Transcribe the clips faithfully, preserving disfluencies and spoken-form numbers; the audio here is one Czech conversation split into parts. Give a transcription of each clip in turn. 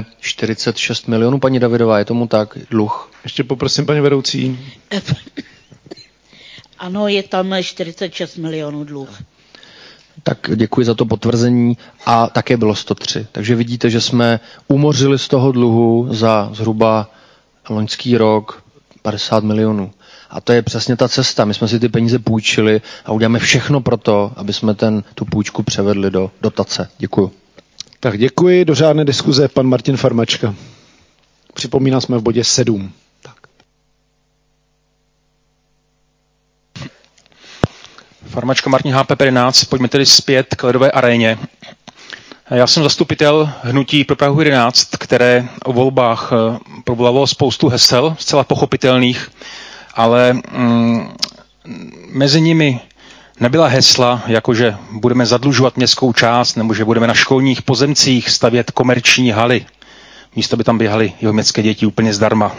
čtyřicet šest milionů, paní Davidová, je tomu tak, dluh? Ještě poprosím paní vedoucí. Ano, je tam čtyřicet šest milionů dluh. Tak děkuji za to potvrzení a také bylo sto tři. Takže vidíte, že jsme umořili z toho dluhu za zhruba loňský rok padesát milionů. A to je přesně ta cesta. My jsme si ty peníze půjčili a uděláme všechno pro to, aby jsme ten, tu půjčku převedli do dotace. Děkuji. Tak děkuji. Do řádné diskuze pan Martin Farmačka. Připomínám, jsme v bodě sedm. Tak. Farmačka Martin H P jedenáct, pojďme tedy zpět k Ledové aréně. Já jsem zastupitel hnutí pro Prahu jedenáct, které o volbách provolalo spoustu hesel, zcela pochopitelných, ale mm, mezi nimi nebyla hesla, jako že budeme zadlužovat městskou část, nebo že budeme na školních pozemcích stavět komerční haly. Místo by tam běhaly jeho městské děti úplně zdarma.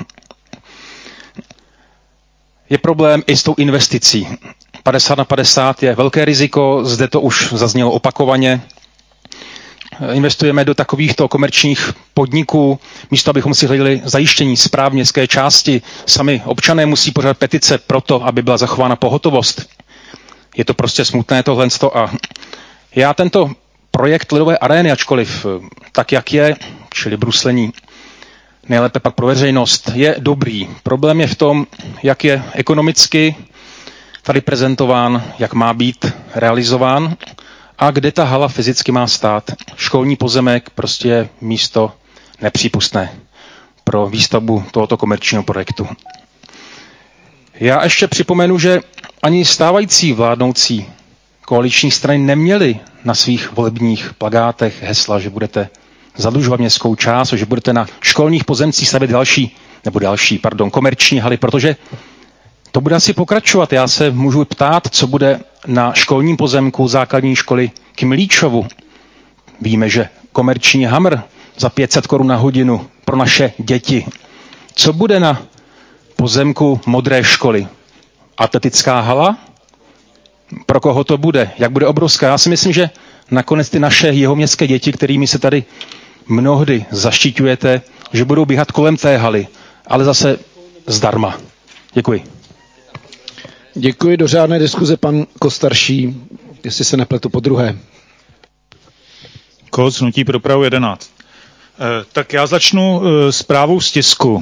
Je problém i s tou investicí. padesát na padesát je velké riziko, zde to už zaznělo opakovaně. Investujeme do takovýchto komerčních podniků, místo abychom si hledali zajištění správ městské části. Sami občané musí pořádat petice proto, aby byla zachována pohotovost. Je to prostě smutné tohleto a já tento projekt Ledové arény, ačkoliv tak, jak je, čili bruslení, nejlépe pak pro veřejnost, je dobrý. Problém je v tom, jak je ekonomicky tady prezentován, jak má být realizován a kde ta hala fyzicky má stát. Školní pozemek prostě je místo nepřípustné pro výstavbu tohoto komerčního projektu. Já ještě připomenu, že ani stávající vládnoucí koaliční strany neměly na svých volebních plakátech hesla, že budete zadlužovat městskou část, že budete na školních pozemcích stavět další, nebo další, pardon, komerční haly, protože to bude asi pokračovat. Já se můžu ptát, co bude na školním pozemku základní školy k Milíčovu. Víme, že komerční Hamr za pět set korun na hodinu pro naše děti. Co bude na pozemku Modré školy? Atletická hala? Pro koho to bude? Jak bude obrovská? Já si myslím, že nakonec ty naše jihoměstské děti, kterými se tady mnohdy zaštiťujete, že budou běhat kolem té haly, ale zase zdarma. Děkuji. Děkuji. Do řádné diskuze pan Kostarší, jestli se nepletu po druhé. Kos, hnutí pro Prahu jedenáct. E, tak já začnu e, zprávou z tisku.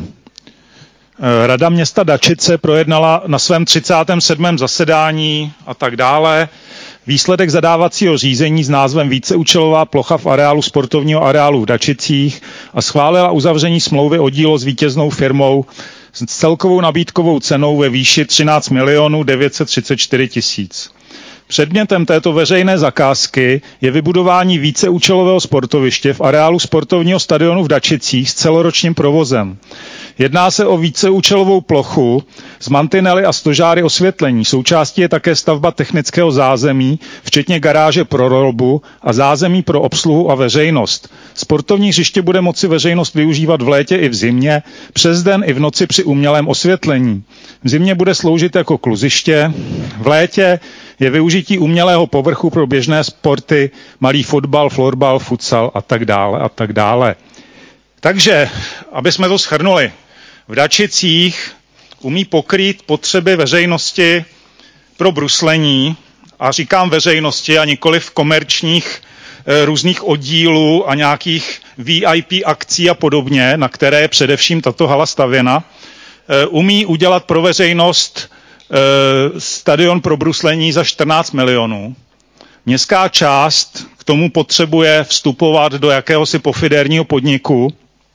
E, Rada města Dačice projednala na svém třicátém sedmém zasedání a tak dále výsledek zadávacího řízení s názvem Víceúčelová plocha v areálu sportovního areálu v Dačicích a schválila uzavření smlouvy o dílo s vítěznou firmou s celkovou nabídkovou cenou ve výši třináct milionů devět set třicet čtyři tisíc. Předmětem této veřejné zakázky je vybudování víceúčelového sportoviště v areálu sportovního stadionu v Dačicích s celoročním provozem. Jedná se o víceúčelovou plochu s mantinely a stožáry osvětlení. Součástí je také stavba technického zázemí, včetně garáže pro rolbu a zázemí pro obsluhu a veřejnost. Sportovní hřiště bude moci veřejnost využívat v létě i v zimě, přes den i v noci při umělém osvětlení. V zimě bude sloužit jako kluziště, v létě je využití umělého povrchu pro běžné sporty, malý fotbal, florbal, futsal a tak dále a tak dále. Takže, aby jsme to shrnuli, v Dačicích umí pokrýt potřeby veřejnosti pro bruslení, a říkám veřejnosti a nikoliv komerčních e, různých oddílů a nějakých V I P akcí a podobně, na které je především tato hala stavěna, e, umí udělat pro veřejnost e, stadion pro bruslení za čtrnáct milionů. Městská část k tomu potřebuje vstupovat do jakéhosi pofidérního podniku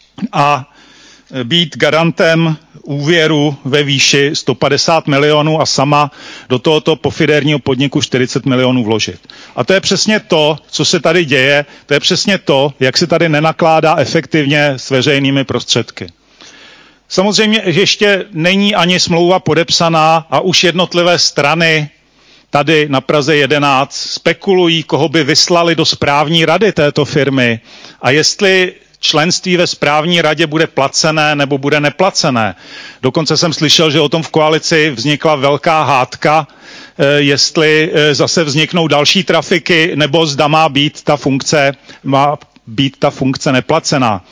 a být garantem úvěru ve výši sto padesát milionů a sama do tohoto pofidérního podniku čtyřicet milionů vložit. A to je přesně to, co se tady děje, to je přesně to, jak se tady nenakládá efektivně s veřejnými prostředky. Samozřejmě ještě není ani smlouva podepsaná a už jednotlivé strany tady na Praze jedenáct spekulují, koho by vyslali do správní rady této firmy a jestli členství ve správní radě bude placené nebo bude neplacené. Dokonce jsem slyšel, že o tom v koalici vznikla velká hádka, jestli zase vzniknou další trafiky, nebo zda má být ta funkce, má být ta funkce neplacená.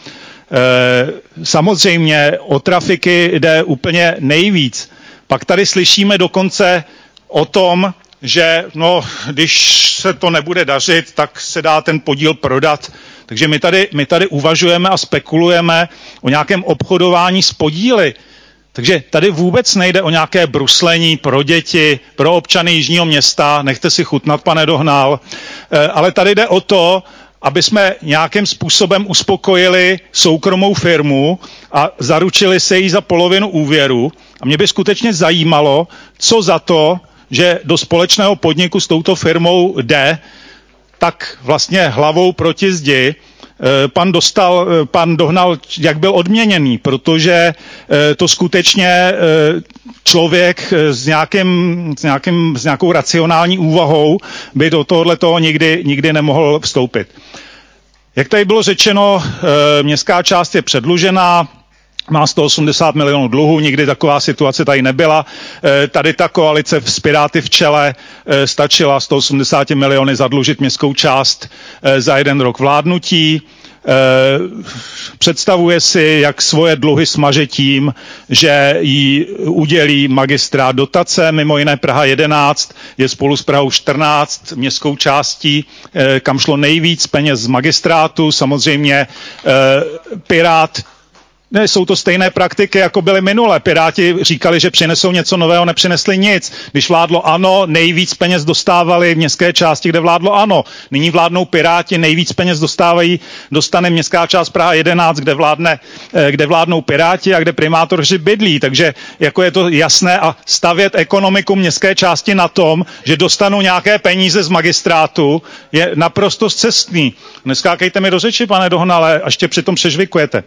samozřejmě o trafiky jde úplně nejvíc. Pak tady slyšíme dokonce o tom, že no, když se to nebude dařit, tak se dá ten podíl prodat. Takže my tady, my tady uvažujeme a spekulujeme o nějakém obchodování s podíly. Takže tady vůbec nejde o nějaké bruslení pro děti, pro občany Jižního Města, nechte si chutnat, pane Dohnal, ale tady jde o to, aby jsme nějakým způsobem uspokojili soukromou firmu a zaručili se jí za polovinu úvěru. A mě by skutečně zajímalo, co za to, že do společného podniku s touto firmou jde, tak vlastně hlavou proti zdi. Pan dostal, pan Dohnal, jak byl odměněný, protože to skutečně člověk s, nějakým, s, nějakým, s nějakou racionální úvahou by do tohoto nikdy, nikdy nemohl vstoupit. Jak tady bylo řečeno, městská část je předlužená, má sto osmdesát milionů dluhu, nikdy taková situace tady nebyla. Tady ta koalice s Piráty v čele stačila sto osmdesát miliony zadlužit městskou část za jeden rok vládnutí. Představuje si, jak svoje dluhy smaže tím, že jí udělí magistrát dotace, mimo jiné Praha jedenáct je spolu s Prahou čtrnáct městskou částí, kam šlo nejvíc peněz z magistrátu. Samozřejmě Pirát. Ne, jsou to stejné praktiky, jako byly minule. Piráti říkali, že přinesou něco nového, nepřinesli nic. Když vládlo ANO, nejvíc peněz dostávali v městské části, kde vládlo ANO. Nyní vládnou Piráti, nejvíc peněz dostávají, dostane městská část Praha jedenáct, kde, vládne, kde vládnou Piráti a kde primátoři bydlí. Takže jako je to jasné a stavět ekonomiku městské části na tom, že dostanou nějaké peníze z magistrátu, je naprosto scestný. Neskákejte mi do řeči, pane Dohnale, až tě přitom přežvikujete.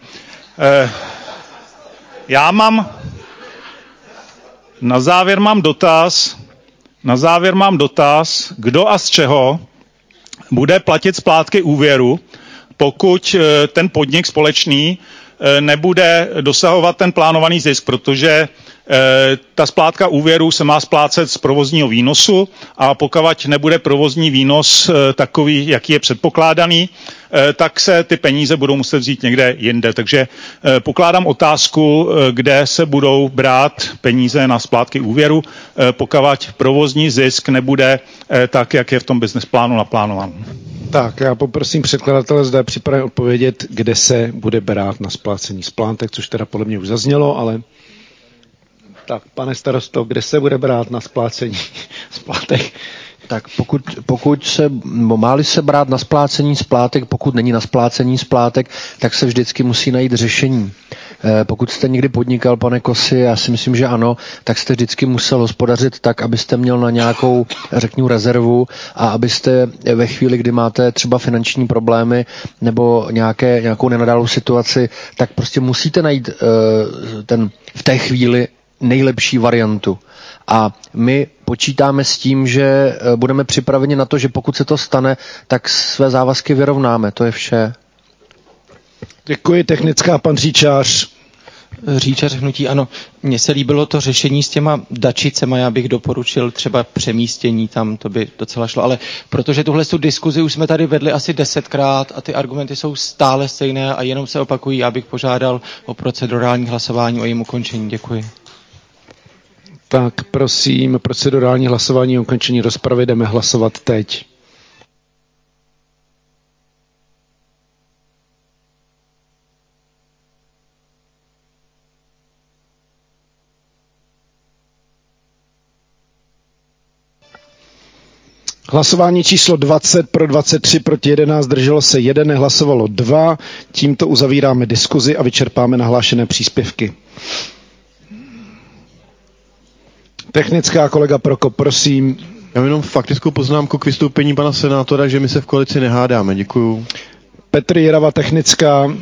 Já mám, na závěr mám dotaz, na závěr mám dotaz, kdo a z čeho bude platit splátky úvěru, pokud ten podnik společný nebude dosahovat ten plánovaný zisk, protože ta splátka úvěru se má splácet z provozního výnosu a pokud nebude provozní výnos takový, jaký je předpokládaný, tak se ty peníze budou muset vzít někde jinde. Takže pokládám otázku, kde se budou brát peníze na splátky úvěru, pokud provozní zisk nebude tak, jak je v tom business plánu naplánován. Tak, já poprosím předkladatele zde připraven odpovědět, kde se bude brát na splácení splátek, což teda podle mě už zaznělo, ale tak, pane starosto, kde se bude brát na splácení splátek? Tak pokud, pokud se, má-li se brát na splácení splátek, pokud není na splácení splátek, tak se vždycky musí najít řešení. Pokud jste někdy podnikal, pane Kosi, já si myslím, že ano, tak jste vždycky musel hospodařit tak, abyste měl na nějakou, řeknu, rezervu a abyste ve chvíli, kdy máte třeba finanční problémy nebo nějaké, nějakou nenadálou situaci, tak prostě musíte najít ten, v té chvíli nejlepší variantu. A my počítáme s tím, že budeme připraveni na to, že pokud se to stane, tak své závazky vyrovnáme. To je vše. Děkuji, technická, pan Říčář. Říčař hnutí, ano. Mně se líbilo to řešení s těma dačicema, já bych doporučil třeba přemístění tam, to by docela šlo, ale protože tuhle tu diskuzi už jsme tady vedli asi desetkrát a ty argumenty jsou stále stejné a jenom se opakují, já bych požádal o procedurální hlasování o jejím ukončení. Děkuji. Tak prosím, procedurální hlasování o ukončení rozpravy jdeme hlasovat teď. Hlasování číslo dvacet, pro dvacet tři, proti jedenáct, drželo se jeden, nehlasovalo dva. Tímto uzavíráme diskuzi a vyčerpáme nahlášené příspěvky. Technická, kolega Prokop, prosím. Já mám jenom faktickou poznámku k vystoupení pana senátora, že my se v koalici nehádáme. Děkuju. Petr Jirava, technická.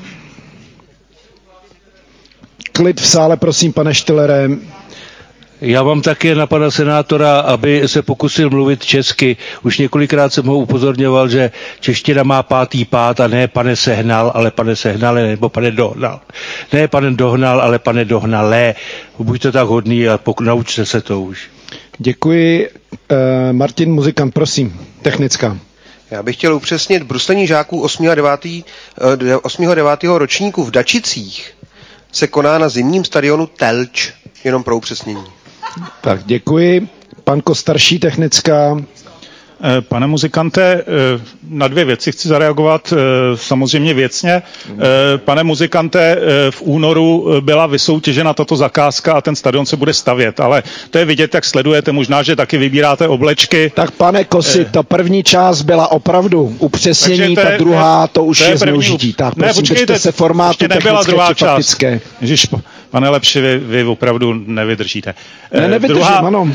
Klid v sále, prosím, pane Štylere. Já mám také na pana senátora, aby se pokusil mluvit česky. Už několikrát jsem ho upozorňoval, že čeština má pátý pád a ne pane Sehnal, ale pane Sehnale, nebo pane Dohnal. Ne pane Dohnal, ale pane Dohnalé. Buďte tak hodný a pokud naučte se to už. Děkuji. Uh, Martin Muzikant, prosím, technická. Já bych chtěl upřesnit bruslení žáků osmého a devátého ročníku v Dačicích se koná na zimním stadionu Telč, jenom pro upřesnění. Tak děkuji. Pan Kostarší, technická. Pane muzikante, na dvě věci chci zareagovat, samozřejmě věcně. Pane muzikante, v únoru byla vysoutěžena tato zakázka a ten stadion se bude stavět, ale to je vidět, jak sledujete, možná, že taky vybíráte oblečky. Tak pane Kosi, ta první část byla opravdu upřesnění, ta druhá, to už to je, je zneužití. Tak ne, prosím, počkejte, se formátu nebyla druhá část. Faktické. Ježiš, pane Lepši, vy, vy opravdu nevydržíte. Ne, nevydržím, druhá... ano.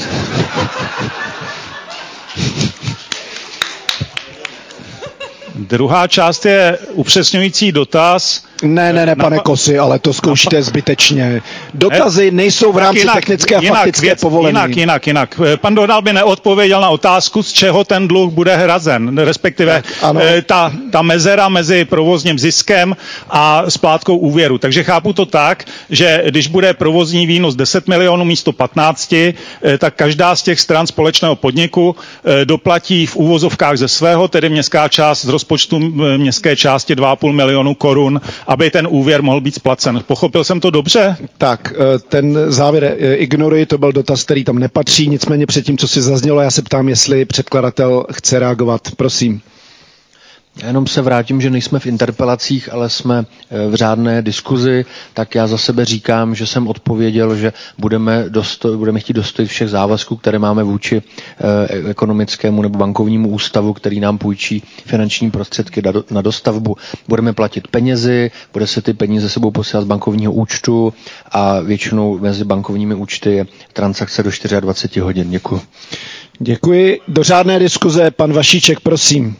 Druhá část je upřesňující dotaz. Ne, ne, ne, pane Kosi, ale to zkoušíte na... zbytečně. Dotazy nejsou v rámci jinak, technické a jinak, faktické věc, povolení. Jinak, jinak, jinak. Pan Donal by neodpověděl na otázku, z čeho ten dluh bude hrazen, respektive tak, ta, ta mezera mezi provozním ziskem a splátkou úvěru. Takže chápu to tak, že když bude provozní výnos deset milionů místo patnáct, tak každá z těch stran společného podniku doplatí v úvozovkách ze svého, tedy městská část z rozpočtu městské části dva a půl milionu korun, aby ten úvěr mohl být splacen. Pochopil jsem to dobře? Tak, ten závěr ignoruji, to byl dotaz, který tam nepatří, nicméně před tím, co si zaznělo, já se ptám, jestli předkladatel chce reagovat. Prosím. Já jenom se vrátím, že nejsme v interpelacích, ale jsme v řádné diskuzi, tak já za sebe říkám, že jsem odpověděl, že budeme, dosto, budeme chtít dostojit všech závazků, které máme vůči eh, ekonomickému nebo bankovnímu ústavu, který nám půjčí finanční prostředky na dostavbu. Budeme platit penězi, bude se ty peníze sebou posílat z bankovního účtu a většinou mezi bankovními účty je transakce do dvacet čtyři hodin. Děkuji. Děkuji. Do řádné diskuze pan Vašíček, prosím.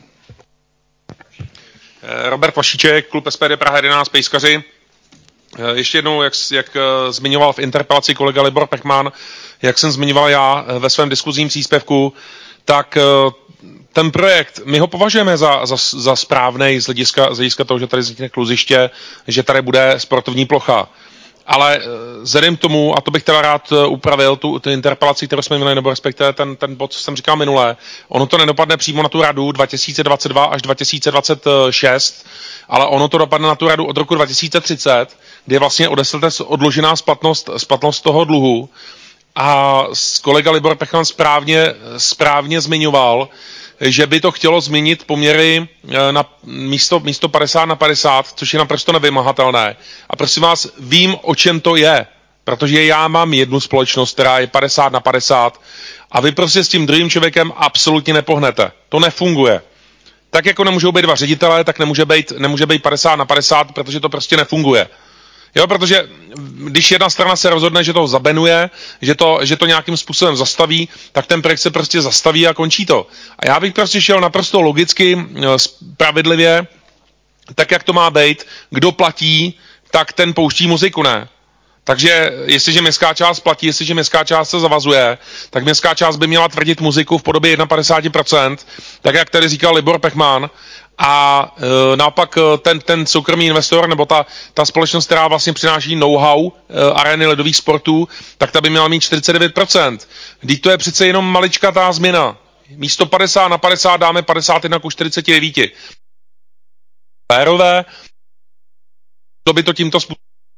Robert Vašíček, klub S P D Praha jedenáct, pejskaři. Ještě jednou, jak, jak zmiňoval v interpelaci kolega Libor Pechman, jak jsem zmiňoval já ve svém diskuzním příspěvku, tak ten projekt, my ho považujeme za, za, za správnej z hlediska, z hlediska toho, že tady vznikne kluziště, že tady bude sportovní plocha. Ale vzhledem k tomu, a to bych teda rád upravil, tu, tu interpelaci, kterou jsme měli, nebo respektive ten, ten bod, co jsem říkal minule, ono to nedopadne přímo na tu radu dva tisíce dvacet dva až dva tisíce dvacet šest, ale ono to dopadne na tu radu od roku dva tisíce třicet, kdy je vlastně odložená splatnost, splatnost toho dluhu. A kolega Libor Pechman správně, správně zmiňoval, že by to chtělo změnit poměry na místo, místo padesát na padesát, což je naprosto nevymahatelné. A prosím vás, vím, o čem to je, protože já mám jednu společnost, která je padesát na padesát a vy prostě s tím druhým člověkem absolutně nepohnete. To nefunguje. Tak jako nemůžou být dva ředitelé, tak nemůže být, nemůže být padesát na padesát, protože to prostě nefunguje. Jo, protože když jedna strana se rozhodne, že to zabenuje, že to, že to nějakým způsobem zastaví, tak ten projekt se prostě zastaví a končí to. A já bych prostě šel naprosto logicky, spravedlivě, tak jak to má být, kdo platí, tak ten pouští muziku, ne? Takže jestliže městská část platí, jestliže městská část se zavazuje, tak městská část by měla tvrdit muziku v podobě padesát jedna procent, tak jak tady říkal Libor Pechman, a e, naopak ten, ten soukromý investor nebo ta, ta společnost, která vlastně přináší know-how e, arény ledových sportů, tak ta by měla mít čtyřicet devět procent. Vždyť to je přece jenom maličkatá změna. Místo padesát na padesát dáme padesát jedna ku čtyřiceti devíti. Férové, to by to tímto způsobem.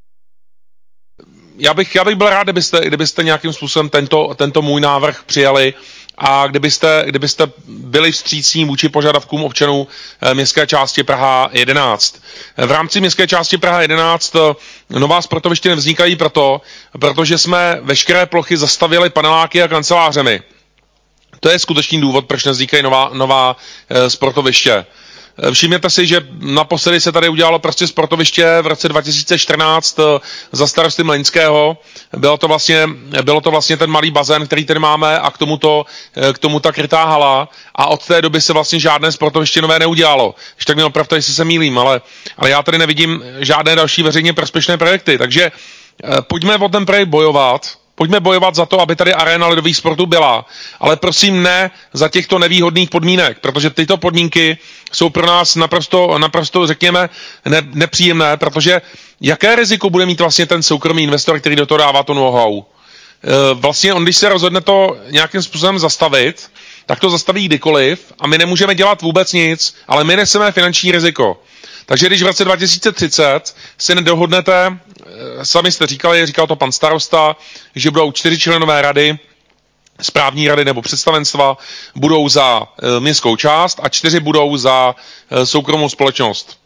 Já bych, já bych byl rád, kdybyste, kdybyste nějakým způsobem tento, tento můj návrh přijali a kdybyste, kdybyste byli vstřícní vůči požadavkům občanů městské části Praha jedenáct. V rámci městské části Praha jedenáct nová sportoviště nevznikají proto, protože jsme veškeré plochy zastavili paneláky a kancelářemi. To je skutečný důvod, proč nevznikají nová, nová sportoviště. Všimněte si, že naposledy se tady udělalo prostě sportoviště v roce dva tisíce čtrnáct za starosty Mlejnského. Bylo to vlastně, bylo to vlastně ten malý bazén, který tady máme a k tomuto, k tomu ta krytá hala a od té doby se vlastně žádné sportoviště nové neudělalo. Ještě tak měl pravda, jestli se mýlím, ale, ale já tady nevidím žádné další veřejně prospěšné projekty. Takže pojďme o ten projekt bojovat. Pojďme bojovat za to, aby tady aréna ledových sportů byla, ale prosím ne za těchto nevýhodných podmínek, protože tyto podmínky jsou pro nás naprosto, naprosto řekněme, ne, nepříjemné, protože jaké riziko bude mít vlastně ten soukromý investor, který do toho dává to know-how? E, vlastně on, když se rozhodne to nějakým způsobem zastavit, tak to zastaví kdykoliv a my nemůžeme dělat vůbec nic, ale my neseme finanční riziko. Takže když v roce dva tisíce třicet si nedohodnete, sami jste říkali, říkal to pan starosta, že budou čtyři členové rady, správní rady nebo představenstva, budou za e, městskou část a čtyři budou za e, soukromou společnost.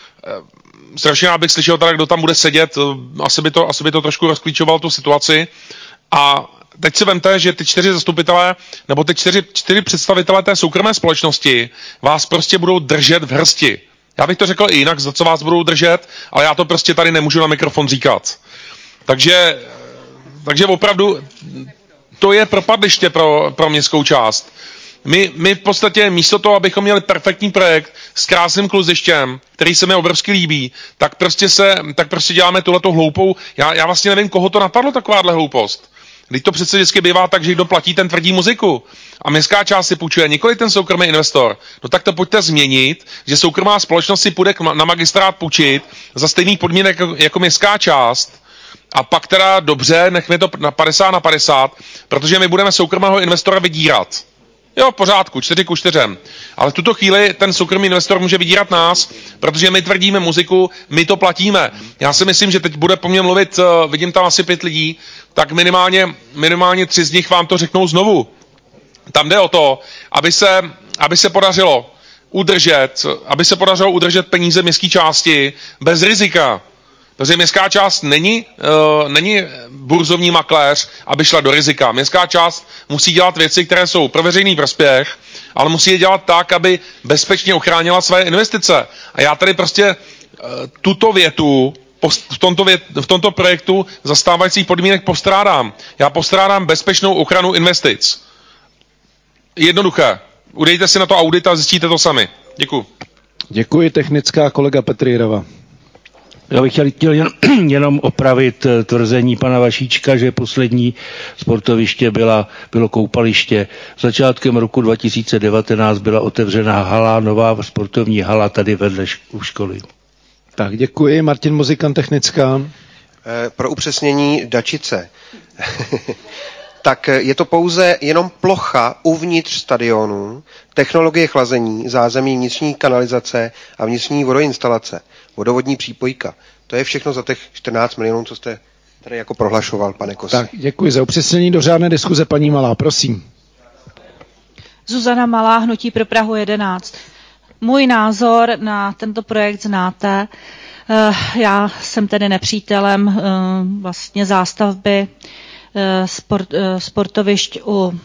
E, strašně já bych slyšel teda, kdo tam bude sedět, asi by to, asi by to trošku rozklíčoval tu situaci. A teď si vemte, že ty čtyři zastupitelé, nebo ty čtyři, čtyři představitelé té soukromé společnosti vás prostě budou držet v hrsti. Já bych to řekl i jinak, za co vás budou držet, ale já to prostě tady nemůžu na mikrofon říkat. Takže, takže opravdu to je propadliště pro, pro městskou část. My, my v podstatě místo toho, abychom měli perfektní projekt s krásným kluzištěm, který se mi obrovsky líbí, tak prostě, se, tak prostě děláme tuhleto hloupou. Já, já vlastně nevím, koho to napadlo, takováhle hloupost. Když to přece vždycky bývá tak, že kdo platí, ten tvrdí muziku. A městská část si půjčuje, nikoli ten soukromý investor. No tak to pojďte změnit, že soukromá společnost si půjde na magistrát půjčit za stejný podmínek jako, jako městská část. A pak teda dobře, nechme to na padesát na padesát, protože my budeme soukromého investora vydírat. Jo, v pořádku, čtyři ku čtyřem. Ale v tuto chvíli ten soukromý investor může vydírat nás, protože my tvrdíme muziku, my to platíme. Já si myslím, že teď bude po mně mluvit, vidím tam asi pět lidí, tak minimálně, minimálně tři z nich vám to řeknou znovu. Tam jde o to, aby se, aby se podařilo udržet, aby se podařilo udržet peníze městské části bez rizika. Protože městská část není, uh, není burzovní makléř, aby šla do rizika. Městská část musí dělat věci, které jsou pro veřejný prospěch, ale musí je dělat tak, aby bezpečně ochránila své investice. A já tady prostě uh, tuto větu v tomto, vět, v tomto projektu za stávajících podmínek postrádám. Já postrádám bezpečnou ochranu investic. Jednoduché. Udejte si na to audit a zjistíte to sami. Děkuji. Děkuji, technická kolega Petr Jirava. Já bych chtěl, chtěl jen, jenom opravit tvrzení pana Vašíčka, že poslední sportoviště byla, bylo koupaliště. Začátkem roku dva tisíce devatenáct byla otevřena hala, nová sportovní hala tady vedle u školy. Tak děkuji. Martin Mozikant, technická. E, pro upřesnění Dačice. Tak je to pouze jenom plocha uvnitř stadionu, technologie chlazení, zázemí vnitřní kanalizace a vnitřní vodoinstalace, vodovodní přípojka. To je všechno za těch čtrnáct milionů, co jste tady jako prohlašoval, pane Kosi. Tak děkuji za upřesnění do řádné diskuze, paní Malá, prosím. Zuzana Malá, Hnutí pro Prahu jedenáct. Můj názor na tento projekt znáte. Já jsem tedy nepřítelem vlastně zástavby Sport, sportovišť u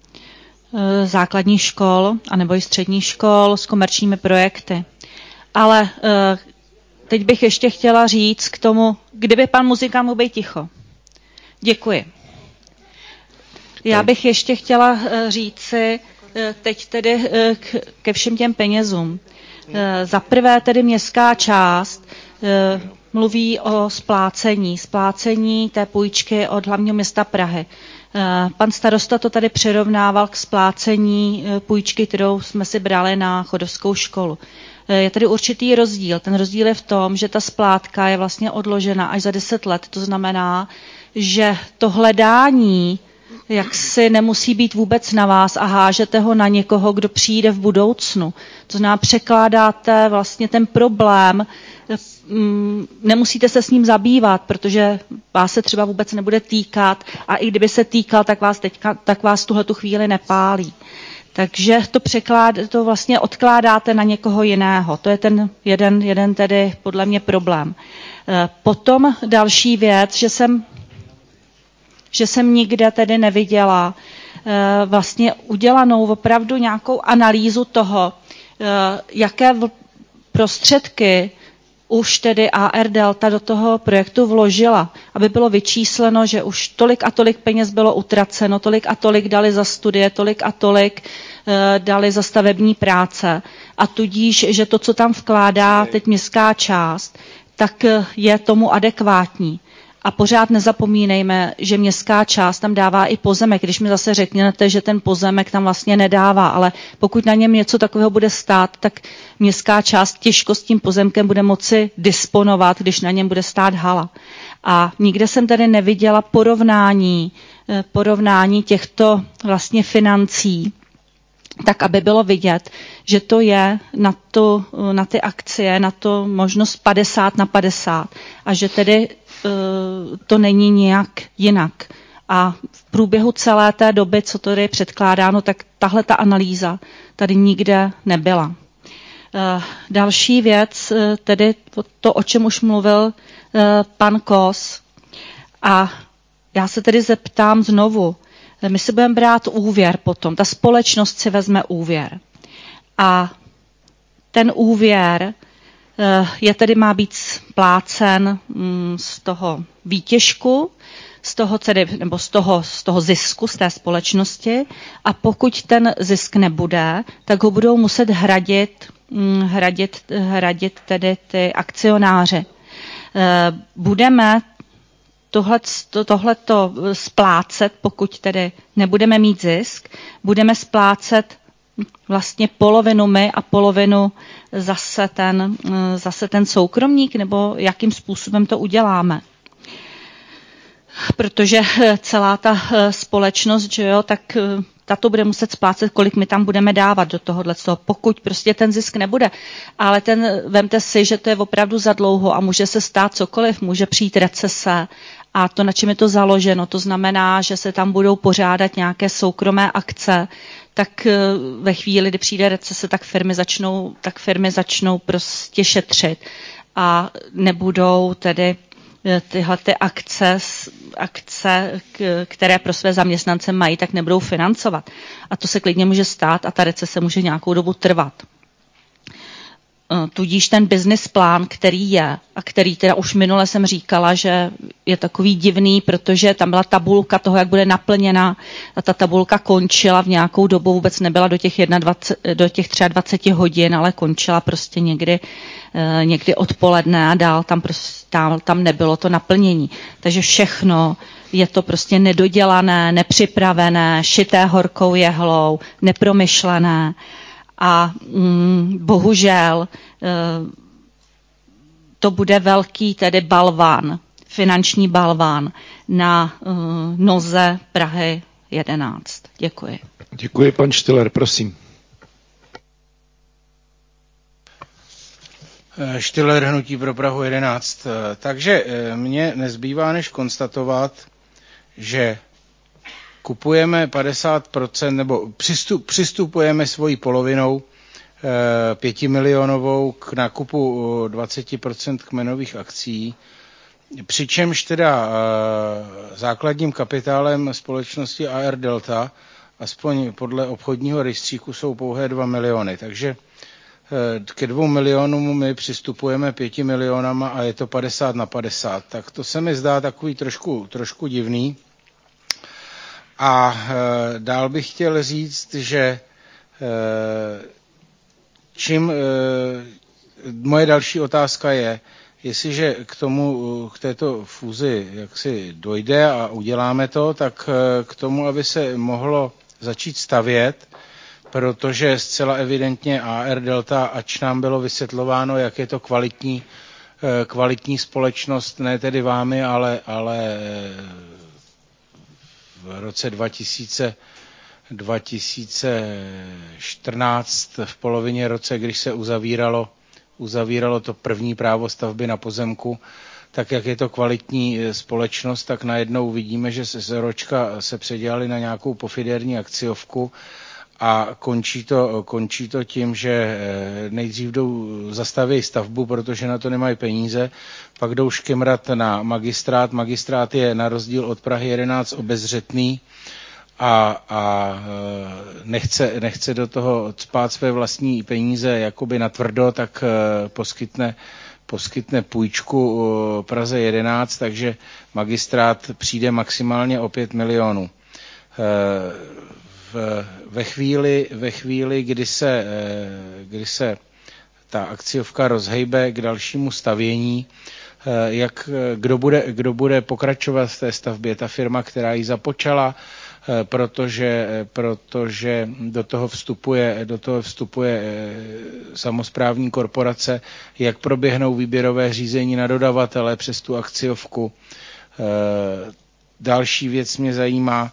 základních škol anebo i středních škol s komerčními projekty. Ale teď bych ještě chtěla říct k tomu, kdyby pan muzikant mohl být ticho. Děkuji. Já bych ještě chtěla říci teď tedy ke všem těm penězům. Za prvé tedy městská část mluví o splácení, splácení té půjčky od hlavního města Prahy. Pan starosta to tady přirovnával k splácení půjčky, kterou jsme si brali na Chodovskou školu. Je tady určitý rozdíl. Ten rozdíl je v tom, že ta splátka je vlastně odložena až za deset let. To znamená, že to hledání jak si nemusí být vůbec na vás a hážete ho na někoho, kdo přijde v budoucnu. To znamená, překládáte vlastně ten problém, nemusíte se s ním zabývat, protože vás se třeba vůbec nebude týkat a i kdyby se týkal, tak vás, teďka, tak vás tuhletu chvíli nepálí. Takže to, překlád, to vlastně odkládáte na někoho jiného. To je ten jeden, jeden tedy podle mě problém. Potom další věc, že jsem že jsem nikde tedy neviděla vlastně udělanou opravdu nějakou analýzu toho, jaké prostředky už tedy A R Delta do toho projektu vložila, aby bylo vyčísleno, že už tolik a tolik peněz bylo utraceno, tolik a tolik dali za studie, tolik a tolik dali za stavební práce a tudíž, že to, co tam vkládá teď městská část, tak je tomu adekvátní. A pořád nezapomínejme, že městská část tam dává i pozemek. Když mi zase řeknete, že ten pozemek tam vlastně nedává, ale pokud na něm něco takového bude stát, tak městská část těžko s tím pozemkem bude moci disponovat, když na něm bude stát hala. A nikde jsem tady neviděla porovnání, porovnání těchto vlastně financí tak aby bylo vidět, že to je na, to, na ty akcie, na to možnost padesát na padesát a že tedy to není nějak jinak. A v průběhu celé té doby, co tady je předkládáno, tak tahle ta analýza tady nikde nebyla. Další věc, tedy to, o čem už mluvil pan Kos. A já se tedy zeptám znovu, my si budeme brát úvěr potom, ta společnost si vezme úvěr. A ten úvěr je tedy má být splácen z toho výtěžku, z toho, tedy, nebo z toho, z toho zisku z té společnosti a pokud ten zisk nebude, tak ho budou muset hradit, hradit, hradit tedy ty akcionáři. Budeme tohleto, tohleto splácet, pokud tedy nebudeme mít zisk, budeme splácet vlastně polovinu my a polovinu zase ten, zase ten soukromník, nebo jakým způsobem to uděláme. Protože celá ta společnost, že jo, tak ta to bude muset splácet, kolik my tam budeme dávat do tohohle, pokud prostě ten zisk nebude. Ale ten, vemte si, že to je opravdu za dlouho a může se stát cokoliv, může přijít recese a to, na čem je to založeno, to znamená, že se tam budou pořádat nějaké soukromé akce, tak ve chvíli, kdy přijde recese, tak firmy začnou, tak firmy začnou prostě šetřit a nebudou tedy tyhle ty akce, akce, které pro své zaměstnance mají, tak nebudou financovat. A to se klidně může stát a ta recese může nějakou dobu trvat. Tudíž ten business plán, který je, a který teda už minule jsem říkala, že je takový divný, protože tam byla tabulka toho, jak bude naplněna a ta tabulka končila v nějakou dobu, vůbec nebyla do těch, dvacet jedna, do těch dvacet tři hodin, ale končila prostě někdy, někdy odpoledne a dál tam, prostě, tam, tam nebylo to naplnění. Takže všechno je to prostě nedodělané, nepřipravené, šité horkou jehlou, nepromyšlené. A mm, bohužel e, to bude velký tedy balván, finanční balván na e, noze Prahy jedenáct. Děkuji. Děkuji, pan Štiller, prosím. Štiller, Hnutí pro Prahu jedenáct. Takže mně nezbývá než konstatovat, že kupujeme padesát procent nebo přistup, přistupujeme svojí polovinou e, pětimilionovou k nákupu dvacet procent kmenových akcí, přičemž teda e, základním kapitálem společnosti A R Delta, aspoň podle obchodního rejstříku, jsou pouhé dva miliony. Takže e, ke dvou milionům my přistupujeme pěti milionama a je to padesát na padesát. Tak to se mi zdá takový trošku, trošku divný. A e, dál bych chtěl říct, že e, čím e, moje další otázka je, jestliže k tomu, k této fúzi jaksi dojde a uděláme to, tak e, k tomu, aby se mohlo začít stavět, protože zcela evidentně A R Delta, ač nám bylo vysvětlováno, jak je to kvalitní, e, kvalitní společnost, ne tedy vámi, ale, ale v roce dva tisíce, dva tisíce čtrnáct, v polovině roce, když se uzavíralo, uzavíralo to první právo stavby na pozemku, tak jak je to kvalitní společnost, tak najednou vidíme, že se z ročka se předělali na nějakou pofidérní akciovku a končí to, končí to tím, že nejdřív jdou zastaví stavbu, protože na to nemají peníze, pak jdou škemrat na magistrát. Magistrát je na rozdíl od Prahy jedenáct obezřetný a, a nechce, nechce do toho cpát své vlastní peníze jakoby natvrdo, tak poskytne, poskytne půjčku Praze jedenáct, takže magistrát přijde maximálně o pět milionů. V, ve, chvíli, ve chvíli, kdy se, kdy se ta akciovka rozhejbe k dalšímu stavění, jak, kdo, bude, kdo bude pokračovat v té stavbě, ta firma, která ji započala, protože, protože do toho vstupuje, do toho vstupuje samosprávní korporace, jak proběhnou výběrové řízení na dodavatele přes tu akciovku. Další věc mě zajímá,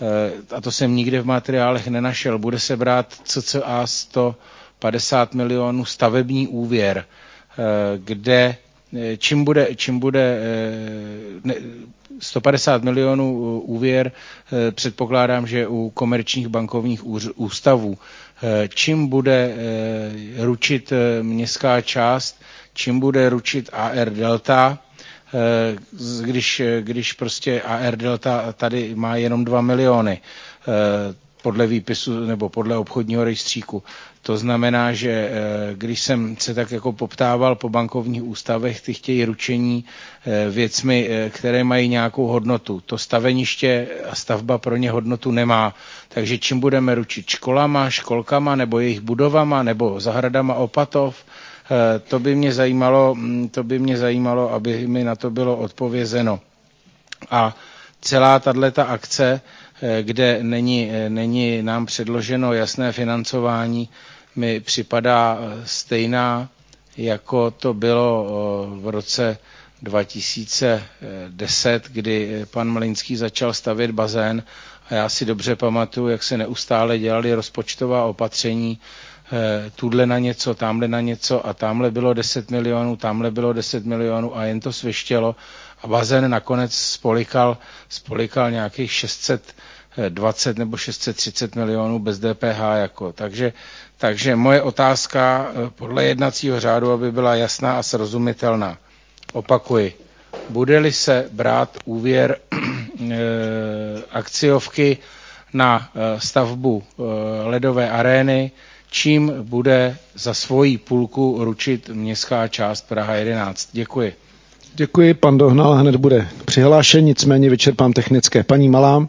a to jsem nikde v materiálech nenašel, bude se brát cca sto padesát milionů stavební úvěr, kde čím bude, čím bude ne, sto padesát milionů úvěr, předpokládám, že u komerčních bankovních ústavů. Čím bude ručit městská část, čím bude ručit A R Delta, když, když prostě A R Delta tady má jenom dva miliony podle výpisu nebo podle obchodního rejstříku. To znamená, že když jsem se tak jako poptával po bankovních ústavech, ty chtějí ručení věcmi, které mají nějakou hodnotu. To staveniště a stavba pro ně hodnotu nemá. Takže čím budeme ručit? Školama, školkama nebo jejich budovama nebo zahradama Opatov? To by mě zajímalo, to by mě zajímalo, aby mi na to bylo odpovězeno. A celá tato akce, kde není, není nám předloženo jasné financování, mi připadá stejná, jako to bylo v roce dva tisíce deset, kdy pan Mlejnský začal stavět bazén a já si dobře pamatuju, jak se neustále dělali rozpočtová opatření, tuhle na něco, tamhle na něco a tamhle bylo deset milionů, tamhle bylo deset milionů a jen to svištělo a bazén nakonec spolikal, spolikal nějakých šest set dvacet nebo šest set třicet milionů bez D P H. Jako. Takže, takže moje otázka podle jednacího řádu, aby byla jasná a srozumitelná. Opakuji, bude-li se brát úvěr e, akciovky na e, stavbu e, ledové arény, čím bude za svoji půlku ručit městská část Praha jedenáct. Děkuji. Děkuji, pan Dohnal hned bude přihlášen, nicméně vyčerpám technické. Paní Malá.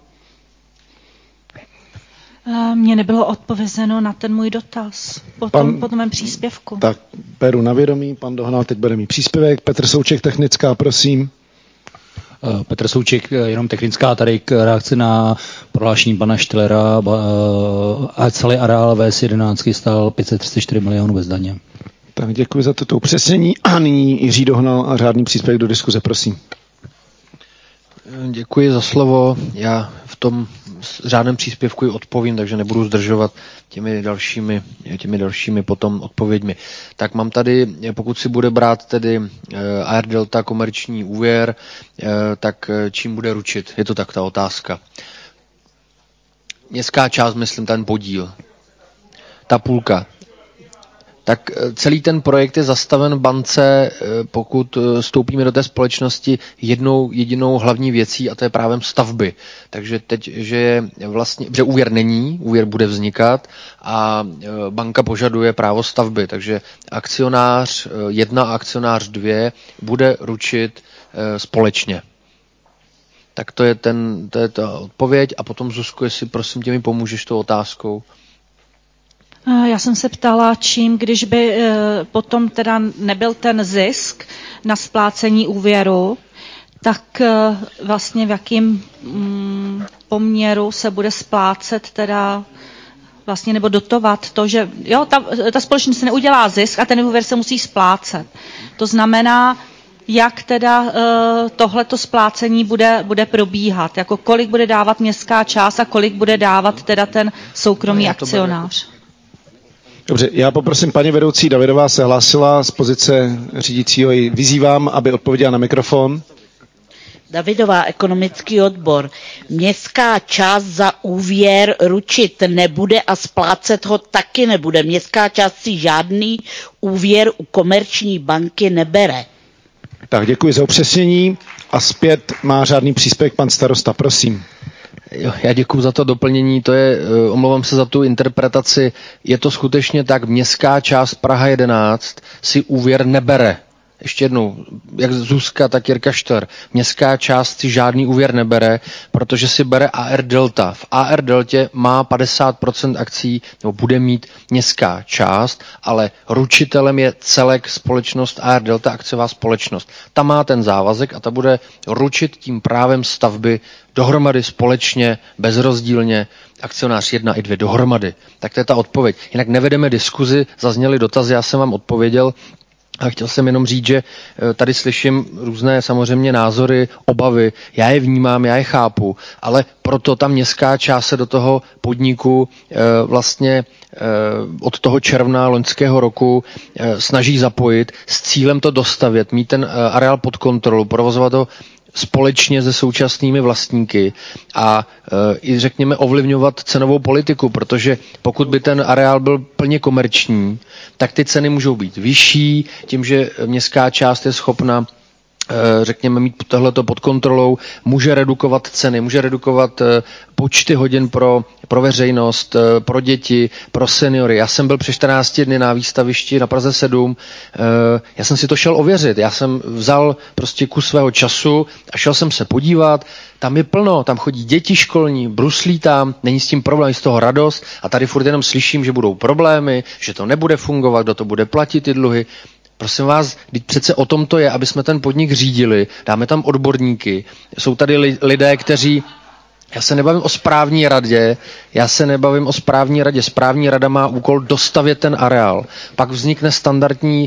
Mně nebylo odpovězeno na ten můj dotaz po, pan, tom, po tom mém příspěvku. Tak beru na vědomí, pan Dohnal teď bude mít příspěvek. Petr Souček, technická, prosím. Petr Souček, jenom technická tady k reakci na prohlášení pana Štilera a celý areál V S jedenáct stál pět set třicet čtyři milionů bez daně. Tak děkuji za toto upřesnění a nyní Jiří Dohnal a řádný příspěvek do diskuze, prosím. Děkuji za slovo. Já v tom řádném příspěvku odpovím, takže nebudu zdržovat těmi dalšími, těmi dalšími potom odpověďmi. Tak mám tady, pokud si bude brát tedy A R Delta komerční úvěr, tak čím bude ručit? Je to tak ta otázka. Městská část, myslím, ten podíl. Ta půlka. Tak celý ten projekt je zastaven v bance, pokud vstoupíme do té společnosti jednou jedinou hlavní věcí a to je právě stavby. Takže teď, že je vlastně, že úvěr není, úvěr bude vznikat a banka požaduje právo stavby, takže akcionář jedna a akcionář dvě bude ručit společně. Tak to je, ten, to je ta odpověď a potom Zuzko, jestli prosím tě mi pomůžeš tou otázkou. Já jsem se ptala, čím, když by potom teda nebyl ten zisk na splácení úvěru, tak vlastně v jakém poměru se bude splácet teda vlastně nebo dotovat to, že jo, ta, ta společnost se neudělá zisk a ten úvěr se musí splácet. To znamená, jak teda tohleto splácení bude, bude probíhat, jako kolik bude dávat městská část a kolik bude dávat teda ten soukromý akcionář. Dobře, já poprosím paní vedoucí Davidová se hlásila z pozice řídícího, ji vyzývám, aby odpověděla na mikrofon. Davidová, ekonomický odbor. Městská část za úvěr ručit nebude a splácet ho taky nebude. Městská část si žádný úvěr u komerční banky nebere. Tak děkuji za upřesnění a zpět má řádný příspěvek pan starosta, prosím. Jo, já děkuji za to doplnění, to je, omlouvám se za tu interpretaci, je to skutečně tak, městská část Praha jedenáct si úvěr nebere. Ještě jednou, jak Zuzka, tak Jirka Štr. Městská část si žádný úvěr nebere, protože si bere A R Delta. V A R Deltě má padesát procent akcí, nebo bude mít městská část, ale ručitelem je celek společnost A R Delta, akciová společnost. Ta má ten závazek a ta bude ručit tím právem stavby dohromady společně, bezrozdílně, akcionář jedna i dvě dohromady. Tak to je ta odpověď. Jinak nevedeme diskuzi, zazněly dotazy, já jsem vám odpověděl. A chtěl jsem jenom říct, že tady slyším různé samozřejmě názory, obavy, já je vnímám, já je chápu, ale proto ta městská část se do toho podniku vlastně od toho června loňského roku snaží zapojit s cílem to dostavět, mít ten areál pod kontrolu, provozovat ho společně se současnými vlastníky a e, i řekněme ovlivňovat cenovou politiku, protože pokud by ten areál byl plně komerční, tak ty ceny můžou být vyšší, tím, že městská část je schopna řekněme mít tohleto pod kontrolou, může redukovat ceny, může redukovat počty hodin pro, pro veřejnost, pro děti, pro seniory. Já jsem byl před čtrnácti dny na výstavišti na Praze sedm, já jsem si to šel ověřit, já jsem vzal prostě kus svého času a šel jsem se podívat, tam je plno, tam chodí děti školní, bruslí tam, není s tím problém, je z toho radost a tady furt jenom slyším, že budou problémy, že to nebude fungovat, kdo to bude platit ty dluhy. Prosím vás, přece o tom to je, aby jsme ten podnik řídili, dáme tam odborníky, jsou tady lidé, kteří, já se nebavím o správní radě, já se nebavím o správní radě, správní rada má úkol dostavět ten areál, pak vznikne standardní,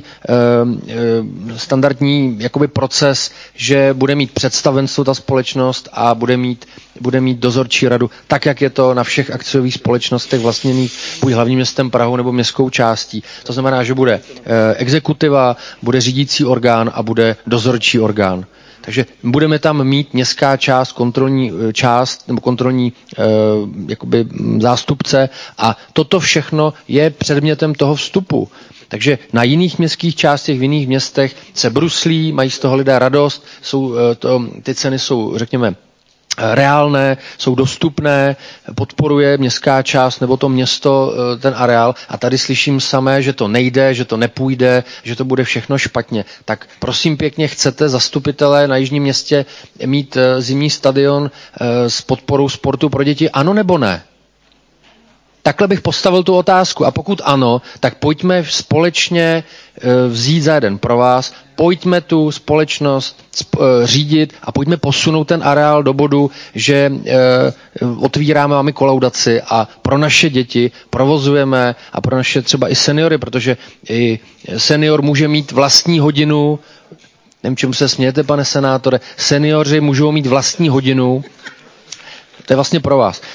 eh, standardní jakoby proces, že bude mít představenstvo ta společnost a bude mít, bude mít dozorčí radu, tak jak je to na všech akciových společnostech vlastněných buď hlavním městem Prahou nebo městskou částí. To znamená, že bude eh, exekutiva, bude řídící orgán a bude dozorčí orgán. Takže budeme tam mít městská část, kontrolní část nebo kontrolní e, jakoby zástupce a toto všechno je předmětem toho vstupu. Takže na jiných městských částech, v jiných městech se bruslí, mají z toho lidé radost, jsou, to, ty ceny jsou, řekněme, reálné, jsou dostupné, podporuje městská část nebo to město ten areál a tady slyším samé, že to nejde, že to nepůjde, že to bude všechno špatně. Tak prosím pěkně, chcete zastupitelé na Jižním Městě mít zimní stadion s podporou sportu pro děti? Ano nebo ne? Takhle bych postavil tu otázku a pokud ano, tak pojďme společně vzít za jeden pro vás, pojďme tu společnost řídit a pojďme posunout ten areál do bodu, že otvíráme, máme kolaudaci a pro naše děti provozujeme a pro naše třeba i seniory, protože i senior může mít vlastní hodinu, nevím, čemu se smějete, pane senátore, seniori můžou mít vlastní hodinu, to je vlastně pro vás,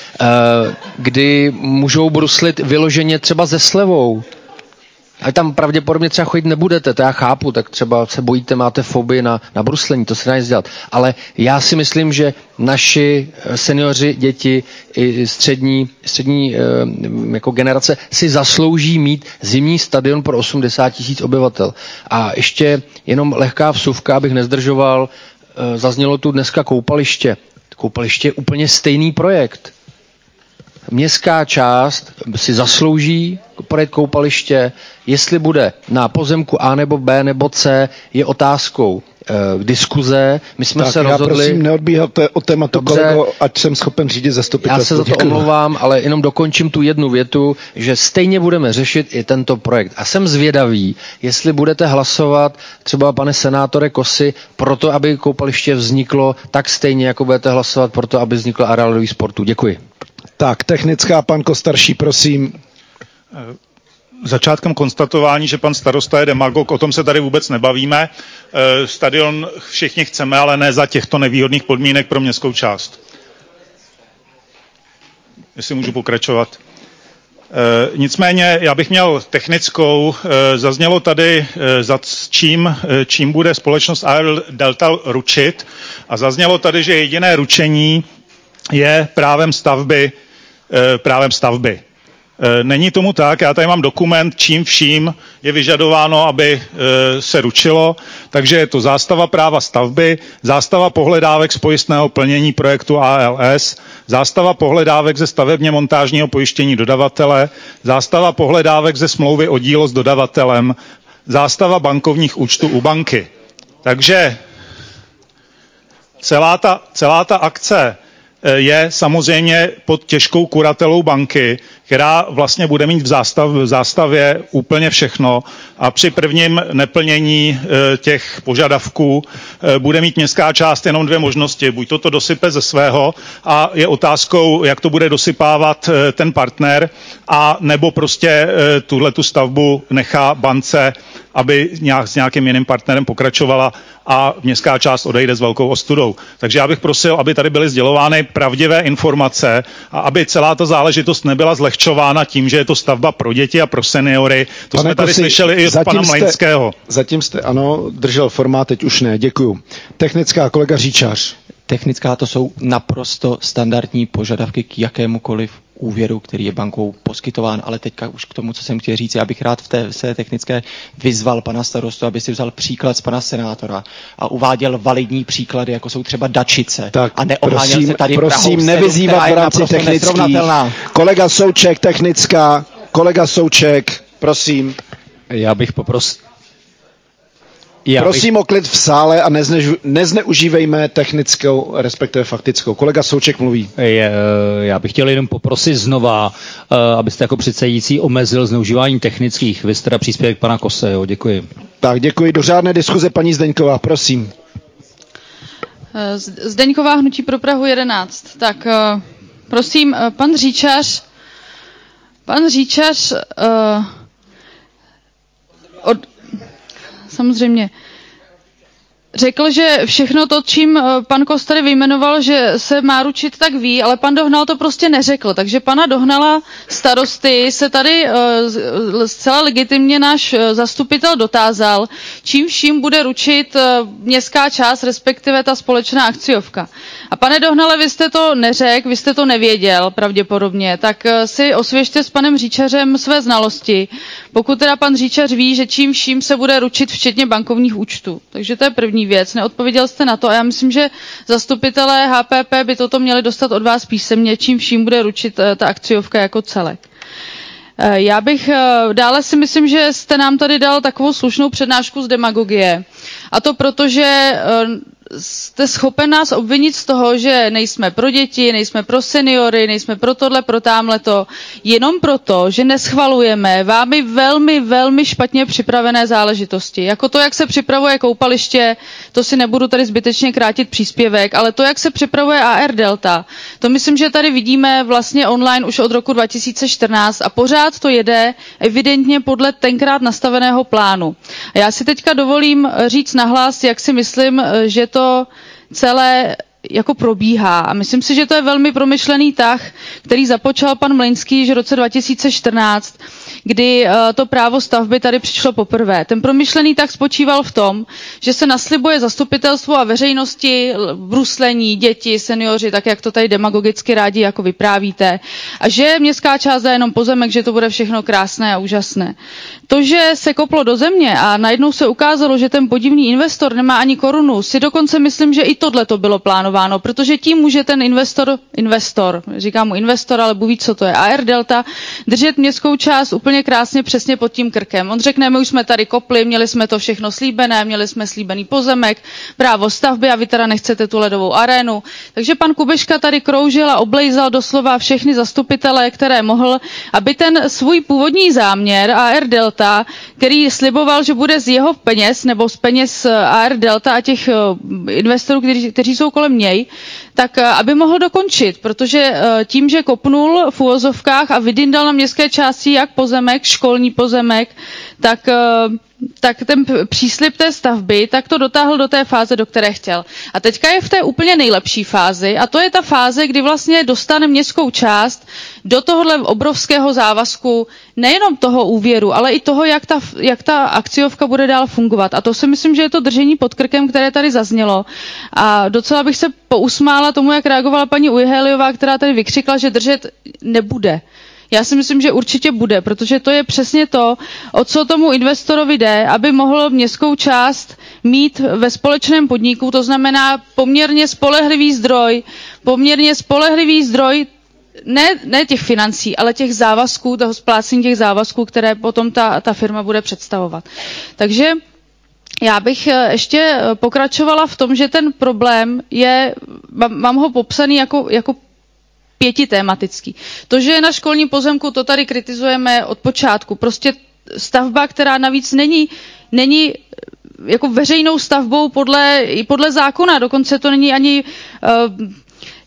kdy můžou bruslit vyloženě třeba se slevou. A tam pravděpodobně třeba chodit nebudete, to já chápu, tak třeba se bojíte, máte fobii na, na bruslení, to se dá nic dělat. Ale já si myslím, že naši seniori, děti i střední, střední jako generace si zaslouží mít zimní stadion pro osmdesát tisíc obyvatel. A ještě jenom lehká vsuvka, abych nezdržoval, zaznělo tu dneska koupaliště. Koupaliště je úplně stejný projekt. Městská část si zaslouží projekt koupaliště, jestli bude na pozemku A nebo B nebo C, je otázkou k diskuze. My jsme tak se já rozhodli... prosím, neodbíhejte od tématu, Dobře, kolego, ať jsem schopen řídit zastupitelstvo. Já se za to Děkuju. omlouvám, ale jenom dokončím tu jednu větu, že stejně budeme řešit i tento projekt. A jsem zvědavý, jestli budete hlasovat třeba, pane senátore Kosy, proto, aby koupaliště vzniklo, tak stejně, jako budete hlasovat proto, aby vznikl areál sportu. Děkuji. Tak, technická, pan Kostarší, prosím. Začátkem konstatování, že pan starosta je demagog, o tom se tady vůbec nebavíme. Stadion všichni chceme, ale ne za těchto nevýhodných podmínek pro městskou část. Jestli můžu pokračovat. Nicméně já bych měl technickou, zaznělo tady, za čím, čím bude společnost A L Delta ručit a zaznělo tady, že jediné ručení je právem stavby, právem stavby. Není tomu tak, já tady mám dokument, čím vším je vyžadováno, aby se ručilo, takže je to zástava práva stavby, zástava pohledávek z pojistného plnění projektu A L S, zástava pohledávek ze stavebně montážního pojištění dodavatele, zástava pohledávek ze smlouvy o dílo s dodavatelem, zástava bankovních účtů u banky. Takže celá ta, celá ta akce je samozřejmě pod těžkou kuratelou banky, která vlastně bude mít v, zástav, v zástavě úplně všechno a při prvním neplnění těch požadavků bude mít městská část jenom dvě možnosti. Buď toto dosype ze svého a je otázkou, jak to bude dosypávat ten partner, a nebo prostě tuhletu stavbu nechá bance aby nějak, s nějakým jiným partnerem pokračovala a městská část odejde s velkou ostudou. Takže já bych prosil, aby tady byly sdělovány pravdivé informace a aby celá ta záležitost nebyla zlehčována tím, že je to stavba pro děti a pro seniory. To Pane jsme tady Kosi, slyšeli i od pana Mlejnského. Zatím jste, ano, držel formát, teď už ne, děkuju. Technická, kolega Říčář. Technická, to jsou naprosto standardní požadavky k jakémukoliv úvěru, který je bankou poskytován, ale teďka už k tomu, co jsem chtěl říct, já bych rád v té své technické vyzval pana starostu, aby si vzal příklad z pana senátora a uváděl validní příklady, jako jsou třeba Dačice. Tak, a neoháněl se tady prosím, Prahou nevyzývat v rámci technický. Kolega Souček, technická. Kolega Souček, prosím. Já bych poprosil. Já Prosím bych... o klid v sále a nezne, nezneužívejme technickou, respektive faktickou. Kolega Souček mluví. Je, já bych chtěl jenom poprosit znova, abyste jako předsedající omezil zneužívání technických. Vy jste teda příspěvek pana Kose, jo, děkuji. Tak děkuji. Do řádné diskuze paní Zdeňková, prosím. Zdeňková, Hnutí pro Prahu jedenáct. Tak prosím, pan Říčař, pan Říčař uh, od samozřejmě řekl, že všechno to, čím pan Kos tady vyjmenoval, že se má ručit, tak ví, ale pan Dohnal to prostě neřekl. Takže pana Dohnala starosty se tady uh, zcela legitimně náš zastupitel dotázal, čím vším bude ručit uh, městská část, respektive ta společná akciovka. A pane Dohnale, vy jste to neřekl, vy jste to nevěděl pravděpodobně, tak uh, si osvěžte s panem Říčařem své znalosti, pokud teda pan Říčař ví, že čím vším se bude ručit, včetně bankovních účtů. Takže to je první věc. Neodpověděl jste na to a já myslím, že zastupitelé H P P by toto měli dostat od vás písemně, čím vším bude ručit ta akciovka jako celek. Já bych dále si myslím, že jste nám tady dal takovou slušnou přednášku z demagogie. A to proto, že jste schopen nás obvinit z toho, že nejsme pro děti, nejsme pro seniory, nejsme pro tohle, pro támhleto, jenom proto, že neschvalujeme vámi velmi, velmi špatně připravené záležitosti. Jako to, jak se připravuje koupaliště, to si nebudu tady zbytečně krátit příspěvek, ale to, jak se připravuje A R Delta, to myslím, že tady vidíme vlastně online už od roku dva tisíce čtrnáct a pořád to jede evidentně podle tenkrát nastaveného plánu. A já si teďka dovolím říct nahlas, jak si myslím, že to celé jako probíhá. A myslím si, že to je velmi promyšlený tah, který započal pan Mlejnský již v roce dva tisíce čtrnáct, kdy uh, to právo stavby tady přišlo poprvé. Ten promyšlený tah spočíval v tom, že se naslibuje zastupitelstvu a veřejnosti bruslení, děti, seniori, tak jak to tady demagogicky rádi jako vyprávíte, a že městská část dá jenom pozemek, že to bude všechno krásné a úžasné. To, že se koplo do země a najednou se ukázalo, že ten podivný investor nemá ani korunu, si dokonce myslím, že i tohle to bylo plánováno, protože tím může ten investor, investor, říkám mu investor, ale Bůh ví, co to je, A R Delta, držet městskou část úplně krásně přesně pod tím krkem. On řekne, my už jsme tady kopli, měli jsme to všechno slíbené, měli jsme slíbený pozemek, právo stavby a vy teda nechcete tu ledovou arénu. Takže pan Kubeška tady kroužil a oblejzal doslova všechny zastupitele, které mohl, aby ten svůj původní záměr A R Delta, který sliboval, že bude z jeho peněz nebo z peněz A R Delta a těch investorů, kteří, kteří jsou kolem něj, tak aby mohl dokončit, protože tím, že kopnul v uvozovkách a vydindal na městské části jak pozemek, školní pozemek, tak, tak ten příslib té stavby, tak to dotáhl do té fáze, do které chtěl. A teďka je v té úplně nejlepší fázi a to je ta fáze, kdy vlastně dostane městskou část do tohohle obrovského závazku nejenom toho úvěru, ale i toho, jak ta, jak ta akciovka bude dál fungovat. A to si myslím, že je to držení pod krkem, které tady zaznělo. A docela bych se pousmála tomu, jak reagovala paní Ujheliová, která tady vykřikla, že držet nebude. Já si myslím, že určitě bude, protože to je přesně to, o co tomu investorovi jde, aby mohl městskou část mít ve společném podniku, to znamená poměrně spolehlivý zdroj, poměrně spolehlivý zdroj ne, ne těch financí, ale těch závazků, toho splácení těch závazků, které potom ta, ta firma bude představovat. Takže já bych ještě pokračovala v tom, že ten problém je, mám ho popsaný jako, jako pětitématický. To, že je na školním pozemku, to tady kritizujeme od počátku. Prostě stavba, která navíc není, není jako veřejnou stavbou podle, podle zákona, dokonce to není ani uh,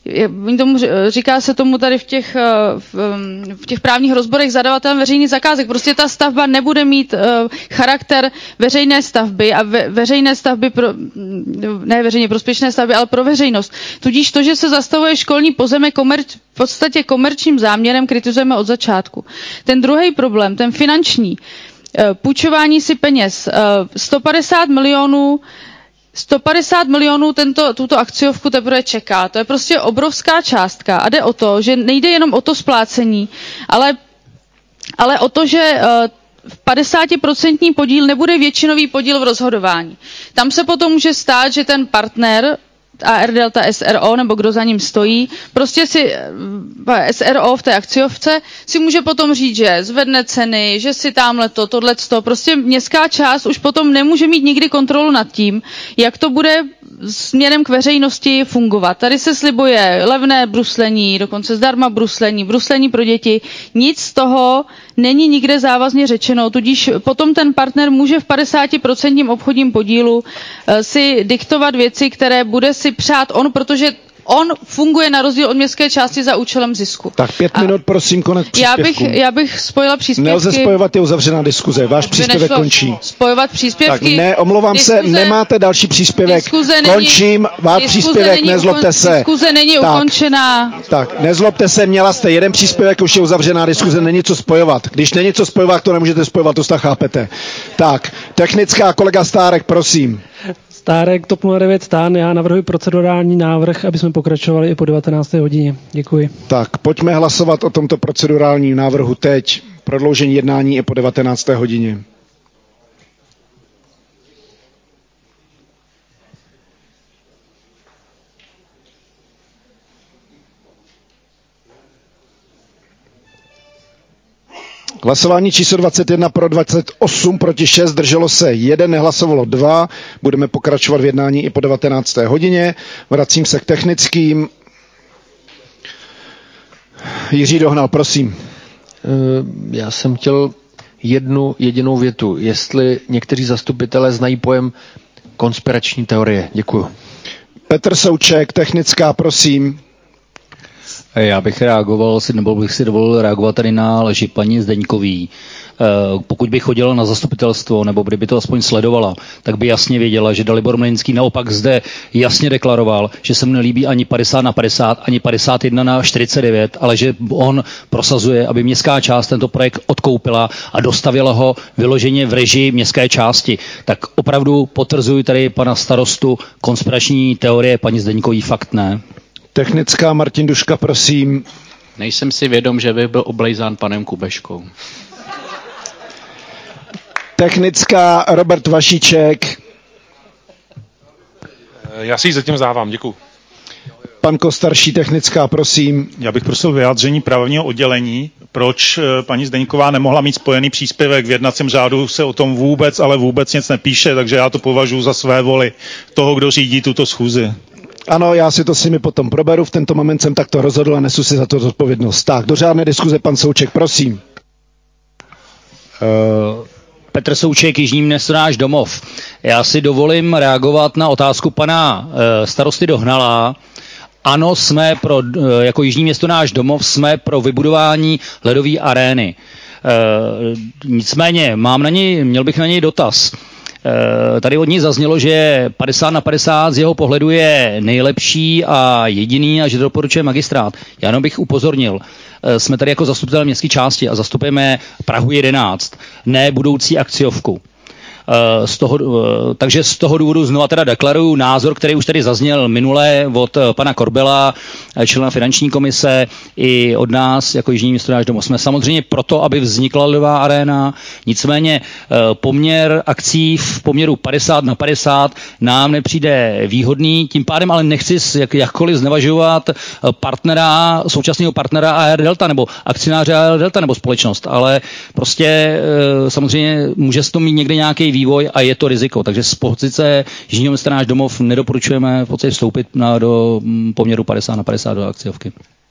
tomu, říká se tomu tady v těch, v, v těch právních rozborech zadavatelem veřejných zakázek. Prostě ta stavba nebude mít charakter veřejné stavby a ve, veřejné stavby, pro, ne veřejně prospěšné stavby, ale pro veřejnost. Tudíž to, že se zastavuje školní pozemek komerč, v podstatě komerčním záměrem, kritizujeme od začátku. Ten druhý problém, ten finanční, půjčování si peněz, sto padesát milionů sto padesát milionů tento, tuto akciovku teprve čeká. To je prostě obrovská částka a jde o to, že nejde jenom o to splácení, ale, ale o to, že uh, padesátiprocentní podíl nebude většinový podíl v rozhodování. Tam se potom může stát, že ten partner A R Delta S R O, nebo kdo za ním stojí, prostě si S R O v té akciovce si může potom říct, že zvedne ceny, že si tamhle to, tohleto. Prostě městská část už potom nemůže mít nikdy kontrolu nad tím, jak to bude směrem k veřejnosti fungovat. Tady se slibuje levné bruslení, dokonce zdarma bruslení, bruslení pro děti. Nic z toho není nikde závazně řečeno, tudíž potom ten partner může v padesátiprocentním obchodním podílu si diktovat věci, které bude si přát on, protože on funguje na rozdíl od městské části za účelem zisku. Tak pět a minut, prosím, konec příspěvku. Já bych, já bych spojila příspěvky. Nelze spojovat, je uzavřená diskuze. Váš příspěvek končí. Spojovat příspěvky. Tak ne, omlouvám diskuze, se, nemáte další příspěvek. Končím, váš příspěvek, nezlobte se. Diskuze není tak, ukončená. Tak, nezlobte se, měla jste jeden příspěvek, už je uzavřená diskuze, není co spojovat. Když není co spojovat, to nemůžete spojovat, to chápete. Tak, technická, kolega Stárek, prosím. Stárek, TOP nula devět Stan, já navrhuji procedurální návrh, aby jsme pokračovali i po devatenácté hodině. Děkuji. Tak, pojďme hlasovat o tomto procedurálním návrhu teď. Prodloužení jednání i po devatenácté hodině. Hlasování číslo dvacet jedna pro, dvacet osm proti šest, drželo se jeden, nehlasovalo dva. Budeme pokračovat v jednání i po devatenácté hodině. Vracím se k technickým. Jiří Dohnal, prosím. Já jsem chtěl jednu jedinou větu. Jestli někteří zastupitelé znají pojem konspirační teorie. Děkuju. Petr Souček, technická, prosím. Já bych reagoval, nebo bych si dovolil reagovat tady na lži paní Zdeňkový. Pokud by chodila na zastupitelstvo, nebo kdyby to aspoň sledovala, tak by jasně věděla, že Dalibor Mlejnský naopak zde jasně deklaroval, že se mu nelíbí ani padesát na padesát, ani padesát jedna na čtyřicet devět, ale že on prosazuje, aby městská část tento projekt odkoupila a dostavila ho vyloženě v režii městské části. Tak opravdu potvrzuji tady pana starostu, konspirační teorie paní Zdeňkový fakt ne. Technická, Martin Duška, prosím. Nejsem si vědom, že by byl oblejzán panem Kubeškou. Technická, Robert Vašíček. Já si ji zatím vzdávám, děkuju. Pan Kostarší, technická, prosím. Já bych prosil vyjádření právního oddělení, proč paní Zdeňková nemohla mít spojený příspěvek. V jednacím řádu se o tom vůbec, ale vůbec nic nepíše, takže já to považuji za své voli toho, kdo řídí tuto schůzi. Ano, já si to s nimi potom proberu, v tento moment jsem takto rozhodl a nesu si za to zodpovědnost. Tak, do řádné diskuze pan Souček, prosím. Uh, Petr Souček, Jižní město náš domov. Já si dovolím reagovat na otázku pana uh, starosty Dohnala. Ano, jsme pro, uh, jako Jižní město náš domov, jsme pro vybudování ledové arény. Uh, nicméně, mám na něj, měl bych na něj dotaz. Tady od ní zaznělo, že padesát na padesát z jeho pohledu je nejlepší a jediný a že to doporučuje magistrát. Já jenom bych upozornil, jsme tady jako zastupitel městské části a zastupujeme Prahu jedenáct, ne budoucí akciovku. Z toho, takže z toho důvodu znova teda deklaruju názor, který už tady zazněl minule od pana Korbela, člena finanční komise, i od nás, jako Jižní město náš domov. Jsme samozřejmě proto, aby vznikla ledová aréna, nicméně poměr akcí v poměru padesát na padesát nám nepřijde výhodný, tím pádem ale nechci jak, jakkoliv znevažovat partnera, současného partnera A R Delta, nebo akcionáře A R Delta, nebo společnost, ale prostě samozřejmě může se to mít někde nějaký vývoj a je to riziko. Takže z pozice Jižního města náš domov nedoporučujeme v podstatě vstoupit na, do poměru padesát na padesát do akciovky.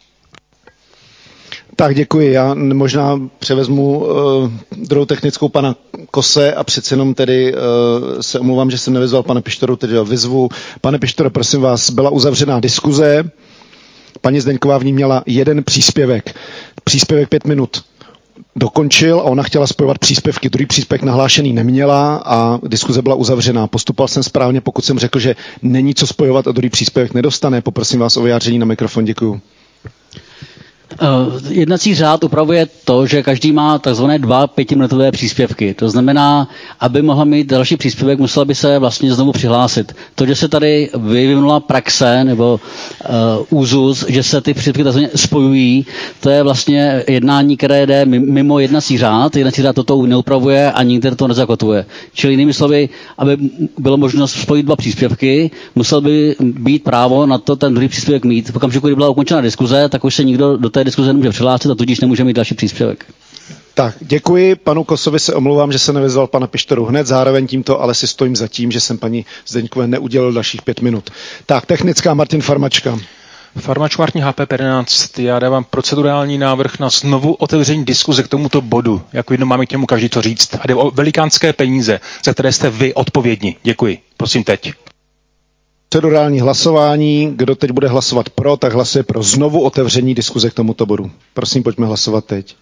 Tak děkuji. Já možná převezmu uh, druhou technickou pana Kose a přeci jenom tedy uh, se omlouvám, že jsem nevyzval pane Pištoru, tedy vyzvu. Pane Pištore, prosím vás, byla uzavřená diskuze. Paní Zdeňková v ní měla jeden příspěvek. Příspěvek pět minut dokončil a ona chtěla spojovat příspěvky. Druhý příspěvek nahlášený neměla a diskuze byla uzavřená. Postupoval jsem správně, pokud jsem řekl, že není co spojovat a druhý příspěvek nedostane. Poprosím vás o vyjádření na mikrofon. Děkuju. Uh, jednací řád upravuje to, že každý má takzvané dva pětiminutové příspěvky. To znamená, aby mohla mít další příspěvek, musela by se vlastně znovu přihlásit. To, že se tady vyvinula praxe nebo uh, úzus, že se ty příspěvky takzvaně spojují, to je vlastně jednání, které jde mimo jednací řád. Jednací řád toto neupravuje a nikde to nezakotvuje. Čili jinými slovy, aby bylo možnost spojit dva příspěvky, musel by být právo na to ten druhý příspěvek mít. V okamžiku, kdy byla ukončena diskuze, tak už se nikdo do té diskuze nemůže přihlásit a tudíž nemůže mít další příspěvek. Tak, děkuji. Panu Kosovi se omlouvám, že se nevyzval pana Pištoru hned, zároveň tímto ale si stojím za tím, že jsem paní Zdeňkové neudělil dalších pět minut. Tak, technická Martin Farmačka. Farmačka Martin H P jedenáct. Já dávám procedurální návrh na znovu otevření diskuze k tomuto bodu. Jako jedno máme k němu každý to říct. A jde o velikánské peníze, za které jste vy odpovědní. Děkuji. Prosím teď. Procedurální hlasování. Kdo teď bude hlasovat pro, tak hlasuje pro znovu otevření diskuze k tomuto bodu. Prosím, pojďme hlasovat teď.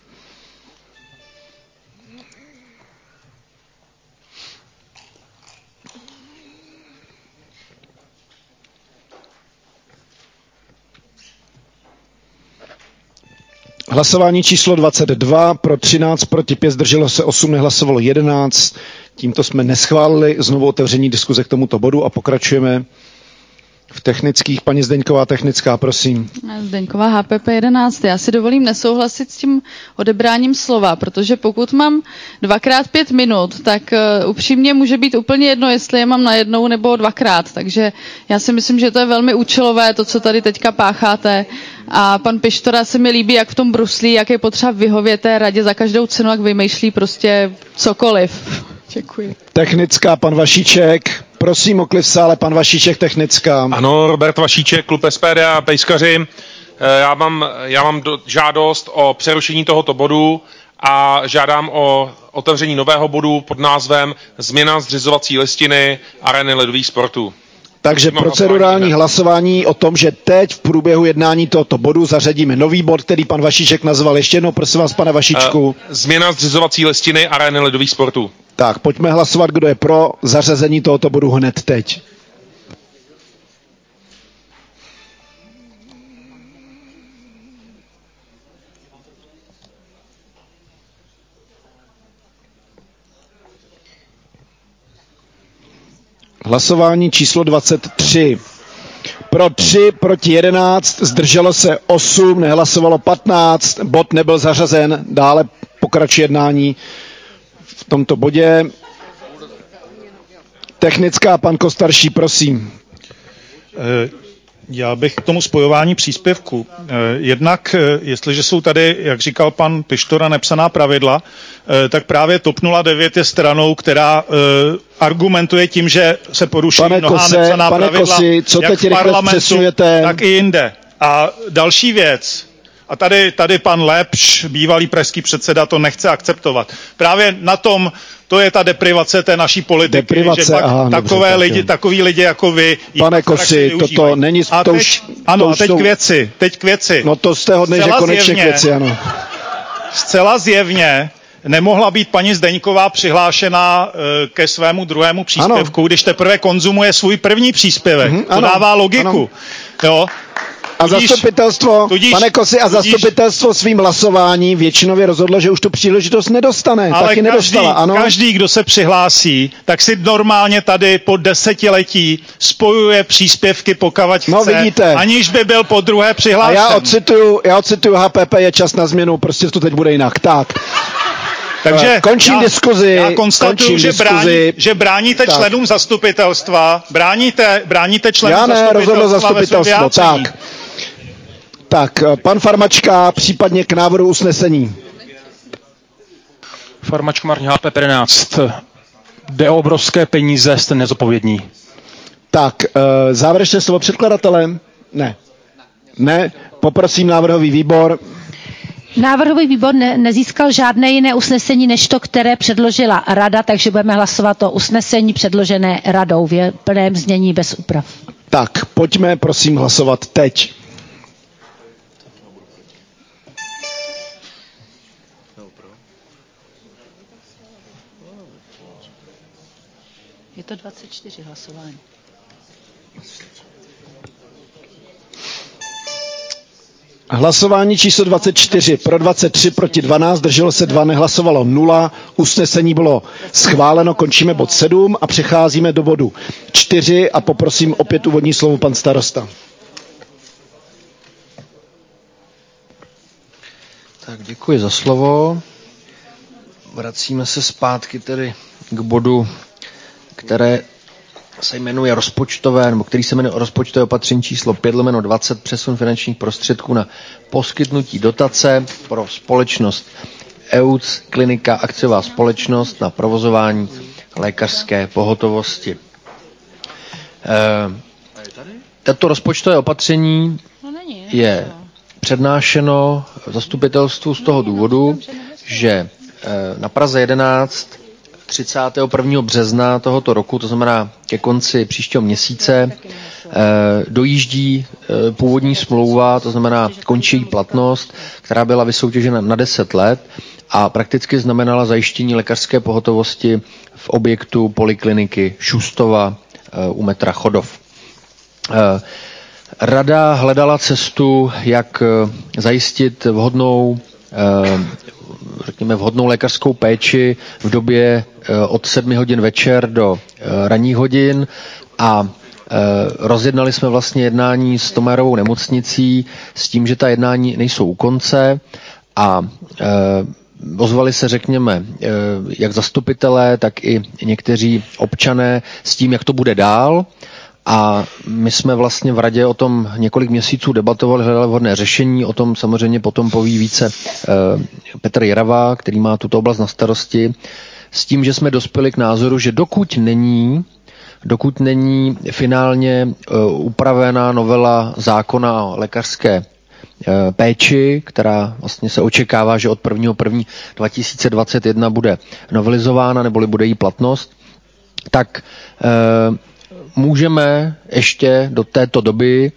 Hlasování číslo dvacet dva, pro třináct, proti pět, zdrželo se osm, nehlasovalo jedenáct. Tímto jsme neschválili znovu otevření diskuze k tomuto bodu a pokračujeme v technických. Paní Zdeňková, technická, prosím. Zdeňková H P P jedenáct. Já si dovolím nesouhlasit s tím odebráním slova, protože pokud mám dvakrát pět minut, tak uh, upřímně může být úplně jedno, jestli je mám na jednou nebo dvakrát. Takže já si myslím, že to je velmi účelové, to, co tady teďka pácháte. A pan Pištora se mi líbí, jak v tom bruslí, jak je potřeba vyhovět té radě za každou cenu, jak vymýšlí prostě cokoliv. Děkuji. Technická, pan Vašíček. Prosím o klid v sále, pan Vašíček, technická. Ano, Robert Vašíček, klub S P D a Pejskaři. Já mám, já mám do, žádost o přerušení tohoto bodu a žádám o otevření nového bodu pod názvem Změna zřizovací listiny Arény ledových sportů. Takže procedurální hlasování o tom, že teď v průběhu jednání tohoto bodu zařadíme nový bod, který pan Vašíček nazval. Ještě jednou, prosím vás, pane Vašíčku. Uh, změna zřizovací listiny Arény ledových sportů. Tak, pojďme hlasovat, kdo je pro zařazení tohoto bodu hned teď. Hlasování číslo dvacet tři. Pro tři, proti jedenáct, zdrželo se osm, nehlasovalo patnáct, bod nebyl zařazen, dále pokračuje jednání v tomto bodě. Technická, pan Kostarší, prosím. Já bych k tomu spojování příspěvku. Jednak, jestliže jsou tady, jak říkal pan Pištora, nepsaná pravidla, tak právě TOP nula devět je stranou, která argumentuje tím, že se poruší pane mnohá Kose, nepsaná pane pravidla, Kosi, co jak teď v parlamentu, tak i jinde. A další věc, a tady, tady pan Lepš, bývalý pražský předseda, to nechce akceptovat. Právě na tom, to je ta deprivace té naší politiky, deprivace, že pak aha, takové dobře, lidi, takoví lidi jako vy... Pane Kosi, toto není... A to teď, už, ano, to a teď jsou... k věci, teď k věci. No to jste hodnej, že konečně k věci, ano. Zcela zjevně nemohla být paní Zdeňková přihlášena ke svému druhému příspěvku, ano. Když teprve konzumuje svůj první příspěvek. Mm-hmm, to ano, dává logiku. Ano. Jo? A tudíž, zastupitelstvo, tudíž, pane Kosi, a tudíž, zastupitelstvo svým hlasováním většinově rozhodlo, že už tu příležitost nedostane. Ale taky každý, nedostala, ano. každý, kdo se přihlásí, tak si normálně tady po desetiletí spojuje příspěvky, pokavať chce, no, vidíte. Aniž by byl po druhé přihlášen. A já ocituju, já ocituju H P P, je čas na změnu, prostě to teď bude jinak. Tak. Takže končím já, diskuzi. Já konstatuju, že, brání, že bráníte tak. členům zastupitelstva, bráníte, bráníte členům já ne, zastupitelstva, zastupitelstvo tak. Tak, pan Farmačka, případně k návrhu usnesení. Farmačka Martin H P jedenáct. Jde o obrovské peníze, jste nezodpovědní. Tak, závěrečné slovo předkladatele? Ne. Ne, poprosím návrhový výbor. Návrhový výbor ne, nezískal žádné jiné usnesení, než to, které předložila rada, takže budeme hlasovat o usnesení předložené radou v plném znění bez úprav. Tak, pojďme prosím hlasovat teď. sto dvacet čtyři hlasování. Hlasování číslo dvacet čtyři, pro dvacet tři, proti dvanáct, drželo se dva, nehlasovalo nula. Usnesení bylo schváleno, končíme bod sedm a přecházíme do bodu čtyři a poprosím opět úvodní slovo pan starosta. Tak děkuji za slovo. Vracíme se zpátky tedy k bodu, které se jmenuje rozpočtové, nebo který se jmenuje rozpočtové opatření číslo pět lomeno dvacet, přesun finančních prostředků na poskytnutí dotace pro společnost E U C, klinika akciová společnost na provozování lékařské pohotovosti. Tato rozpočtové opatření je přednášeno zastupitelstvu z toho důvodu, že na Praze jedenáct třicátého prvního března tohoto roku, to znamená ke konci příštího měsíce, dojíždí původní smlouva, to znamená končí její platnost, která byla vysoutěžena na deset let a prakticky znamenala zajištění lékařské pohotovosti v objektu polikliniky Šustova u metra Chodov. Rada hledala cestu, jak zajistit vhodnou řekněme vhodnou lékařskou péči v době od sedmi hodin večer do ranních hodin a rozjednali jsme vlastně jednání s Tomajerovou nemocnicí s tím, že ta jednání nejsou u konce a ozvali se, řekněme, jak zastupitelé, tak i někteří občané s tím, jak to bude dál. A my jsme vlastně v radě o tom několik měsíců debatovali, hledali vhodné řešení, o tom samozřejmě potom poví více Petr Jirava, který má tuto oblast na starosti, s tím, že jsme dospěli k názoru, že dokud není, dokud není finálně upravená novela zákona o lékařské péči, která vlastně se očekává, že od prvního prvního dva tisíce dvacet jedna bude novelizována, neboli bude jí platnost, tak můžeme ještě do této doby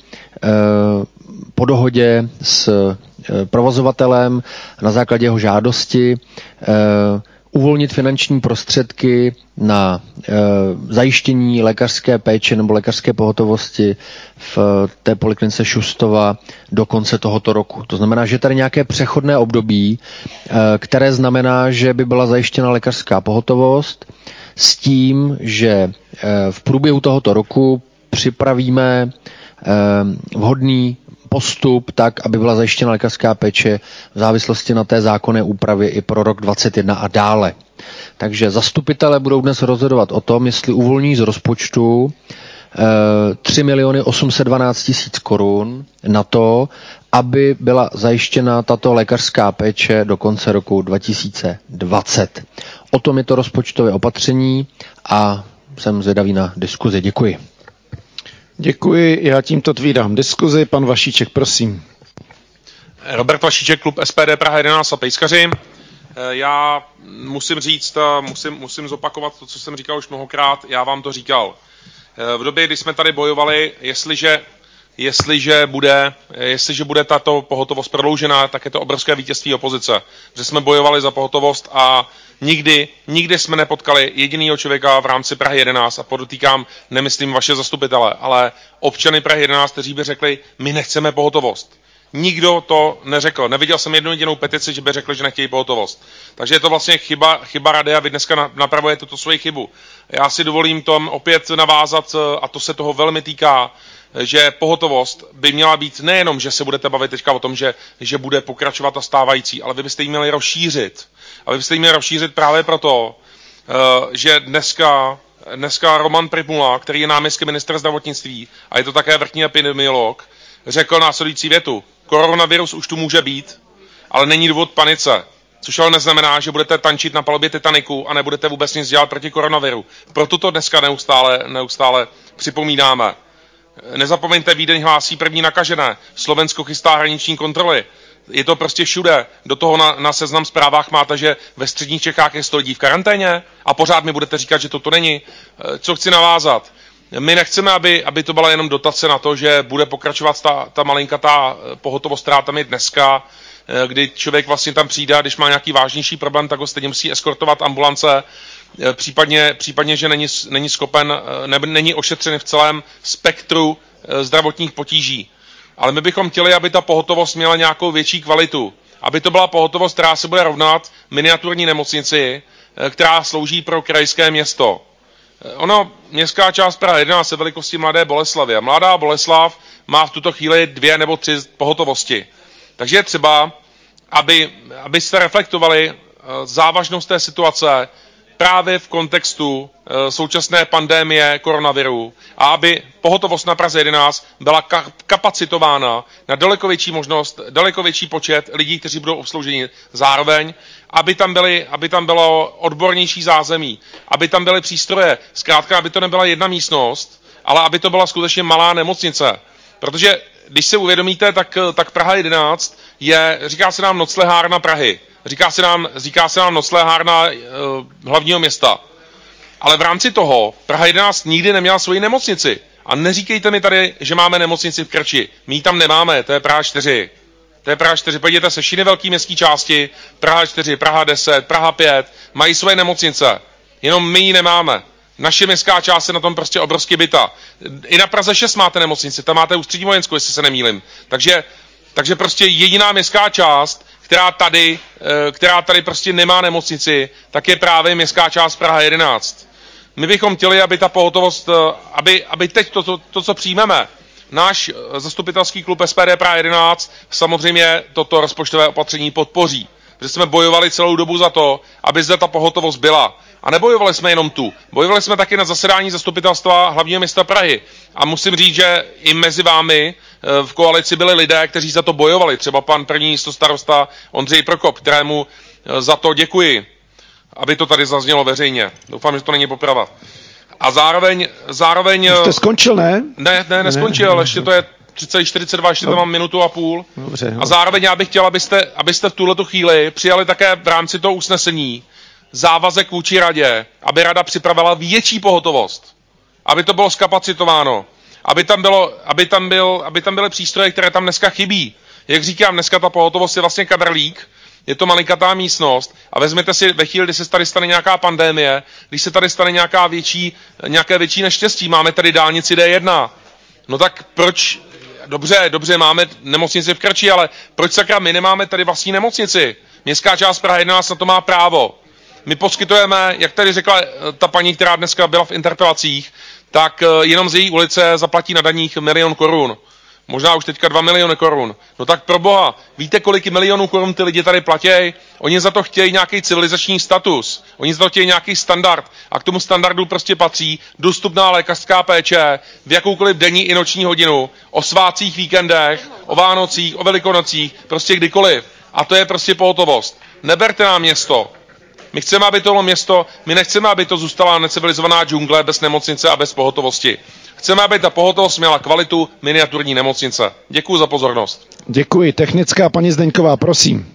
po dohodě s provozovatelem na základě jeho žádosti uvolnit finanční prostředky na zajištění lékařské péče nebo lékařské pohotovosti v té poliklinice Šustova do konce tohoto roku. To znamená, že tady nějaké přechodné období, které znamená, že by byla zajištěna lékařská pohotovost, s tím, že v průběhu tohoto roku připravíme vhodný postup tak, aby byla zajištěna lékařská péče v závislosti na té zákonné úpravě i pro rok dvacet jedna a dále. Takže zastupitelé budou dnes rozhodovat o tom, jestli uvolní z rozpočtu tři miliony osm set dvanáct tisíc korun na to, aby byla zajištěna tato lékařská péče do konce roku dva tisíce dvacet. O tom je to rozpočtové opatření a jsem zvědavý na diskuzi. Děkuji. Děkuji, já tímto otvírám diskuzi. Pan Vašíček, prosím. Robert Vašíček, klub S P D Praha jedenáct a Pejskaři. Já musím říct, musím, musím zopakovat to, co jsem říkal už mnohokrát, já vám to říkal. V době, kdy jsme tady bojovali, jestliže, jestliže, bude, jestliže bude tato pohotovost prodloužená, tak je to obrovské vítězství opozice. Že jsme bojovali za pohotovost a nikdy, nikdy jsme nepotkali jedinýho člověka v rámci Prahy jedenáct a podotýkám, nemyslím vaše zastupitele, ale občany Prahy jedenáct, kteří by řekli, my nechceme pohotovost. Nikdo to neřekl. Neviděl jsem jednu jedinou petici, že by řekli, že nechtějí pohotovost. Takže je to vlastně chyba, chyba rady a vy dneska napravujete tuto svoji chybu. Já si dovolím tom opět navázat, a to se toho velmi týká, že pohotovost by měla být nejenom, že se budete bavit teďka o tom, že, že bude pokračovat ta stávající, ale vy byste ji měli rozšířit. A vy byste ji měli rozšířit právě proto, že dneska, dneska Roman Prymula, který je náměstek ministra zdravotnictví a je to také vrchní epidemiolog, řekl následující větu. Koronavirus už tu může být, ale není důvod panice. Což ale neznamená, že budete tančit na palubě Titaniku a nebudete vůbec nic dělat proti koronaviru. Proto to dneska neustále, neustále připomínáme. Nezapomeňte, Vídeň hlásí první nakažené. Slovensko chystá hraniční kontroly. Je to prostě všude. Do toho na, na Seznam Zprávách máte, že ve středních Čechách je sto lidí v karanténě a pořád mi budete říkat, že toto není. Co chci navázat? My nechceme, aby, aby to byla jenom dotace na to, že bude pokračovat ta, ta malinkatá pohotovost, která tam je dneska. kdy člověk vlastně tam přijde a když má nějaký vážnější problém, tak ho stejně musí eskortovat ambulance, případně, případně že není, není schopen, ne, není ošetřen v celém spektru zdravotních potíží. Ale my bychom chtěli, aby ta pohotovost měla nějakou větší kvalitu. Aby to byla pohotovost, která se bude rovnat miniaturní nemocnici, která slouží pro krajské město. Ono, městská část Praha jedenáct je velikosti Mladé Boleslavy a Mladá Boleslav má v tuto chvíli dvě nebo tři pohotovosti. Takže je třeba, aby, abyste reflektovali závažnost té situace právě v kontextu současné pandémie koronaviru a aby pohotovost na Praze jedenáct byla ka- kapacitována na daleko větší možnost, daleko větší počet lidí, kteří budou obslouženi zároveň, aby tam, byly, aby tam bylo odbornější zázemí, aby tam byly přístroje, zkrátka, aby to nebyla jedna místnost, ale aby to byla skutečně malá nemocnice. Protože když se uvědomíte, tak, tak Praha jedenáct je, říká se nám noclehárna Prahy. Říká se nám, říká se nám noclehárna e, hlavního města. Ale v rámci toho Praha jedenáct nikdy neměla svoji nemocnici. A neříkejte mi tady, že máme nemocnici v Krči. My ji tam nemáme, to je Praha čtyři. To je Praha čtyři. Podívejte se, všechny velké městské části, Praha čtyři, Praha deset, Praha pět, mají svoje nemocnice. Jenom my ji nemáme. Naše městská část je na tom prostě obrovsky byta. I na Praze šest máte nemocnici, tam máte ústřední vojenskou, jestli se nemýlim. Takže, takže prostě jediná městská část, která tady, která tady prostě nemá nemocnici, tak je právě městská část Praha jedenáct. My bychom chtěli, aby ta pohotovost, aby, aby teď to, to, to, co přijmeme, náš zastupitelský klub S P D Praha jedenáct samozřejmě toto rozpočtové opatření podpoří. Protože jsme bojovali celou dobu za to, aby zde ta pohotovost byla. A nebojovali jsme jenom tu. Bojovali jsme taky na zasedání zastupitelstva hlavního města Prahy. A musím říct, že i mezi vámi v koalici byli lidé, kteří za to bojovali. Třeba pan první místostarosta Ondřej Prokop, kterému za to děkuji, aby to tady zaznělo veřejně. Doufám, že to není poprava. A zároveň... zároveň jste skončil, ne? Ne, ne, neskončil, ne, ne, ještě to je třicet čtyřicet dva, ještě to mám minutu a půl. Dobře, a zároveň já bych chtěl, abyste, abyste v tuhletu chvíli přijali také v rámci toho usnesení závazek vůči radě, aby rada připravila větší pohotovost, aby to bylo zkapacitováno, aby tam, bylo, aby tam, byl, aby tam byly přístroje, které tam dneska chybí. Jak říkám, dneska ta pohotovost je vlastně kabrlík, je to malinkatá místnost a vezměte si ve chvíli, kdy se tady stane nějaká pandémie, když se tady stane nějaká větší, nějaké větší neštěstí, máme tady dálnici D jedna, no tak proč, dobře, dobře, máme nemocnici v Krči, ale proč sakra my nemáme tady vlastní nemocnici? Městská část Praha jedenáct na to má právo. My poskytujeme, jak tady řekla ta paní, která dneska byla v interpelacích, tak jenom z její ulice zaplatí na daních milion korun. Možná už teďka dva miliony korun. No tak pro boha, víte, kolik milionů korun ty lidi tady platí? Oni za to chtějí nějaký civilizační status. Oni za to chtějí nějaký standard. A k tomu standardu prostě patří dostupná lékařská péče v jakoukoliv denní i noční hodinu, o svátcích, víkendech, o Vánocích, o Velikonocích, prostě kdykoliv. A to je prostě pohotovost. Neberte nám město. My chceme, aby to bylo město, my nechceme, aby to zůstala necivilizovaná džungle bez nemocnice a bez pohotovosti. Chceme, aby ta pohotovost měla kvalitu miniaturní nemocnice. Děkuji za pozornost. Děkuji. Technická paní Zdeňková, prosím.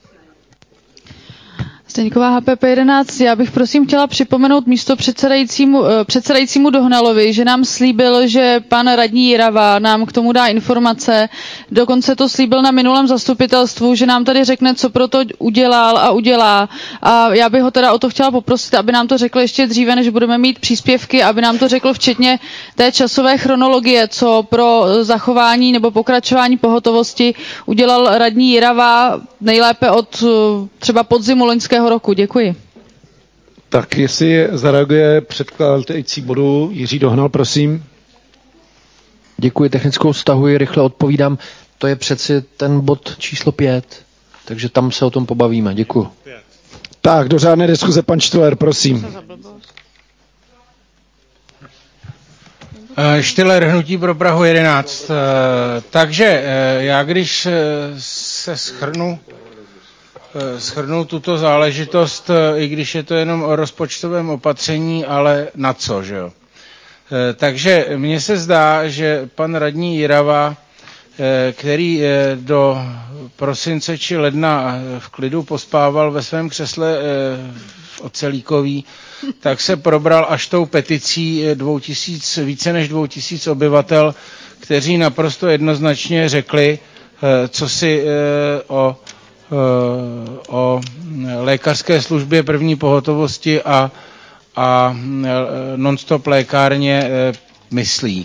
Zdeňková H P P jedenáct, já bych prosím chtěla připomenout místo předsedajícímu, předsedajícímu Dohnalovi, že nám slíbil, že pan radní Jirava nám k tomu dá informace, dokonce to slíbil na minulém zastupitelstvu, že nám tady řekne, co pro to udělal a udělá. A já bych ho teda o to chtěla poprosit, aby nám to řekl ještě dříve, než budeme mít příspěvky, aby nám to řekl včetně té časové chronologie, co pro zachování nebo pokračování pohotovosti udělal radní Jirava nejlépe od třeba podzimu loňského roku. Děkuji. Tak jestli zareaguje předkladající bodu Jiří Dohnal, prosím. Děkuji, technickou stahuji, rychle odpovídám. To je přeci ten bod číslo pět, takže tam se o tom pobavíme. Děkuji. Tak, do řádné diskuze pan Štýler, prosím. Štýler, hnutí pro Prahu jedenáct. Takže já když se shrnu shrnu tuto záležitost, i když je to jenom o rozpočtovém opatření, ale na co, že jo? Takže mně se zdá, že pan radní Jirava, který do prosince či ledna v klidu pospával ve svém křesle v Ocelíkový, tak se probral až tou peticí dvou tisíc, více než dvou tisíc obyvatel, kteří naprosto jednoznačně řekli, co si o o lékařské službě první pohotovosti a, a non-stop lékárně myslí.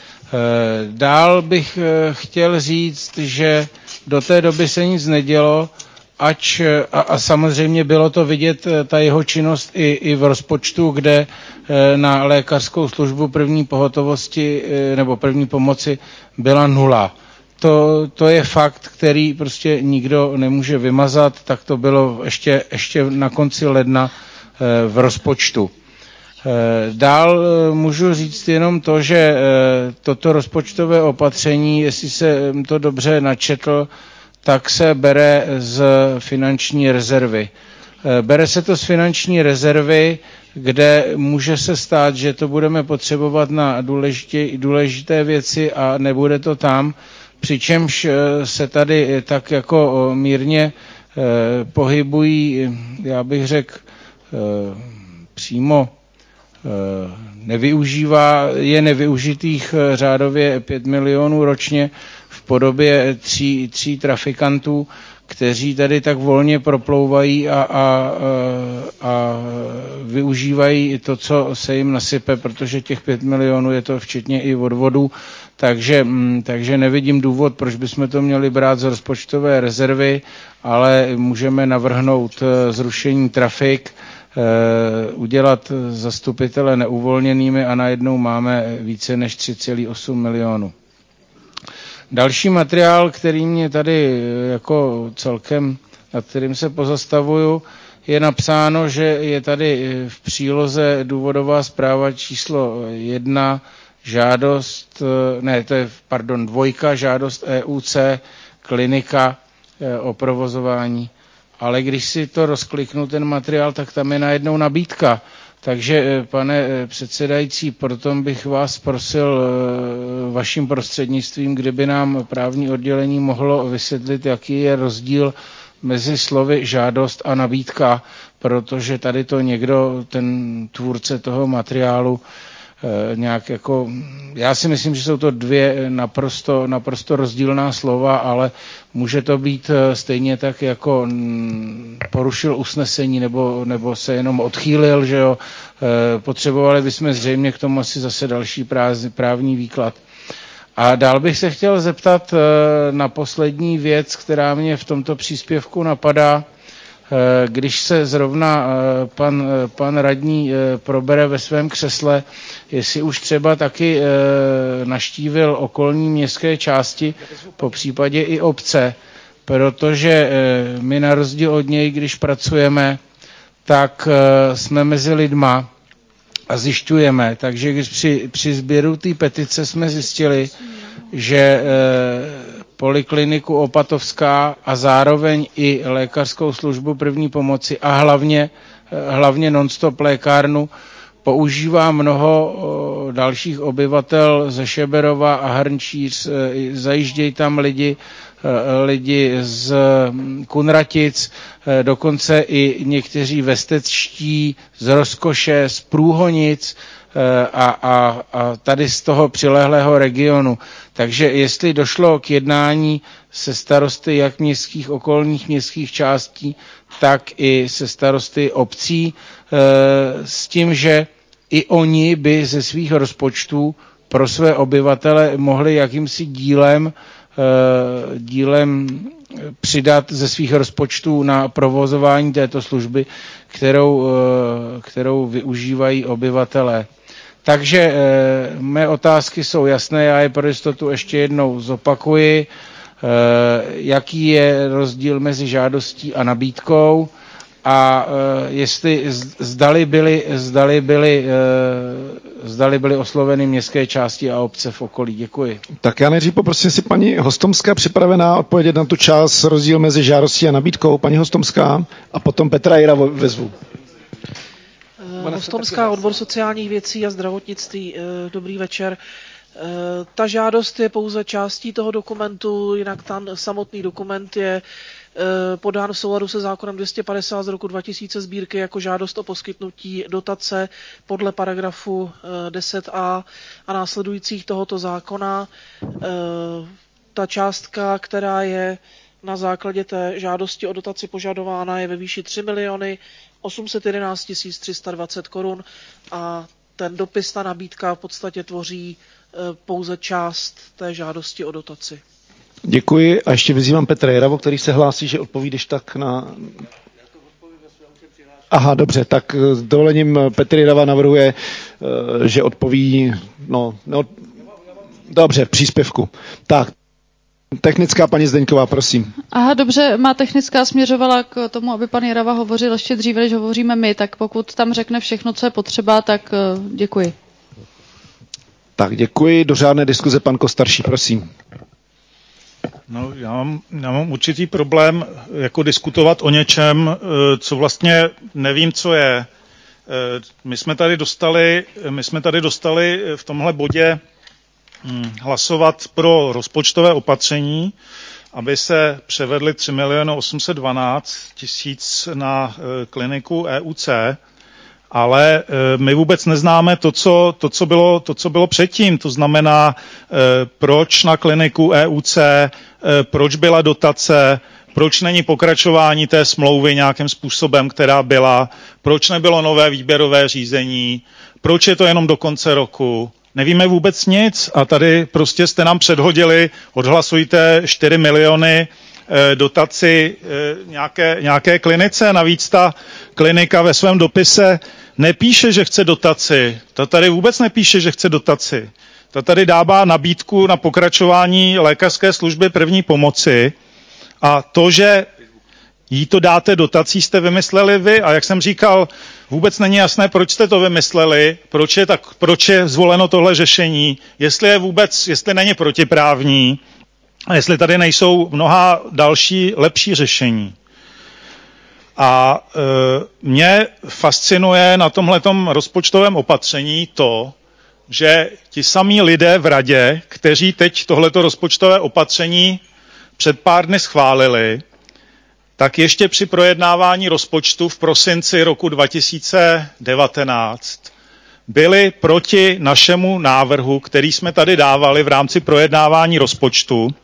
Dál bych chtěl říct, že do té doby se nic nedělo, ač a, a samozřejmě bylo to vidět, ta jeho činnost i, i v rozpočtu, kde na lékařskou službu první pohotovosti nebo první pomoci byla nula. To, to je fakt, který prostě nikdo nemůže vymazat, tak to bylo ještě, ještě na konci ledna v rozpočtu. Dál můžu říct jenom to, že toto rozpočtové opatření, jestli se to dobře načetl, tak se bere z finanční rezervy. Bere se to z finanční rezervy, kde může se stát, že to budeme potřebovat na důležité, důležité věci a nebude to tam, přičemž se tady tak jako mírně pohybují, já bych řekl, přímo nevyužívá, je nevyužitých řádově pět milionů ročně v podobě tří, tří trafikantů, kteří tady tak volně proplouvají a, a, a využívají to, co se jim nasype, protože těch pět milionů je to včetně i odvodů, takže, takže nevidím důvod, proč bychom to měli brát z rozpočtové rezervy, ale můžeme navrhnout zrušení trafik, udělat zastupitele neuvolněnými a najednou máme více než tři celá osm milionů. Další materiál, který mě tady jako celkem, nad kterým se pozastavuju, je napsáno, že je tady v příloze důvodová zpráva číslo jedna, žádost, ne, to je, pardon, dvojka, žádost E U C, klinika o provozování. Ale když si to rozkliknu, ten materiál, tak tam je najednou nabídka. Takže, pane předsedající, proto bych vás prosil vaším prostřednictvím, kdyby nám právní oddělení mohlo vysvětlit, jaký je rozdíl mezi slovy žádost a nabídka, protože tady to někdo, ten tvůrce toho materiálu, nějak jako, já si myslím, že jsou to dvě naprosto, naprosto rozdílná slova, ale může to být stejně tak, jako porušil usnesení nebo, nebo se jenom odchýlil, že jo. Potřebovali bychom zřejmě k tomu asi zase další právní výklad. A dál bych se chtěl zeptat na poslední věc, která mě v tomto příspěvku napadá. Když se zrovna pan, pan radní probere ve svém křesle, jestli už třeba taky naštívil okolní městské části, po případě i obce, protože my na rozdíl od něj, když pracujeme, tak jsme mezi lidma a zjišťujeme. Takže když při, při sběru té petice jsme zjistili, že polikliniku Opatovská a zároveň i lékařskou službu první pomoci a hlavně, hlavně non-stop lékárnu používá mnoho dalších obyvatel ze Šeberova a Hrnčíř, zajíždějí tam lidi, lidi z Kunratic, dokonce i někteří vestečtí z Rozkoše, z Průhonic a, a, a tady z toho přilehlého regionu. Takže jestli došlo k jednání se starosty jak městských, okolních městských částí, tak i se starosty obcí, s tím, že i oni by ze svých rozpočtů pro své obyvatele mohli jakýmsi dílem, dílem přidat ze svých rozpočtů na provozování této služby, kterou, kterou využívají obyvatelé. Takže mé otázky jsou jasné, já je pro jistotu ještě jednou zopakuji. Jaký je rozdíl mezi žádostí a nabídkou a jestli zdali byly, zdali byly, zdali byly osloveny městské části a obce v okolí. Děkuji. Tak já nejdřív poprosím si paní Hostomská připravená odpovědět na tu část rozdíl mezi žádostí a nabídkou. Paní Hostomská a potom Petra Jira vezvu. Hostomská, odbor sociálních věcí a zdravotnictví. Dobrý večer. Ta žádost je pouze částí toho dokumentu, jinak ten samotný dokument je podán v souladu se zákonem dvě stě padesát z roku dva tisíce sbírky jako žádost o poskytnutí dotace podle paragrafu deset a a následujících tohoto zákona. Ta částka, která je na základě té žádosti o dotaci požadována je ve výši tři miliony osm set jedenáct tisíc tři sta dvacet korun a ten dopis, ta nabídka v podstatě tvoří pouze část té žádosti o dotaci. Děkuji a ještě vyzývám Petra Jaravu, který se hlásí, že odpovídeš tak na... Aha, dobře, tak s dovolením Petr Jirava navrhuje, že odpoví, no, no dobře, v příspěvku. Tak, technická paní Zdeňková, prosím. Aha, dobře, má technická směřovala k tomu, aby pan Jirava hovořil ještě dříve, než hovoříme my, tak pokud tam řekne všechno, co je potřeba, tak děkuji. Tak děkuji, do řádné diskuze pan Kostarší, prosím. No, já mám, já mám určitý problém jako diskutovat o něčem, co vlastně nevím, co je. My jsme tady dostali, my jsme tady dostali v tomhle bodě hlasovat pro rozpočtové opatření, aby se převedly tři miliony osm set dvanáct tisíc na kliniku E U C, ale my vůbec neznáme to, co, to, co, bylo, to, co bylo předtím. To znamená, proč na kliniku E U C, proč byla dotace, proč není pokračování té smlouvy nějakým způsobem, která byla, proč nebylo nové výběrové řízení, proč je to jenom do konce roku. Nevíme vůbec nic a tady prostě jste nám předhodili, odhlasujte čtyři miliony dotaci nějaké, nějaké klinice. Navíc ta klinika ve svém dopise nepíše, že chce dotaci. Ta tady vůbec nepíše, že chce dotaci. Ta tady dává nabídku na pokračování lékařské služby první pomoci a to, že jí to dáte dotací, jste vymysleli vy a jak jsem říkal, vůbec není jasné, proč jste to vymysleli, proč je, tak, proč je zvoleno tohle řešení, jestli je vůbec, jestli není protiprávní a jestli tady nejsou mnoha další lepší řešení. A e, mě fascinuje na tomhletom rozpočtovém opatření to, že ti samí lidé v radě, kteří teď tohleto rozpočtové opatření před pár dny schválili, tak ještě při projednávání rozpočtu v prosinci roku dva tisíce devatenáct byli proti našemu návrhu, který jsme tady dávali v rámci projednávání rozpočtu,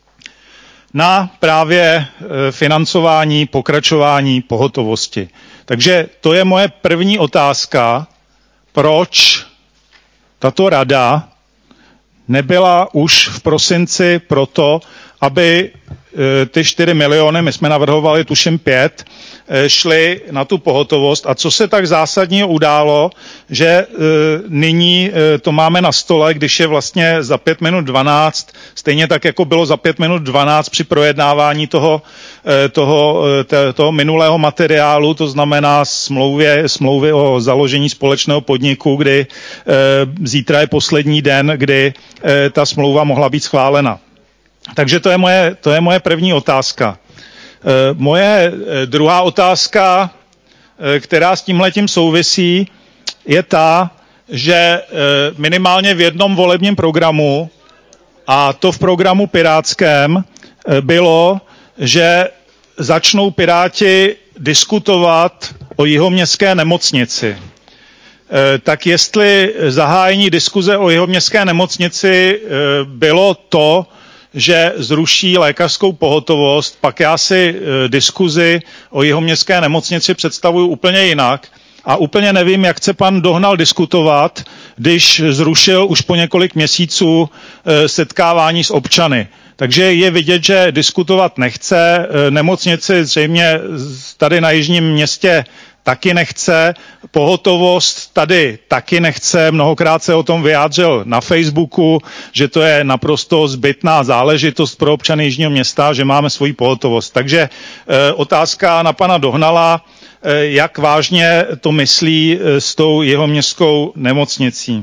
na právě financování, pokračování pohotovosti. Takže to je moje první otázka, proč tato rada nebyla už v prosinci proto, aby ty čtyři miliony, my jsme navrhovali tuším pět, šli na tu pohotovost. A co se tak zásadního událo, že nyní to máme na stole, když je vlastně za pět minut dvanáct, stejně tak, jako bylo za pět minut dvanáct při projednávání toho, toho, toho minulého materiálu, to znamená smlouvě, smlouvy o založení společného podniku, kdy zítra je poslední den, kdy ta smlouva mohla být schválena. Takže to je moje, to je moje první otázka. E, moje druhá otázka, e, která s tímhletím souvisí, je ta, že e, minimálně v jednom volebním programu, a to v programu pirátském, e, bylo, že začnou Piráti diskutovat o jihoměstské nemocnici. E, tak jestli zahájení diskuze o jihoměstské nemocnici e, bylo to, že zruší lékařskou pohotovost, pak já si e, diskuzi o jihoměstské nemocnici představuju úplně jinak a úplně nevím, jak chce pan Dohnal diskutovat, když zrušil už po několik měsíců e, setkávání s občany. Takže je vidět, že diskutovat nechce, e, nemocnici zřejmě tady na jižním městě taky nechce, pohotovost tady taky nechce, mnohokrát se o tom vyjádřil na Facebooku, že to je naprosto zbytná záležitost pro občany jižního města, že máme svoji pohotovost. Takže e, otázka na pana Dohnala, e, jak vážně to myslí e, s tou jihoměstskou nemocnicí.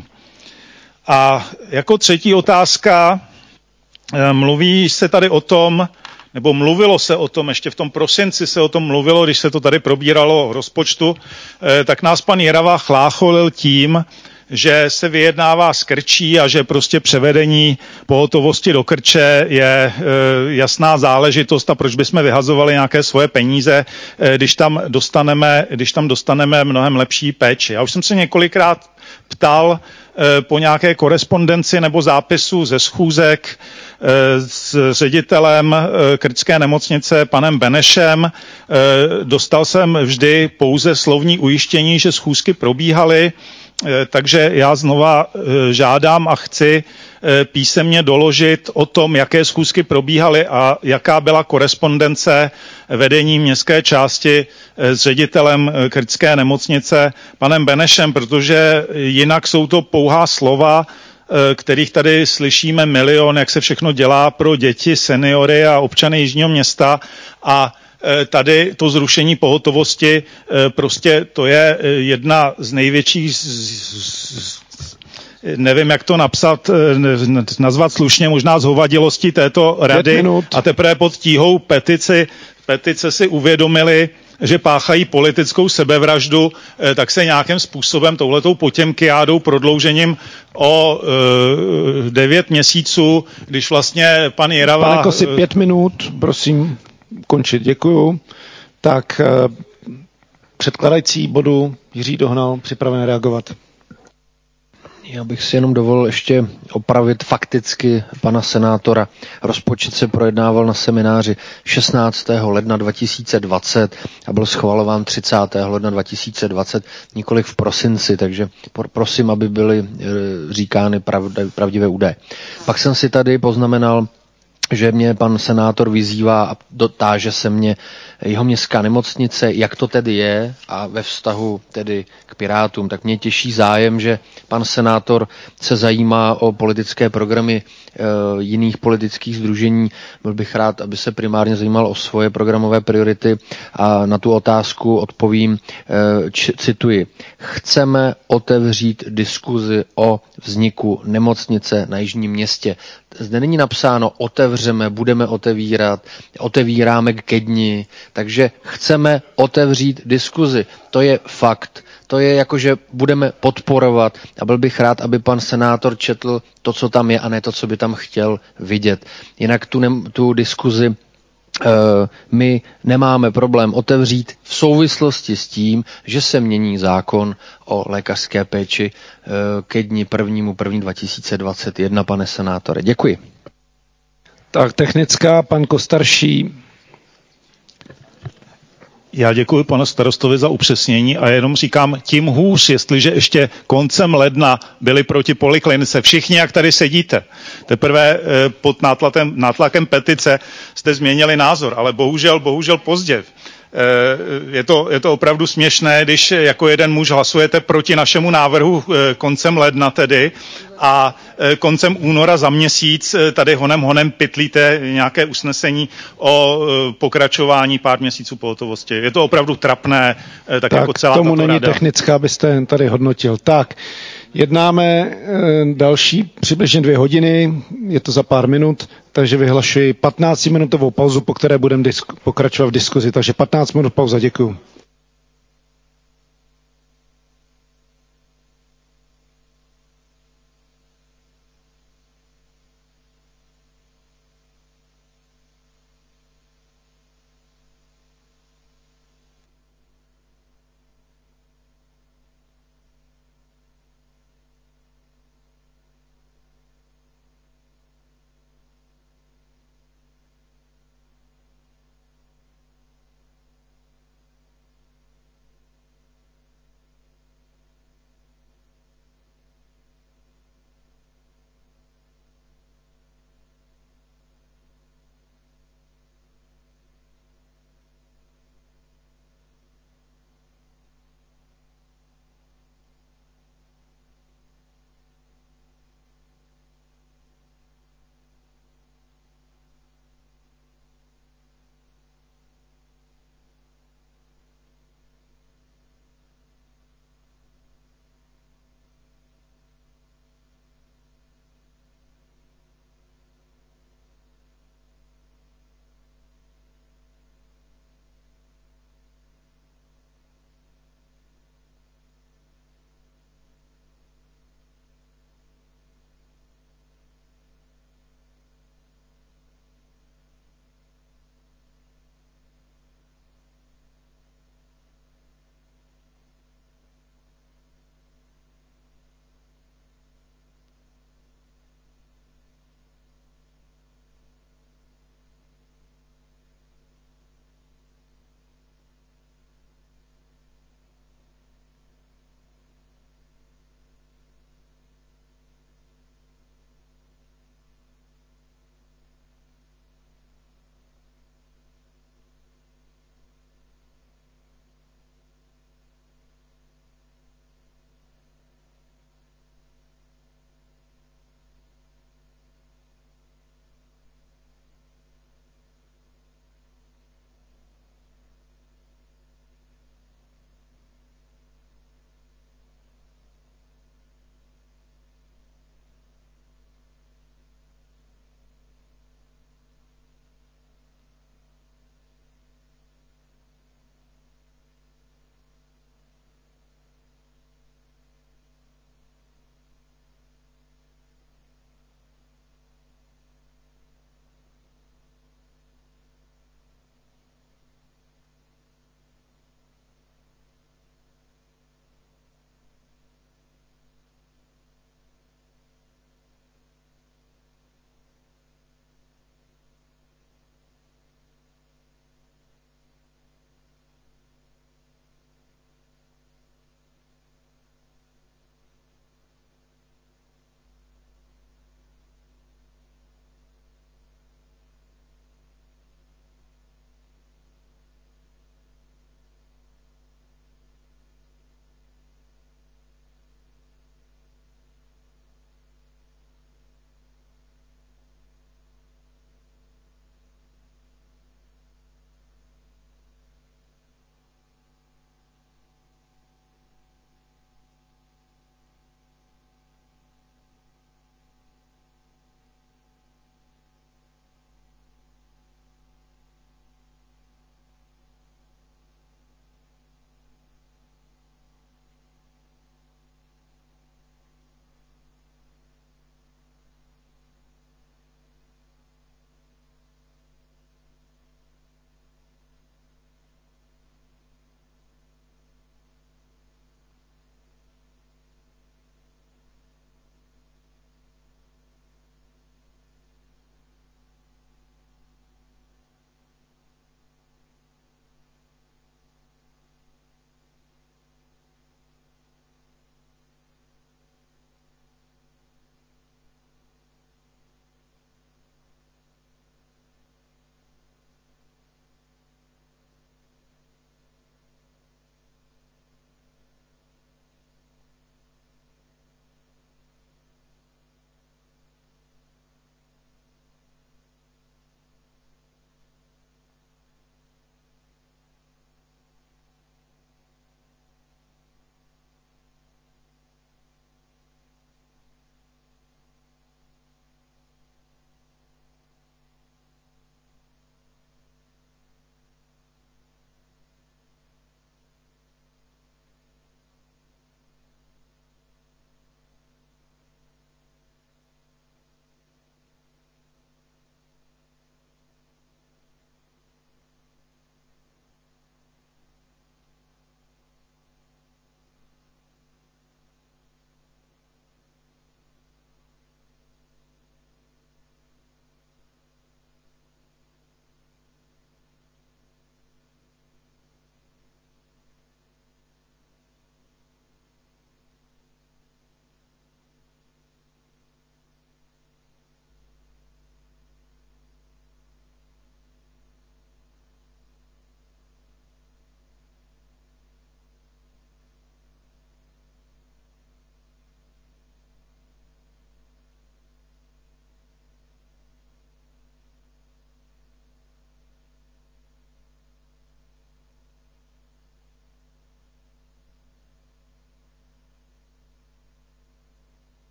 A jako třetí otázka, e, mluví se tady o tom, nebo mluvilo se o tom, ještě v tom prosinci se o tom mluvilo, když se to tady probíralo v rozpočtu, tak nás pan Jirava chlácholil tím, že se vyjednává s Krčí a že prostě převedení pohotovosti do Krče je jasná záležitost a proč bychom vyhazovali nějaké svoje peníze, když tam dostaneme, když tam dostaneme mnohem lepší péči. Já už jsem se několikrát ptal po nějaké korespondenci nebo zápisu ze schůzek s ředitelem krtské nemocnice panem Benešem. Dostal jsem vždy pouze slovní ujištění, že schůzky probíhaly, takže já znova žádám a chci písemně doložit o tom, jaké schůzky probíhaly a jaká byla korespondence vedení městské části s ředitelem krtské nemocnice panem Benešem, protože jinak jsou to pouhá slova, kterých tady slyšíme milion, jak se všechno dělá pro děti, seniory a občany Jižního Města a tady to zrušení pohotovosti, prostě to je jedna z největších, nevím, jak to napsat, nazvat slušně, možná zhovadilosti této rady a teprve pod tíhou petici, petice si uvědomili, že páchají politickou sebevraždu, tak se nějakým způsobem touhletou potěmkiádou prodloužením o e, devět měsíců, když vlastně pan Jirava... Pane Kosi, pět minut, prosím, končit, děkuju. Tak předkladající bodu Jiří Dohnal, připraven reagovat. Já bych si jenom dovolil ještě opravit fakticky pana senátora. Rozpočet se projednával na semináři šestnáctého ledna dva tisíce dvacet a byl schvalován třicátého ledna dva tisíce dvacet, nikoliv v prosinci, takže prosím, aby byly říkány pravdivé údaje. Pak jsem si tady poznamenal, že mě pan senátor vyzývá a dotáže se mě jeho městská nemocnice, jak to tedy je a ve vztahu tedy k Pirátům. Tak mě těší zájem, že pan senátor se zajímá o politické programy e, jiných politických sdružení. Byl bych rád, aby se primárně zajímal o svoje programové priority a na tu otázku odpovím, e, č, cituji. Chceme otevřít diskuzi o vzniku nemocnice na Jižním Městě. Zde není napsáno otevřeme, budeme otevírat, otevíráme ke dni, takže chceme otevřít diskuzi. To je fakt. To je jako, že budeme podporovat a byl bych rád, aby pan senátor četl to, co tam je a ne to, co by tam chtěl vidět. Jinak tu, ne, tu diskuzi uh, my nemáme problém otevřít v souvislosti s tím, že se mění zákon o lékařské péči uh, ke dni prvnímu první dva tisíce dvacet jedna, pane senátore. Děkuji. Tak technická, pan Kostarší. Já děkuji panu starostovi za upřesnění a jenom říkám, tím hůř, jestliže ještě koncem ledna byli proti poliklinice všichni, jak tady sedíte. Teprve pod nátlakem, nátlakem petice jste změnili názor, ale bohužel, bohužel pozdě. Je to, je to opravdu směšné, když jako jeden muž hlasujete proti našemu návrhu koncem ledna tedy a koncem února za měsíc tady honem honem pytlíte nějaké usnesení o pokračování pár měsíců pohotovosti. Je to opravdu trapné, tak, tak jako celá tomu není rada. Technická, abyste tady hodnotil. Tak, jednáme další přibližně dvě hodiny, je to za pár minut, takže vyhlašuji patnáctiminutovou pauzu, po které budeme disk- pokračovat v diskuzi. Takže patnáct minut pauza, děkuju.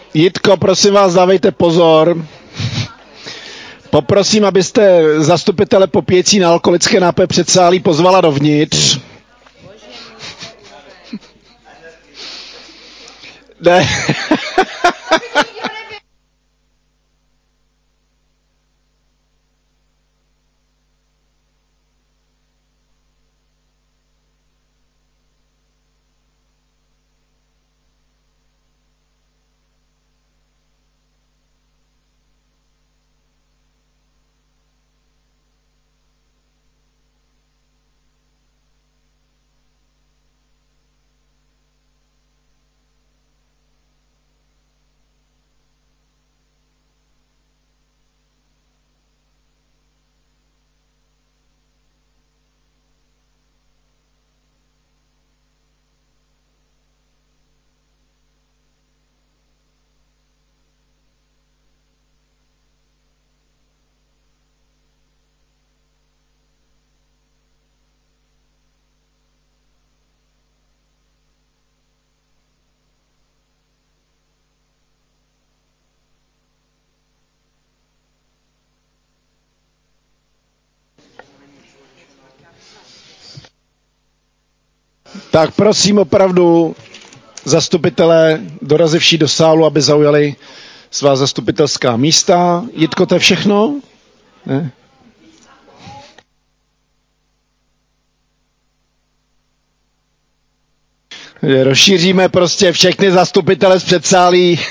Jitko, prosím vás, dávejte pozor. Poprosím, abyste zastupitele popíjecí na alkoholické nápoje předsálí pozvala dovnitř. Ne. Tak prosím opravdu zastupitelé dorazivší do sálu, aby zaujali svá zastupitelská místa. Jitko, to je všechno? Ne? Rozšíříme prostě všechny zastupitele z předsálí.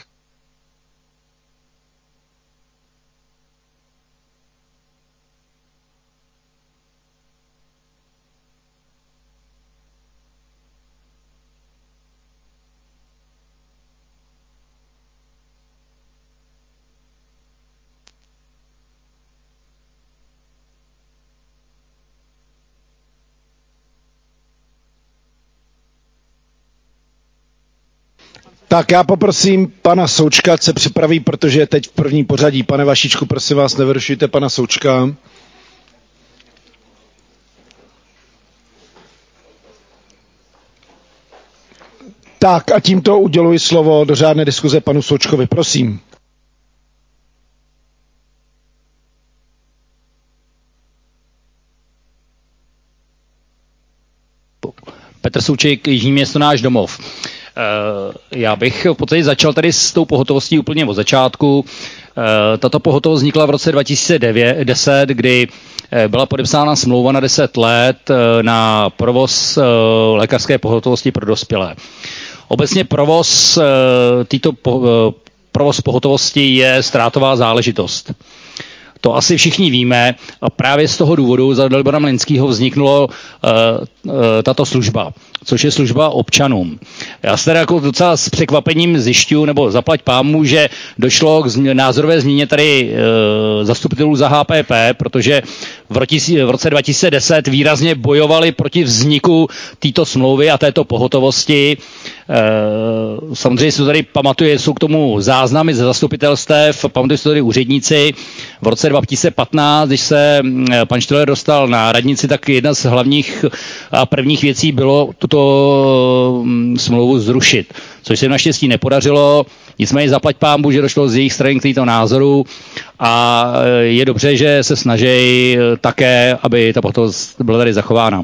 Tak já poprosím pana Součka, ať se připraví, protože je teď v první pořadí. Pane Vašičku, prosím vás, nevyrušujte pana Součka. Tak a tímto uděluji slovo do řádné diskuze panu Součkovi, prosím. Petr Souček, Jižní Město náš domov. Já bych v podstatě začal tady s tou pohotovostí úplně od začátku. Tato pohotovost vznikla v roce dva tisíce deset, kdy byla podepsána smlouva na deset let na provoz lékařské pohotovosti pro dospělé. Obecně provoz, týto provoz pohotovosti je ztrátová záležitost. To asi všichni víme a právě z toho důvodu za Dalibora Mlynského vzniknulo uh, uh, tato služba, což je služba občanům. Já se teda jako docela s překvapením zjišťuju, nebo zaplať pámu, že došlo k změ, názorové změně tady uh, zastupitelů za H P P, protože v, roti, v roce dva tisíce deset výrazně bojovali proti vzniku této smlouvy a této pohotovosti. Uh, samozřejmě se to tady pamatuje, jsou k tomu záznamy ze zastupitelstev, pamatují se to tady úředníci. V roce dva tisíce patnáct, když se pan Štiller dostal na radnici, tak jedna z hlavních a prvních věcí bylo tuto smlouvu zrušit, což se jim naštěstí nepodařilo. Nicméně zaplať pánbu, že došlo z jejich strany k této názoru a je dobře, že se snaží také, aby ta pohotovost byla tady zachována.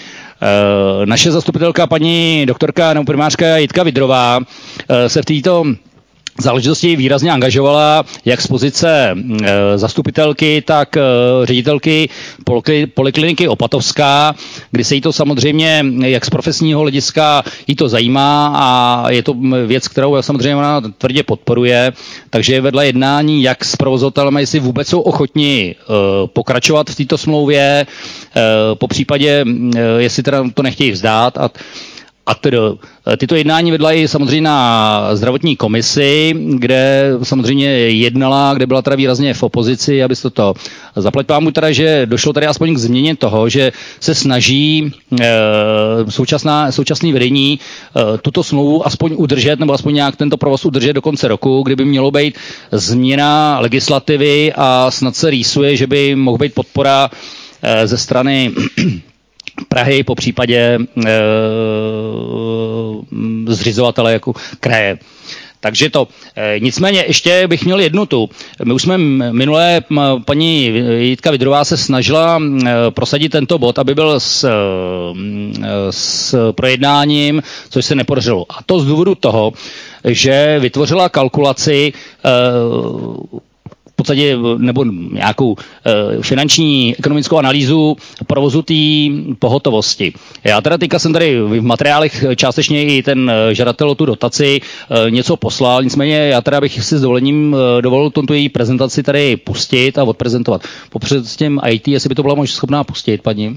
Naše zastupitelka paní doktorka nebo primářka Jitka Vidrová se v této záležitosti výrazně angažovala jak z pozice e, zastupitelky, tak e, ředitelky polikliniky Opatovská, kdy se jí to samozřejmě jak z profesního hlediska jí to zajímá a je to věc, kterou samozřejmě ona tvrdě podporuje, takže vedla jednání jak s provozovatelem, jestli vůbec jsou ochotni e, pokračovat v této smlouvě, e, po případě, e, jestli teda to nechtějí vzdát a A tedy, tyto jednání vedla i samozřejmě na zdravotní komisi, kde samozřejmě jednala, kde byla teda výrazně v opozici, aby se to zaplať pámu teda, že došlo tady aspoň k změně toho, že se snaží e, současná, současný vedení e, tuto smlouvu aspoň udržet, nebo aspoň nějak tento provoz udržet do konce roku, kdyby mělo být změna legislativy a snad se rýsuje, že by mohl být podpora e, ze strany Prahy, po případě e, zřizovatele jako kraje. Takže to. E, nicméně ještě bych měl jednu tu. My už jsme minulé, paní Jitka Vidrová se snažila e, prosadit tento bod, aby byl s, e, s projednáním, což se nepodařilo. A to z důvodu toho, že vytvořila kalkulaci e, v podstatě nebo nějakou e, finanční ekonomickou analýzu provozu té pohotovosti. Já teda teďka jsem tady v materiálech částečně i ten žadatel o tu dotaci e, něco poslal, nicméně já teda bych si s dovolením e, dovolil tomto její prezentaci tady pustit a odprezentovat. Popřed s tím í té, jestli by to byla možná schopná pustit, paní.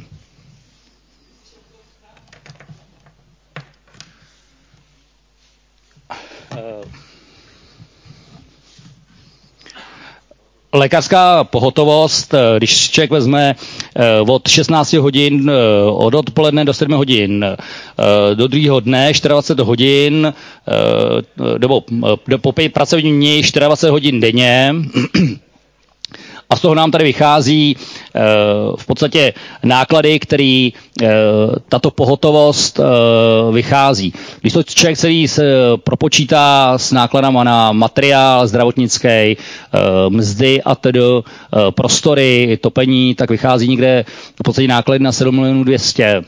Lékařská pohotovost, když člověk vezme od šestnáct hodin od odpoledne do sedm hodin, do druhého dne dvacet čtyři hodin, nebo po pět pracovních dní dvacet čtyři hodin denně, a z toho nám tady vychází e, v podstatě náklady, který e, tato pohotovost e, vychází. Když to člověk celý se propočítá s nákladama na materiál zdravotnický, e, mzdy a tedy e, prostory, topení, tak vychází někde v podstatě náklady na sedm milionů dvě stě. E,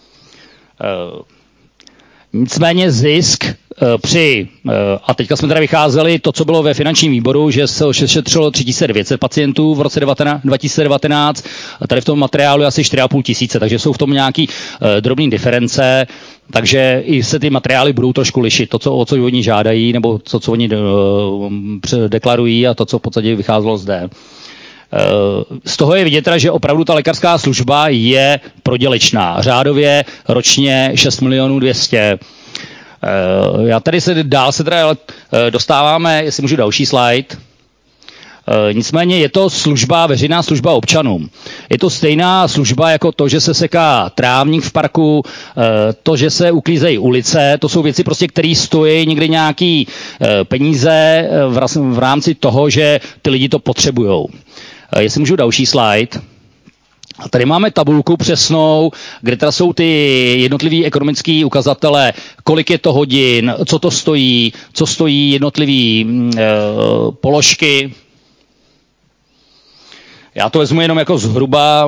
nicméně zisk při, a teďka jsme teda vycházeli to, co bylo ve finančním výboru, že se ošetřilo tři tisíce devět set pacientů v roce dva tisíce devatenáct, a tady v tom materiálu je asi čtyři a půl tisíce, takže jsou v tom nějaký uh, drobný diference, takže i se ty materiály budou trošku lišit, to, co, o co oni žádají, nebo to, co oni uh, deklarují, a to, co v podstatě vycházelo zde. Z toho je vidět teda, že opravdu ta lékařská služba je prodělečná. Řádově ročně šest milionů dvě stě. Já tady se dál se teda dostáváme, jestli můžu další slide. Nicméně je to služba, veřejná služba občanům. Je to stejná služba jako to, že se seká trávník v parku, to, že se uklízejí ulice, to jsou věci prostě, které stojí někde nějaký peníze v rámci toho, že ty lidi to potřebujou. Jestli můžu další slide. A tady máme tabulku přesnou, kde teda jsou ty jednotlivý ekonomický ukazatele, kolik je to hodin, co to stojí, co stojí jednotlivý e, položky. Já to vezmu jenom jako zhruba.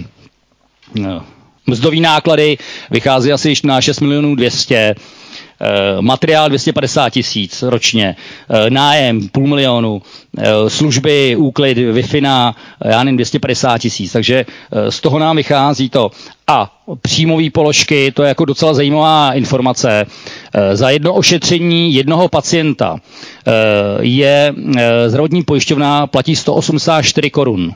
Mzdový náklady vychází asi na šest milionů dvě stě. Materiál dvě stě padesát tisíc ročně, nájem půl milionu, služby, úklid, Wi-Fi na, já nevím, dvě stě padesát tisíc, takže z toho nám vychází to. A příjmové položky, to je jako docela zajímavá informace. Za jedno ošetření jednoho pacienta je zdravotní pojišťovna platí sto osmdesát čtyři korun.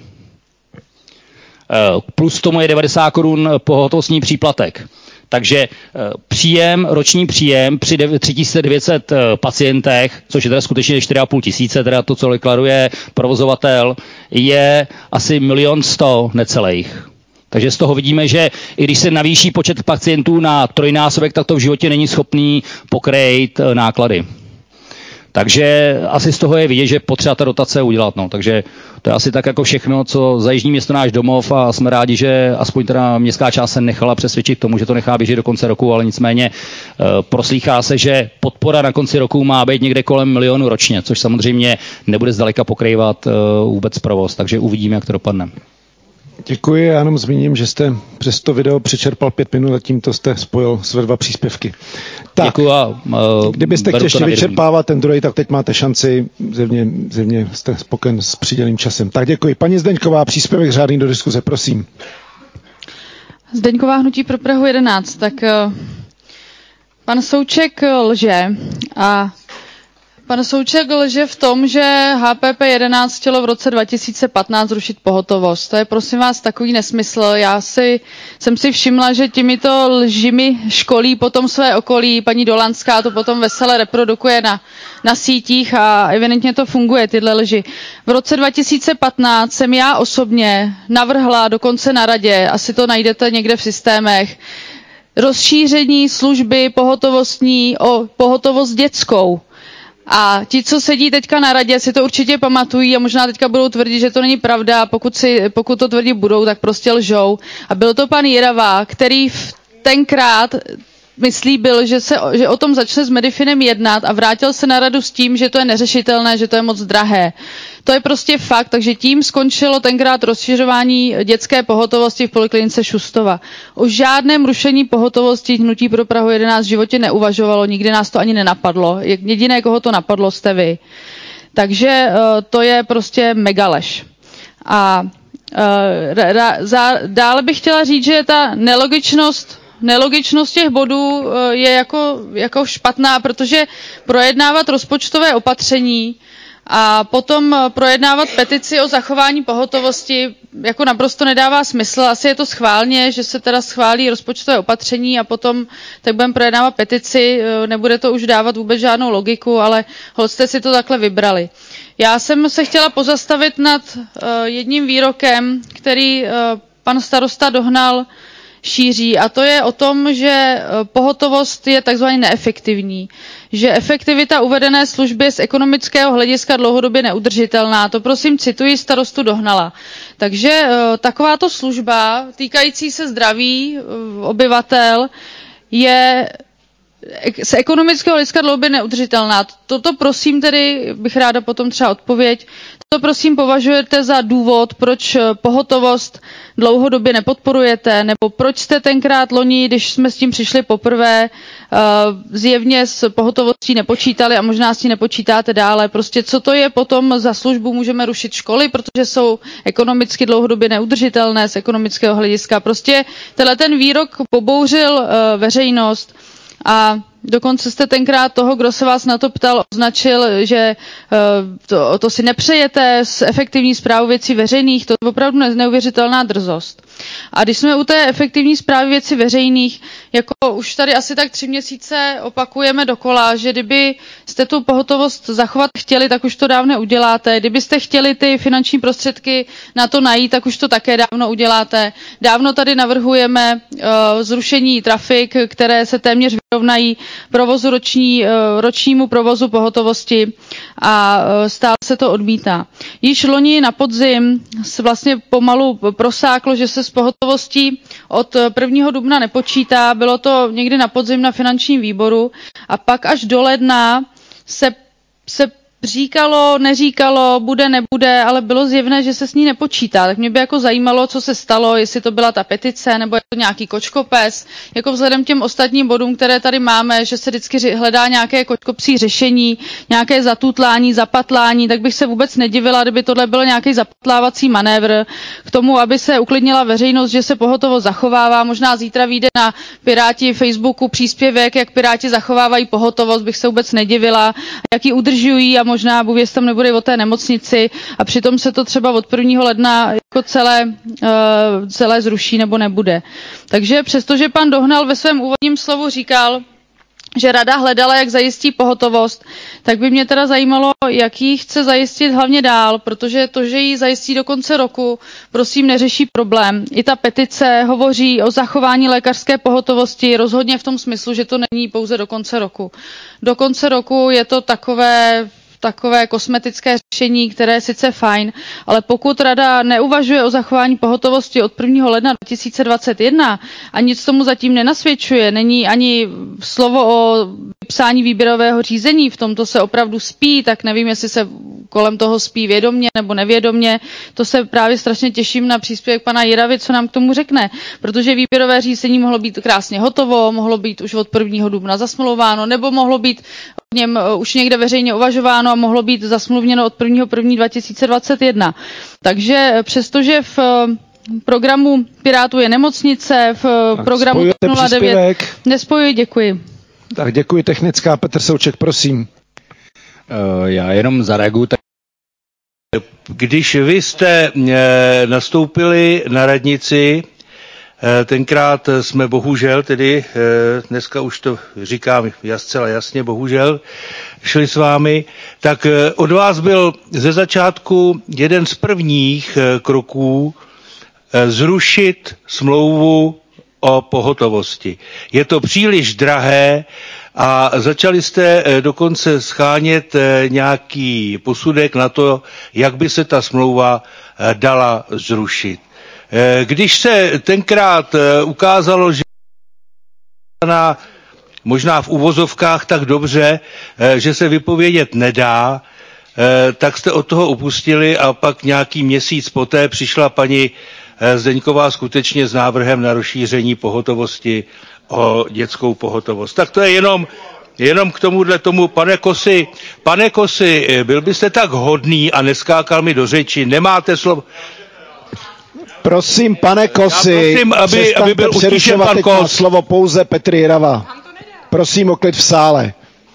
Plus tomu je devadesát korun pohotovostní příplatek. Takže příjem, roční příjem při tři tisíce devět set pacientech, což je teda skutečně čtyři a půl tisíce, teda to, co deklaruje provozovatel, je asi milion sto necelých. Takže z toho vidíme, že i když se navýší počet pacientů na trojnásobek, tak to v životě není schopný pokrýt náklady. Takže asi z toho je vidět, že potřeba ta dotace udělat. No. Takže to je asi tak jako všechno, co za Jižní Město náš domov, a jsme rádi, že aspoň teda městská část se nechala přesvědčit k tomu, že to nechá běžet do konce roku, ale nicméně e, proslýchá se, že podpora na konci roku má být někde kolem milionu ročně, což samozřejmě nebude zdaleka pokrývat e, vůbec provoz, takže uvidíme, jak to dopadne. Děkuji, já jenom zmíním, že jste přes to video přečerpal pět minut a tímto jste spojil své dva příspěvky. Tak, děkuji a, uh, kdybyste chtěli ještě vyčerpávat ten druhý, tak teď máte šanci, zjevně, zjevně jste spokojen s přiděleným časem. Tak děkuji. Paní Zdeňková, příspěvek řádný do diskuze, prosím. Zdeňková, Hnutí pro Prahu jedenáct. Tak uh, pan Souček lže a Pan Souček lže v tom, že H P P jedenáct chtělo v roce dva tisíce patnáct zrušit pohotovost. To je prosím vás takový nesmysl. Já si, jsem si všimla, že těmito lžimi školí potom své okolí. Paní Dolanská to potom vesele reprodukuje na, na sítích a evidentně to funguje, tyhle lži. V roce dva tisíce patnáct jsem já osobně navrhla dokonce na radě, asi to najdete někde v systémech, rozšíření služby pohotovostní o pohotovost dětskou. A ti, co sedí teďka na radě, si to určitě pamatují a možná teďka budou tvrdit, že to není pravda. Pokud, si, pokud to tvrdit budou, tak prostě lžou. A byl to pan Jirava, který v tenkrát myslíbil, že, se, že o tom začne s Medifinem jednat a vrátil se na radu s tím, že to je neřešitelné, že to je moc drahé. To je prostě fakt, takže tím skončilo tenkrát rozšiřování dětské pohotovosti v poliklinice Šustova. O žádném rušení pohotovosti Hnutí pro Prahu jedenáct v životě neuvažovalo, nikdy nás to ani nenapadlo. Jediné, koho to napadlo, jste vy. Takže to je prostě megalež. A dále bych chtěla říct, že ta nelogičnost Nelogičnost těch bodů je jako, jako špatná, protože projednávat rozpočtové opatření a potom projednávat petici o zachování pohotovosti jako naprosto nedává smysl. Asi je to schválně, že se teda schválí rozpočtové opatření a potom tak budeme projednávat petici, nebude to už dávat vůbec žádnou logiku, ale holt jste si to takhle vybrali. Já jsem se chtěla pozastavit nad jedním výrokem, který pan starosta Dohnal šíří, a to je o tom, že pohotovost je takzvaně neefektivní, že efektivita uvedené služby z ekonomického hlediska dlouhodobě neudržitelná. To prosím cituji starostu Dohnala. Takže takováto služba týkající se zdraví obyvatel je z ekonomického hlediska dlouhodobě neudržitelná. Toto prosím tedy, bych ráda potom třeba odpověď, to prosím považujete za důvod, proč pohotovost dlouhodobě nepodporujete, nebo proč jste tenkrát loni, když jsme s tím přišli poprvé, zjevně s pohotovostí nepočítali a možná s tím nepočítáte dále. Prostě co to je potom za službu? Můžeme rušit školy, protože jsou ekonomicky dlouhodobě neudržitelné z ekonomického hlediska. Prostě tenhle ten výrok pobouřil veřejnost. A dokonce jste tenkrát toho, kdo se vás na to ptal, označil, že to, to si nepřejete s efektivní správou věcí veřejných. To je opravdu neuvěřitelná drzost. A když jsme u té efektivní správy věcí veřejných, jako už tady asi tak tři měsíce opakujeme dokola, že kdyby jste tu pohotovost zachovat chtěli, tak už to dávno uděláte. Kdybyste chtěli ty finanční prostředky na to najít, tak už to také dávno uděláte. Dávno tady navrhujeme uh, zrušení trafik, které se téměř vyrovnají provozu roční, uh, ročnímu provozu pohotovosti a uh, stále se to odmítá. Již loni na podzim se vlastně pomalu prosáklo, že se s pohotovostí od prvního dubna nepočítá. Bylo to někdy na podzim na finančním výboru a pak až do ledna se, se říkalo, neříkalo, bude, nebude, ale bylo zjevné, že se s ní nepočítá. Tak mě by jako zajímalo, co se stalo, jestli to byla ta petice, nebo je to nějaký kočkopes. Jako vzhledem k těm ostatním bodům, které tady máme, že se vždycky hledá nějaké kočkopsí řešení, nějaké zatutlání, zapatlání, tak bych se vůbec nedivila, kdyby tohle byl nějaký zapatlávací manévr k tomu, aby se uklidnila veřejnost, že se pohotovost zachovává. Možná zítra vyjde na Piráti Facebooku příspěvek, jak Piráti zachovávají pohotovost, bych se vůbec nedivila, jak ji udržují a možná Bůh tam nebude o té nemocnici a přitom se to třeba od prvního ledna jako celé, uh, celé zruší nebo nebude. Takže přestože pan Dohnal ve svém úvodním slovu říkal, že rada hledala, jak zajistí pohotovost, tak by mě teda zajímalo, jak ji chce zajistit hlavně dál, protože to, že ji zajistí do konce roku, prosím, neřeší problém. I ta petice hovoří o zachování lékařské pohotovosti, rozhodně v tom smyslu, že to není pouze do konce roku. Do konce roku je to takové takové kosmetické řešení, které je sice fajn, ale pokud rada neuvažuje o zachování pohotovosti od prvního ledna dva tisíce dvacet jedna a nic tomu zatím nenasvědčuje, není ani slovo o vypsání výběrového řízení, v tomto se opravdu spí, tak nevím, jestli se kolem toho spí vědomně nebo nevědomně, to se právě strašně těším na příspěvek pana Jiravy, co nám k tomu řekne, protože výběrové řízení mohlo být krásně hotovo, mohlo být už od prvního dubna zasmlouváno, nebo mohlo být o něm už někde veřejně uvažováno a mohlo být zasmluvněno od prvního prvního dva tisíce dvacet jedna. Takže přestože v programu Pirátů je nemocnice, v tak programu nula devět nespojuji, děkuji. Tak děkuji, technická. Petr Souček, prosím. Uh, já jenom zareaguju. Tak... Když vy jste uh, nastoupili na radnici, uh, tenkrát jsme bohužel, tedy uh, dneska už to říkám jas, zcela jasně, bohužel, šli s vámi, tak uh, od vás byl ze začátku jeden z prvních uh, kroků uh, zrušit smlouvu o pohotovosti. Je to příliš drahé a začali jste dokonce schánět nějaký posudek na to, jak by se ta smlouva dala zrušit. Když se tenkrát ukázalo, že na možná v uvozovkách tak dobře, že se vypovědět nedá, tak jste od toho upustili a pak nějaký měsíc poté přišla paní Zdeňková skutečně s návrhem na rozšíření pohotovosti o dětskou pohotovost. Tak to je jenom, jenom k tomuhle tomu, pane Kosi, pane Kosi, byl byste tak hodný a neskákal mi do řeči, nemáte slovo. Prosím, pane Kosi, prosím, aby, aby byl utišen pan Kos. Slovo pouze Petr Jirava. Prosím o klid v sále.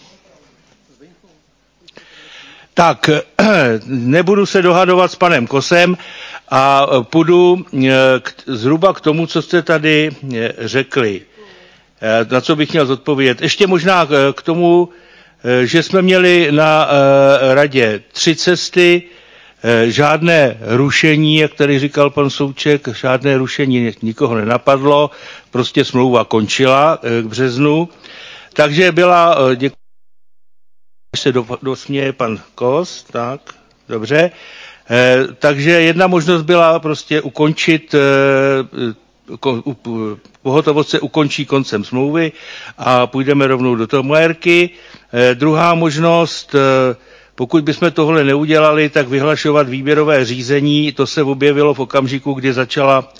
Tak, nebudu se dohadovat s panem Kosem a půjdu k, zhruba k tomu, co jste tady řekli. Na co bych měl zodpovědět. Ještě možná k tomu, že jsme měli na radě tři cesty, žádné rušení, jak tady říkal pan Souček, žádné rušení nikoho nenapadlo, prostě smlouva končila k březnu. Takže byla, děkuji, se dosměje pan Kos, tak, dobře. Takže jedna možnost byla prostě ukončit, pohotovost se ukončí koncem smlouvy a půjdeme rovnou do Tomajerky. Druhá možnost, pokud bychom tohle neudělali, tak vyhlašovat výběrové řízení. To se objevilo v okamžiku, kdy začala,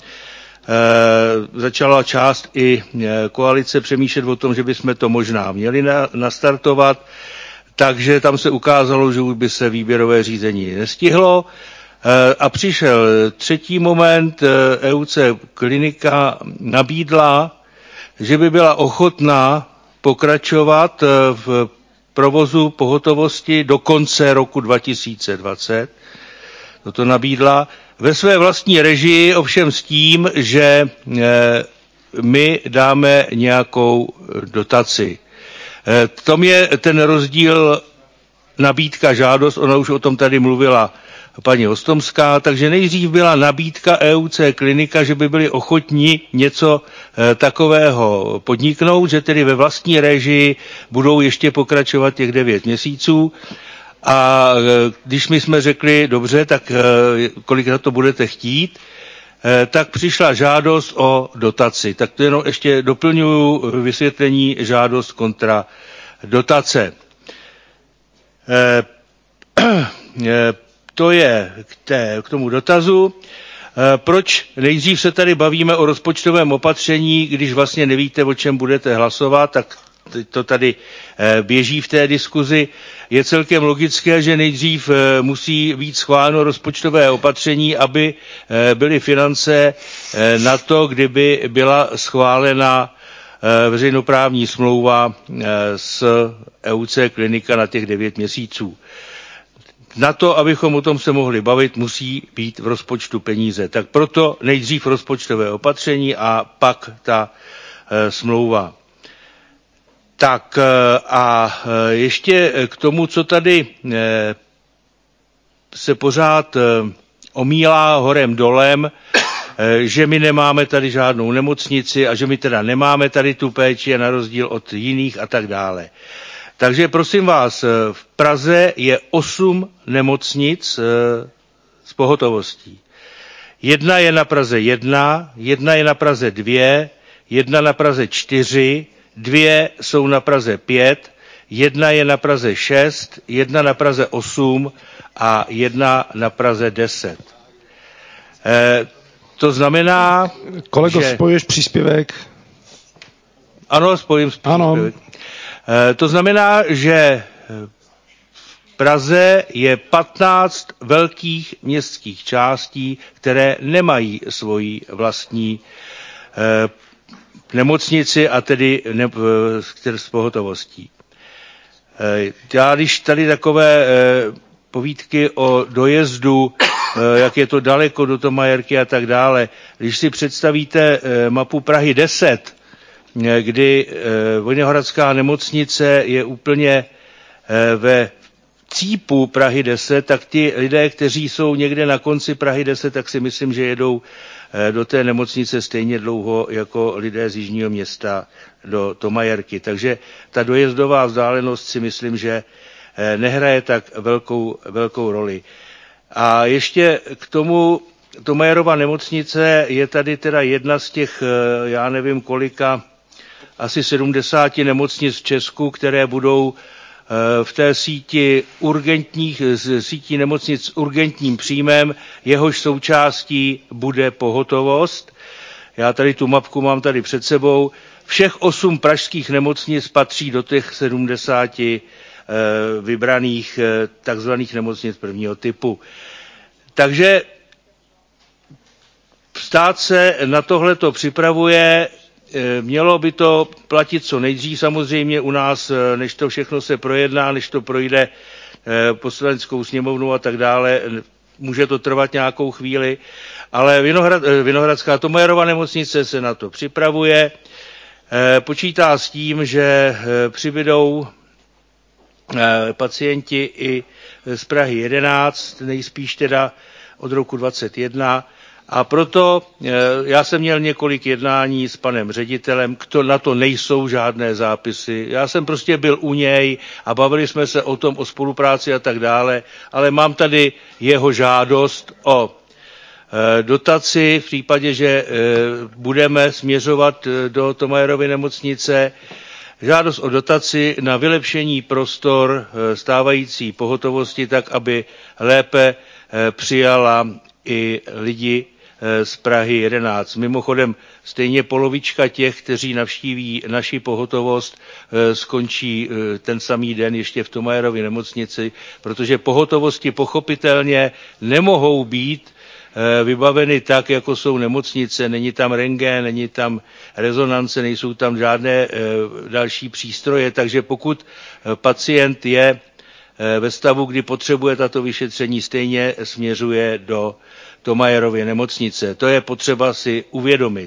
e, začala část i koalice přemýšlet o tom, že bychom to možná měli na, nastartovat. Takže tam se ukázalo, že už by se výběrové řízení nestihlo. E, a přišel třetí moment, E U C klinika nabídla, že by byla ochotná pokračovat v provozu pohotovosti do konce roku dva tisíce dvacet. Toto nabídla ve své vlastní režii, ovšem s tím, že my dáme nějakou dotaci. V tom je ten rozdíl nabídka, žádost, ona už o tom tady mluvila paní Hostomská, takže nejdřív byla nabídka E U C klinika, že by byli ochotní něco e, takového podniknout, že tedy ve vlastní režii budou ještě pokračovat těch devět měsíců. A e, když my jsme řekli, dobře, tak e, kolik za to budete chtít, e, tak přišla žádost o dotaci. Tak to jenom ještě doplňuji vysvětlení žádost kontra dotace. E, e, To je k, té, k tomu dotazu. E, proč nejdřív se tady bavíme o rozpočtovém opatření, když vlastně nevíte, o čem budete hlasovat, tak to tady e, běží v té diskuzi. Je celkem logické, že nejdřív e, musí být schváleno rozpočtové opatření, aby e, byly finance e, na to, kdyby byla schválena e, veřejnoprávní smlouva e, s E U C klinika na těch devět měsíců. Na to, abychom o tom se mohli bavit, musí být v rozpočtu peníze. Tak proto nejdřív rozpočtové opatření a pak ta e, smlouva. Tak e, a e, ještě k tomu, co tady e, se pořád e, omílá horem dolem, e, že my nemáme tady žádnou nemocnici a že my teda nemáme tady tu péči na rozdíl od jiných a tak dále. Takže prosím vás, v Praze je osm nemocnic s pohotovostí. Jedna je na Praze jedna, jedna je na Praze dvě, jedna na Praze čtyři, dvě jsou na Praze pět, jedna je na Praze šest, jedna na Praze osm a jedna na Praze deset. E, to znamená, Kolego, že... spojuješ příspěvek? Ano, spojím příspěvek. Ano. To znamená, že v Praze je patnáct velkých městských částí, které nemají svoji vlastní eh, nemocnici a tedy ne, eh, s pohotovostí. Eh, já když tady takové eh, povídky o dojezdu, eh, jak je to daleko do Tomajerky a tak dále, když si představíte eh, mapu Prahy deset, kdy eh, Vojnohradská nemocnice je úplně eh, ve cípu Prahy deset, tak ti lidé, kteří jsou někde na konci Prahy deset, tak si myslím, že jedou eh, do té nemocnice stejně dlouho jako lidé z jižního města do Tomajerky. Takže ta dojezdová vzdálenost si myslím, že eh, nehraje tak velkou, velkou roli. A ještě k tomu, Tomajerova nemocnice je tady teda jedna z těch, eh, já nevím kolika, asi sedmdesáti nemocnic v Česku, které budou v té síti urgentních, sítí nemocnic s urgentním příjmem, jehož součástí bude pohotovost. Já tady tu mapku mám tady před sebou. Všech osm pražských nemocnic patří do těch sedmdesáti vybraných takzvaných nemocnic prvního typu. Takže stát se na tohleto připravuje. Mělo by to platit co nejdřív samozřejmě u nás, než to všechno se projedná, než to projde poslaneckou sněmovnu a tak dále. Může to trvat nějakou chvíli, ale Vinohrad, Vinohradská Thomayerova nemocnice se na to připravuje. Počítá s tím, že přibydou pacienti i z Prahy jedenáct, nejspíš teda od roku dvacet jedna. A proto já jsem měl několik jednání s panem ředitelem, na to nejsou žádné zápisy. Já jsem prostě byl u něj a bavili jsme se o tom, o spolupráci a tak dále, ale mám tady jeho žádost o dotaci v případě, že budeme směřovat do Thomayerovy nemocnice, žádost o dotaci na vylepšení prostor stávající pohotovosti tak, aby lépe přijala i lidi z Prahy jedenáct. Mimochodem stejně polovička těch, kteří navštíví naši pohotovost, skončí ten samý den ještě v Thomayerově nemocnici, protože pohotovosti pochopitelně nemohou být vybaveny tak, jako jsou nemocnice. Není tam rentgen, není tam rezonance, nejsou tam žádné další přístroje, takže pokud pacient je ve stavu, kdy potřebuje tato vyšetření, stejně směřuje do Thomayerovy nemocnice. To je potřeba si uvědomit.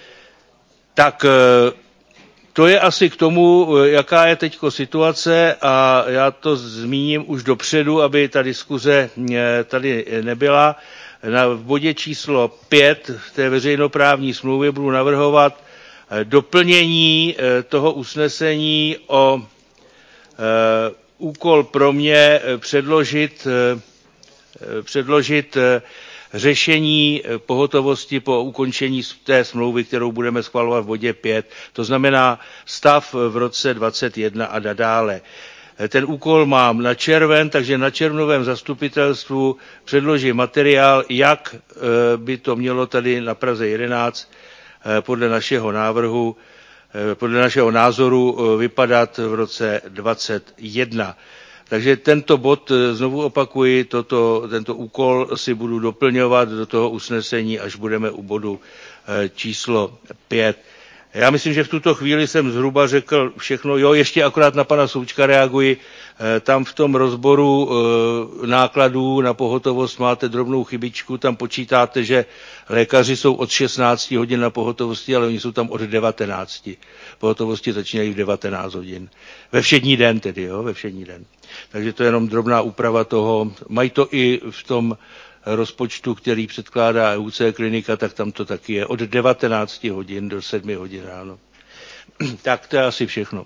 Tak to je asi k tomu, jaká je teďko situace a já to zmíním už dopředu, aby ta diskuze tady nebyla. Na, v bodě číslo pět v té veřejnoprávní smlouvě budu navrhovat doplnění toho usnesení o e, úkol pro mě předložit, předložit řešení pohotovosti po ukončení té smlouvy, kterou budeme schvalovat v bodě pět. To znamená stav v roce dvacet jedna a dále. Ten úkol mám na červen, takže na červnovém zastupitelstvu předložím materiál, jak by to mělo tady na Praze jedenáct podle našeho návrhu, podle našeho názoru vypadat v roce dvacet jedna. Takže tento bod, znovu opakuji, toto, tento úkol si budu doplňovat do toho usnesení, až budeme u bodu číslo pět. Já myslím, že v tuto chvíli jsem zhruba řekl všechno. Jo, ještě akorát na pana Součka reaguji. Tam v tom rozboru nákladů na pohotovost máte drobnou chybičku. Tam počítáte, že lékaři jsou od šestnácti hodin na pohotovosti, ale oni jsou tam od devatenácti. Pohotovosti začínají v devatenáct hodin. Ve všední den tedy, jo, ve všední den. Takže to je jenom drobná úprava toho. Mají to i v tom rozpočtu, který předkládá E U C klinika, tak tam to taky je od devatenácti hodin do sedmi hodin ráno. Tak to je asi všechno.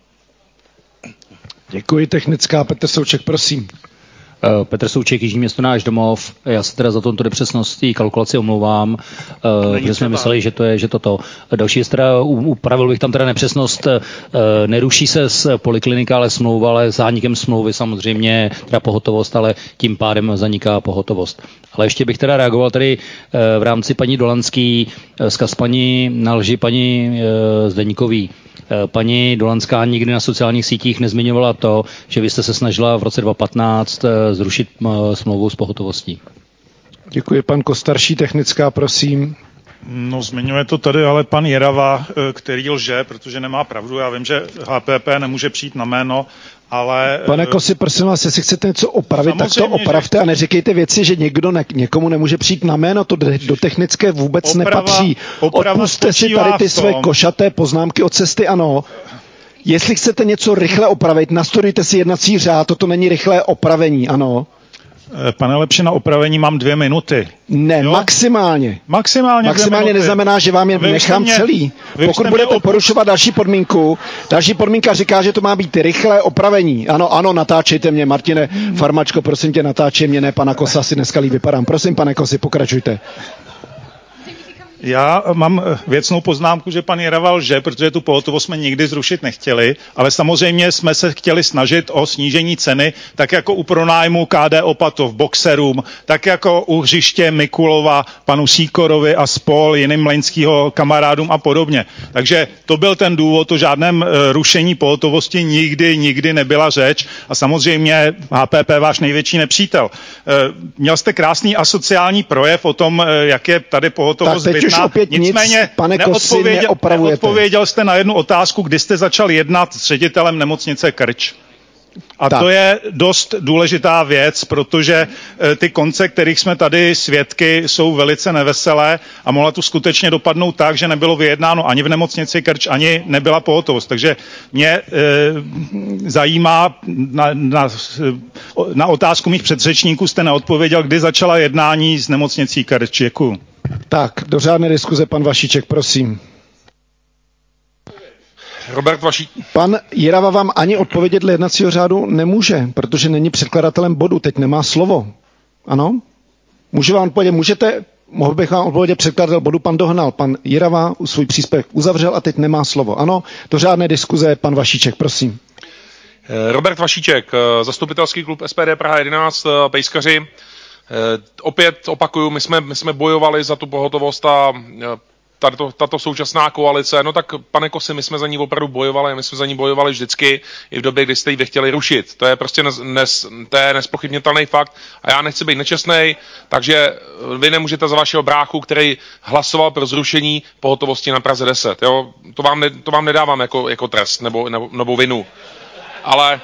Děkuji, technická. Petr Souček, prosím. Petr Souček, Jižní Město náš domov. Já se teda za tomto nepřesnost té kalkulaci omlouvám, protože jsme mysleli, že to je že toto. Další je teda, upravil bych tam teda nepřesnost, neruší se z poliklinika, ale smlouva, ale zánikem smlouvy samozřejmě teda pohotovost, ale tím pádem zaniká pohotovost. Ale ještě bych teda reagoval tady v rámci paní Dolanský, vzkaz paní na lži paní Zdeňkový. Paní Dolanská nikdy na sociálních sítích nezmiňovala to, že vy jste se snažila v roce dva tisíce patnáct zrušit smlouvu s pohotovostí. Děkuji, pan Kostarší, technická, prosím. No, zmiňuje to tady ale pan Jirava, který lže, protože nemá pravdu. Já vím, že H P P nemůže přijít na jméno, ale... Pane Kosi, prosím vás, jestli chcete něco opravit, tak to opravte a neříkejte věci, že někdo ne, někomu nemůže přijít na jméno, to do technické vůbec oprava, nepatří. Odpusťte si tady ty své košaté poznámky od cesty, ano. Jestli chcete něco rychle opravit, nastudujte si jednací řád, toto není rychlé opravení, ano. Pane Lepši, na opravení mám dvě minuty. Ne, jo? maximálně. Maximálně Maximálně neznamená, že vám je vy nechám mě, celý. Pokud budete op... porušovat další podmínku, další podmínka říká, že to má být rychlé opravení. Ano, ano, natáčejte mě, Martine Farmačko, prosím tě, natáčej mě, ne pana Kosa, si dneska líp vypadám. Prosím, pane Kosi, pokračujte. Já mám věcnou poznámku, že pan Jirava lže, protože tu pohotovost jsme nikdy zrušit nechtěli, ale samozřejmě jsme se chtěli snažit o snížení ceny, tak jako u pronájmu K D Opatov boxerům, tak jako u hřiště Mikulova, panu Síkorovi a spol, jiným mlaňskýho kamarádům a podobně. Takže to byl ten důvod, o žádném rušení pohotovosti nikdy, nikdy nebyla řeč a samozřejmě H P P váš největší nepřítel. Měl jste krásný asociální projev o tom, jak je tady pohotovost zbytná. Nicméně nic, pane Kosi, neodpověděl, neodpověděl jste na jednu otázku, kdy jste začal jednat s ředitelem nemocnice Krč. A tak. To je dost důležitá věc, protože ty konce, kterých jsme tady svědky, jsou velice neveselé a mohla tu skutečně dopadnout tak, že nebylo vyjednáno ani v nemocnici Krč, ani nebyla pohotovost. Takže mě e, zajímá, na, na, na otázku mých předřečníků jste neodpověděl, kdy začala jednání s nemocnicí Krč. Děkuju. Tak, do řádné diskuze pan Vašíček, prosím. Robert Vaší... Pan Jirava vám ani odpovědět dle jednacího řádu nemůže, protože není předkladatelem bodu, teď nemá slovo. Ano? Můžu vám odpovědět, můžete, mohl bych vám odpovědět předkladatel bodu, pan Dohnal, pan Jirava svůj příspěvek uzavřel a teď nemá slovo. Ano? Do řádné diskuze pan Vašíček, prosím. Robert Vašíček, zastupitelský klub S P D Praha jedenáct, pejskaři. Opět opakuju, my jsme, my jsme bojovali za tu pohotovost a tato, tato současná koalice, no tak pane Kosi, my jsme za ní opravdu bojovali, my jsme za ní bojovali vždycky i v době, kdy jste ji chtěli rušit. To je prostě nes, nes, to je nespochybnitelný fakt a já nechci být nečestnej, takže vy nemůžete za vašeho bráchu, který hlasoval pro zrušení pohotovosti na Praze deset. Jo? To, vám ne, to vám nedávám jako, jako trest nebo, nebo, nebo vinu. Ale,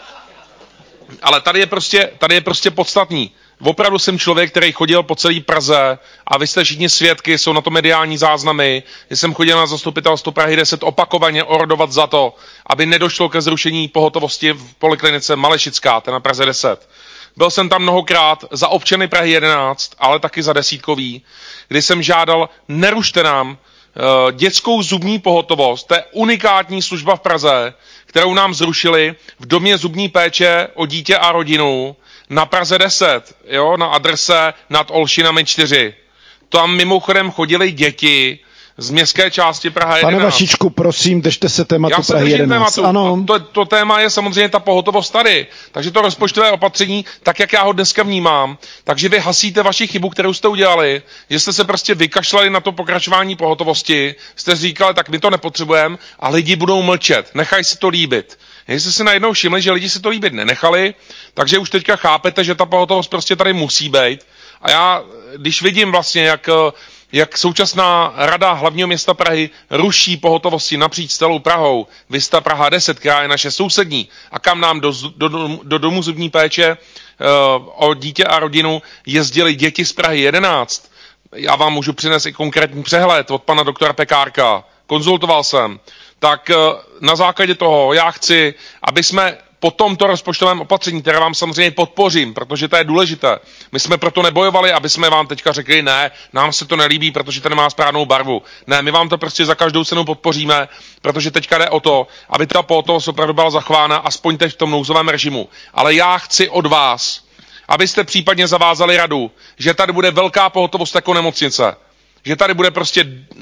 ale tady je prostě, tady je prostě podstatný. Opravdu jsem člověk, který chodil po celé Praze a vy jste všichni svědky, jsou na to mediální záznamy, že jsem chodil na zastupitelstvo Prahy deset opakovaně orodovat za to, aby nedošlo ke zrušení pohotovosti v poliklinice Malešická, ten na Praze deset. Byl jsem tam mnohokrát za občany Prahy jedenáct, ale taky za desítkový, kdy jsem žádal, nerušte nám uh, dětskou zubní pohotovost, to je unikátní služba v Praze, kterou nám zrušili v domě zubní péče o dítě a rodinu, na Praze deset, jo, na adrese nad Olšinami čtyři. Tam mimochodem chodili děti z městské části Praha jedenáct. Pane Vašíčku, prosím, držte se tématu Prahy jedenáct. Tématu. Ano. To, to téma je samozřejmě ta pohotovost tady. Takže to rozpočtové opatření, tak jak já ho dneska vnímám, takže vy hasíte vaši chybu, kterou jste udělali, že jste se prostě vykašlali na to pokračování pohotovosti, jste říkali, tak my to nepotřebujeme a lidi budou mlčet, nechají si to líbit. Jestli si najednou všimli, že lidi si to líbit nenechali, takže už teďka chápete, že ta pohotovost prostě tady musí být. A já, když vidím vlastně, jak, jak současná rada hlavního města Prahy ruší pohotovosti napříč celou Prahou, Vista Praha deset, která je naše sousední, a kam nám do, do, do domu zubní péče uh, o dítě a rodinu jezdili děti z Prahy jedenáct. Já vám můžu přinést i konkrétní přehled od pana doktora Pekárka. Konzultoval jsem. Tak na základě toho já chci, aby jsme po tomto rozpočtovém opatření, které vám samozřejmě podpořím, protože to je důležité, my jsme proto nebojovali, aby jsme vám teďka řekli, ne, nám se to nelíbí, protože to nemá správnou barvu. Ne, my vám to prostě za každou cenu podpoříme, protože teďka jde o to, aby ta pohotovost opravdu byla zachována, aspoň teď v tom nouzovém režimu. Ale já chci od vás, abyste případně zavázali radu, že tady bude velká pohotovost jako nemocnice. Že tady bude prostě,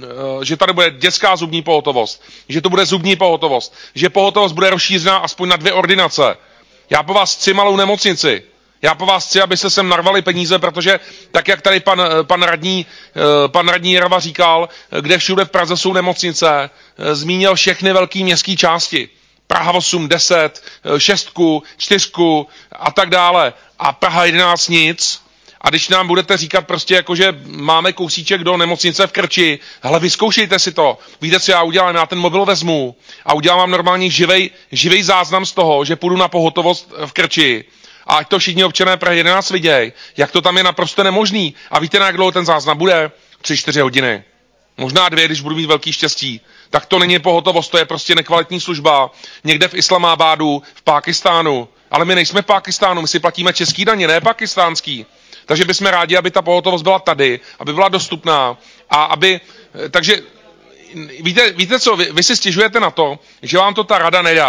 že tady bude dětská zubní pohotovost, že to bude zubní pohotovost, že pohotovost bude rozšířená aspoň na dvě ordinace. Já po vás chci malou nemocnici. Já po vás chci, abyste sem narvali peníze, protože tak, jak tady pan, pan radní, pan radní Jirava říkal, kde všude v Praze jsou nemocnice, zmínil všechny velké městské části. Praha osm, deset, šestku, čtyřku a tak dále. A Praha jedenáct nic. A když nám budete říkat prostě jako, že máme kousíček do nemocnice v Krči, hele, vyzkoušejte si to. Víte, co já udělám? Já ten mobil vezmu a udělám vám normálně živej, živej záznam z toho, že půjdu na pohotovost v Krči. A ať to všichni občané Prahy jedenáct vidějí, jak to tam je naprosto nemožný. A víte, na jak dlouho ten záznam bude? Tři, čtyři hodiny. Možná dvě, když budu mít velký štěstí. Tak to není pohotovost, to je prostě nekvalitní služba. Někde v Islamabadu, v Pákistánu. Ale my nejsme v Pákistánu, my si platíme český daně, ne pakistánský. Takže bychom rádi, aby ta pohotovost byla tady, aby byla dostupná a aby, takže víte, víte co, vy, vy si stěžujete na to, že vám to ta rada nedá.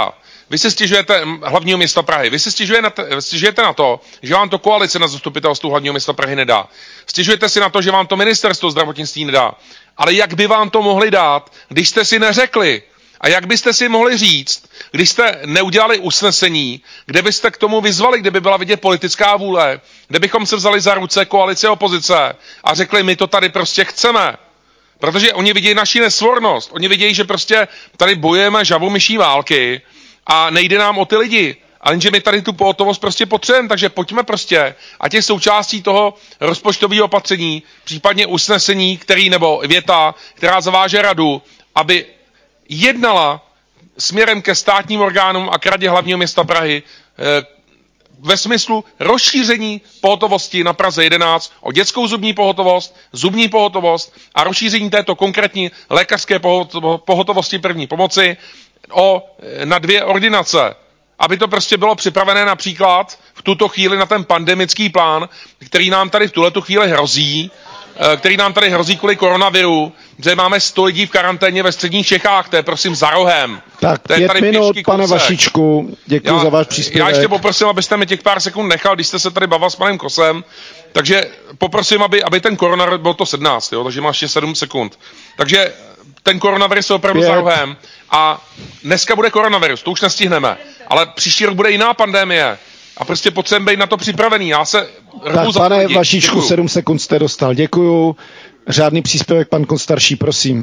Vy si stěžujete hlavního města Prahy. Vy si stěžujete na, t- stěžujete na to, že vám to koalice na zastupitelstvu hlavního města Prahy nedá. Stěžujete si na to, že vám to ministerstvo zdravotnictví nedá. Ale jak by vám to mohli dát, když jste si neřekli? A jak byste si mohli říct, když jste neudělali usnesení, kde byste k tomu vyzvali, kde by byla vidět politická vůle, kde bychom se vzali za ruce koalice a opozice a řekli, my to tady prostě chceme. Protože oni vidějí naši nesvornost. Oni vidějí, že prostě tady bojujeme žabomyší války a nejde nám o ty lidi. Ale jenže my tady tu pohotovost prostě potřebujeme, takže pojďme prostě a těch součástí toho rozpočtového opatření, případně usnesení, který nebo věta, která zaváže radu, aby jednala směrem ke státním orgánům a k radě hlavního města Prahy eh, ve smyslu rozšíření pohotovosti na Praze jedenáct o dětskou zubní pohotovost, zubní pohotovost a rozšíření této konkrétní lékařské pohotovosti první pomoci o, na dvě ordinace. Aby to prostě bylo připravené například v tuto chvíli na ten pandemický plán, který nám tady v tuhletu chvíli hrozí, který nám tady hrozí kvůli koronaviru, že máme sto lidí v karanténě ve středních Čechách, to je prosím za rohem. Tak to je pět tady minut, pane Vašíčku, děkuji já, za váš příspěvek. Já ještě poprosím, abyste mi těch pár sekund nechal, když jste se tady bavil s panem Kosem, takže poprosím, aby, aby ten koronavirus, bylo to sedmnáct, jo, takže máš ještě sedm sekund. Takže ten koronavirus je opravdu za rohem a dneska bude koronavirus, to už nestihneme, ale příští rok bude jiná pandemie. A prostě potřebujeme být na to připravený. Já se tak, za pane lidi. Vašíčku, děkuju. sedm sekund jste dostal. Děkuju. Řádný příspěvek, pan Konstarší, prosím.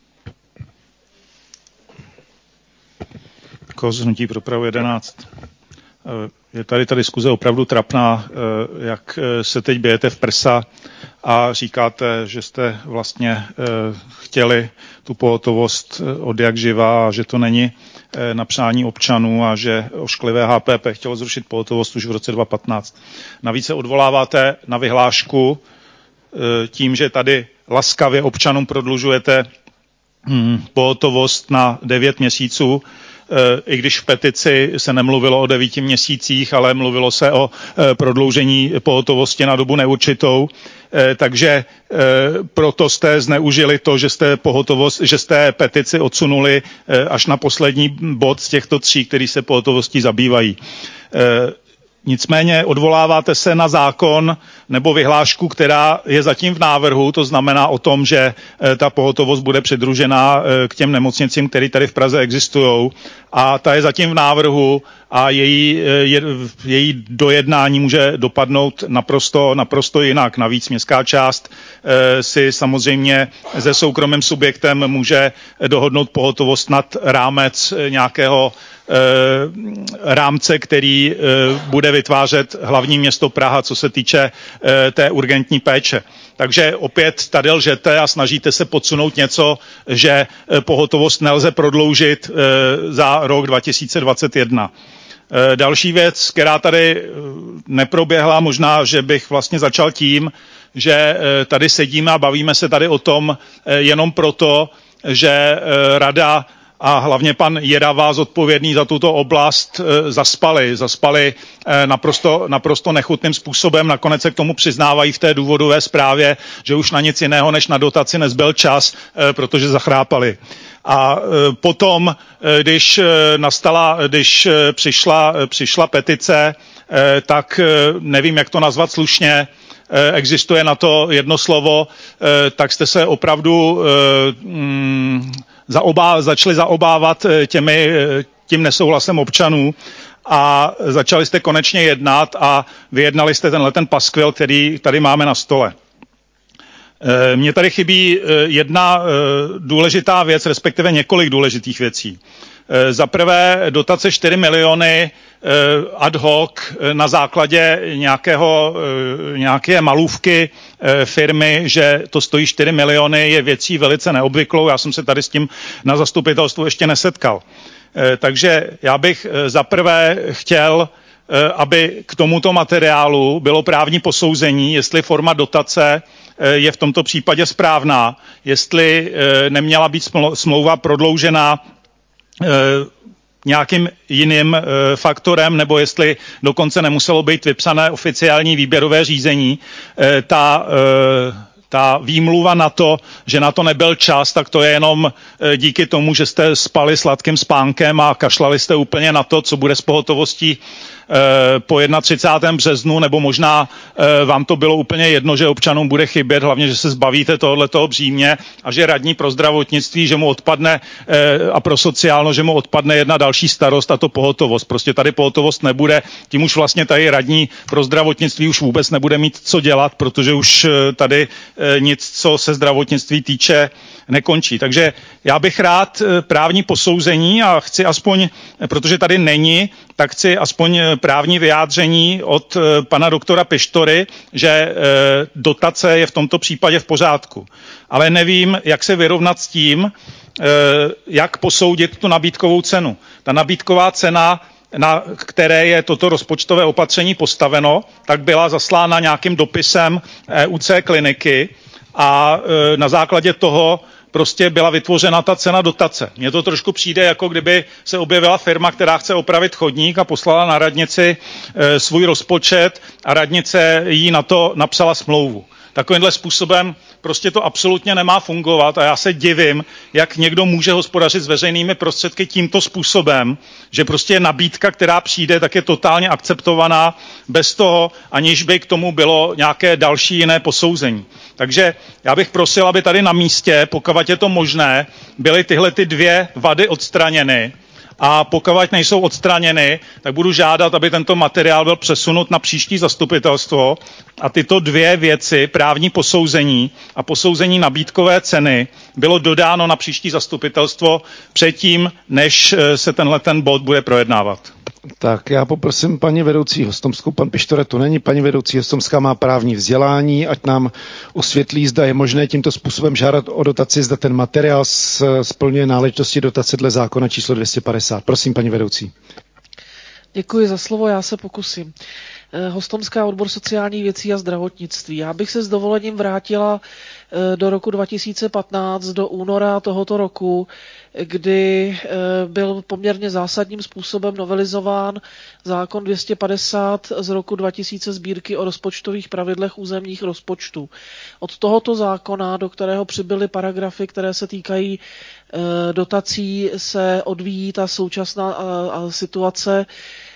Kos, hnutí pro Prahu jedenáct. Je tady ta diskuze opravdu trapná, jak se teď bijete v prsa a říkáte, že jste vlastně chtěli tu pohotovost od jak živa a že to není na přání občanů a že ošklivé H P P chtělo zrušit pohotovost už v roce dva tisíce patnáct. Navíc se odvoláváte na vyhlášku tím, že tady laskavě občanům prodlužujete pohotovost na devět měsíců, i když v petici se nemluvilo o devíti měsících, ale mluvilo se o prodloužení pohotovosti na dobu neurčitou. Takže proto jste zneužili to, že jste pohotovost, že jste petici odsunuli až na poslední bod z těchto tří, který se pohotovostí zabývají. Nicméně odvoláváte se na zákon nebo vyhlášku, která je zatím v návrhu, to znamená o tom, že ta pohotovost bude přidružená k těm nemocnicím, které tady v Praze existují. A ta je zatím v návrhu a její, je, její dojednání může dopadnout naprosto, naprosto jinak. Navíc městská část e, si samozřejmě se soukromým subjektem může dohodnout pohotovost nad rámec nějakého e, rámce, který e, bude vytvářet hlavní město Praha, co se týče e, té urgentní péče. Takže opět tady lžete a snažíte se podsunout něco, že pohotovost nelze prodloužit e, za rok dva tisíce dvacet jedna. Další věc, která tady neproběhla, možná, že bych vlastně začal tím, že tady sedíme a bavíme se tady o tom jenom proto, že rada a hlavně pan Jerava zodpovědný za tuto oblast zaspali. Zaspali naprosto, naprosto nechutným způsobem. Nakonec se k tomu přiznávají v té důvodové zprávě, že už na nic jiného než na dotaci nezbyl čas, protože zachrápali. A potom, když nastala, když přišla, přišla petice, tak nevím, jak to nazvat slušně, existuje na to jedno slovo, tak jste se opravdu mm, zaobá, začali zaobávat těmi, tím nesouhlasem občanů a začali jste konečně jednat a vyjednali jste tenhle ten paskvil, který tady máme na stole. Mně tady chybí jedna důležitá věc, respektive několik důležitých věcí. Za prvé dotace čtyři miliony ad hoc na základě nějakého, nějaké malůvky firmy, že to stojí čtyři miliony, je věcí velice neobvyklou. Já jsem se tady s tím na zastupitelstvu ještě nesetkal. Takže já bych za prvé chtěl, aby k tomuto materiálu bylo právní posouzení, jestli forma dotace je v tomto případě správná, jestli neměla být smlouva prodloužena nějakým jiným faktorem, nebo jestli dokonce nemuselo být vypsané oficiální výběrové řízení. Ta, ta výmluva na to, že na to nebyl čas, tak to je jenom díky tomu, že jste spali sladkým spánkem a kašlali jste úplně na to, co bude s pohotovostí po třicátém prvním březnu, nebo možná vám to bylo úplně jedno, že občanům bude chybět, hlavně, že se zbavíte tohoto břímě a že radní pro zdravotnictví, že mu odpadne a pro sociálno, že mu odpadne jedna další starost a to pohotovost. Prostě tady pohotovost nebude, tím už vlastně tady radní pro zdravotnictví už vůbec nebude mít co dělat, protože už tady nic, co se zdravotnictví týče, nekončí. Takže já bych rád právní posouzení a chci aspoň, protože tady není, tak chci aspoň právní vyjádření od pana doktora Pištory, že dotace je v tomto případě v pořádku. Ale nevím, jak se vyrovnat s tím, jak posoudit tu nabídkovou cenu. Ta nabídková cena, na které je toto rozpočtové opatření postaveno, tak byla zaslána nějakým dopisem E U C kliniky a na základě toho prostě byla vytvořena ta cena dotace. Mně to trošku přijde, jako kdyby se objevila firma, která chce opravit chodník a poslala na radnici e, svůj rozpočet a radnice jí na to napsala smlouvu. Takovýmhle způsobem prostě to absolutně nemá fungovat a já se divím, jak někdo může hospodařit s veřejnými prostředky tímto způsobem, že prostě nabídka, která přijde, tak je totálně akceptovaná bez toho, aniž by k tomu bylo nějaké další jiné posouzení. Takže já bych prosil, aby tady na místě, pokud je to možné, byly tyhle ty dvě vady odstraněny. A pokud nejsou odstraněny, tak budu žádat, aby tento materiál byl přesunut na příští zastupitelstvo a tyto dvě věci, právní posouzení a posouzení nabídkové ceny, bylo dodáno na příští zastupitelstvo předtím, než se tenhle ten bod bude projednávat. Tak já poprosím paní vedoucí Hostomskou, pan Pištore tu není, paní vedoucí Hostomská má právní vzdělání, ať nám osvětlí, zda je možné tímto způsobem žádat o dotaci, zda ten materiál splňuje náležitosti dotace dle zákona číslo dvě stě padesát. Prosím, paní vedoucí. Děkuji za slovo, já se pokusím. Hostomská, odbor sociálních věcí a zdravotnictví. Já bych se s dovolením vrátila do roku dva tisíce patnáct, do února tohoto roku, kdy byl poměrně zásadním způsobem novelizován zákon dvě stě padesát z roku dva tisíce sbírky o rozpočtových pravidlech územních rozpočtů. Od tohoto zákona, do kterého přibyly paragrafy, které se týkají dotací, se odvíjí ta současná situace,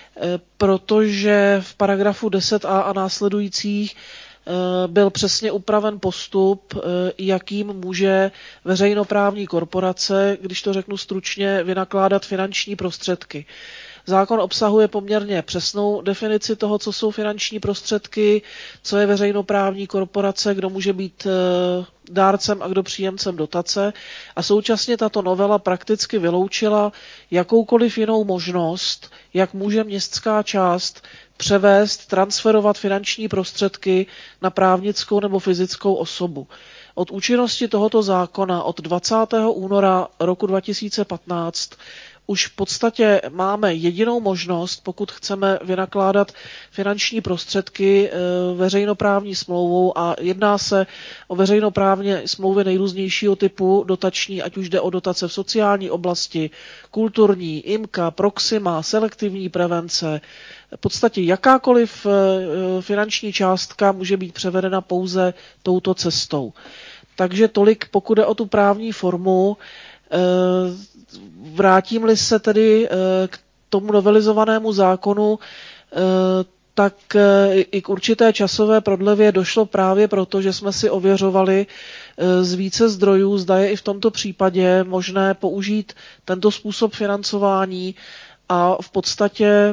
protože v paragrafu deset a a následujících byl přesně upraven postup, jakým může veřejnoprávní korporace, když to řeknu stručně, vynakládat finanční prostředky. Zákon obsahuje poměrně přesnou definici toho, co jsou finanční prostředky, co je veřejnoprávní korporace, kdo může být dárcem a kdo příjemcem dotace. A současně tato novela prakticky vyloučila jakoukoliv jinou možnost, jak může městská část převést, transferovat finanční prostředky na právnickou nebo fyzickou osobu. Od účinnosti tohoto zákona od dvacátého února roku dva tisíce patnáct už v podstatě máme jedinou možnost, pokud chceme vynakládat finanční prostředky veřejnoprávní smlouvou a jedná se o veřejnoprávně smlouvy nejrůznějšího typu dotační, ať už jde o dotace v sociální oblasti, kulturní, I M K A, Proxima, selektivní prevence. V podstatě jakákoliv finanční částka může být převedena pouze touto cestou. Takže tolik, pokud jde o tu právní formu. Vrátím-li se tedy k tomu novelizovanému zákonu, tak i k určité časové prodlevě došlo právě proto, že jsme si ověřovali z více zdrojů, zda je i v tomto případě možné použít tento způsob financování a v podstatě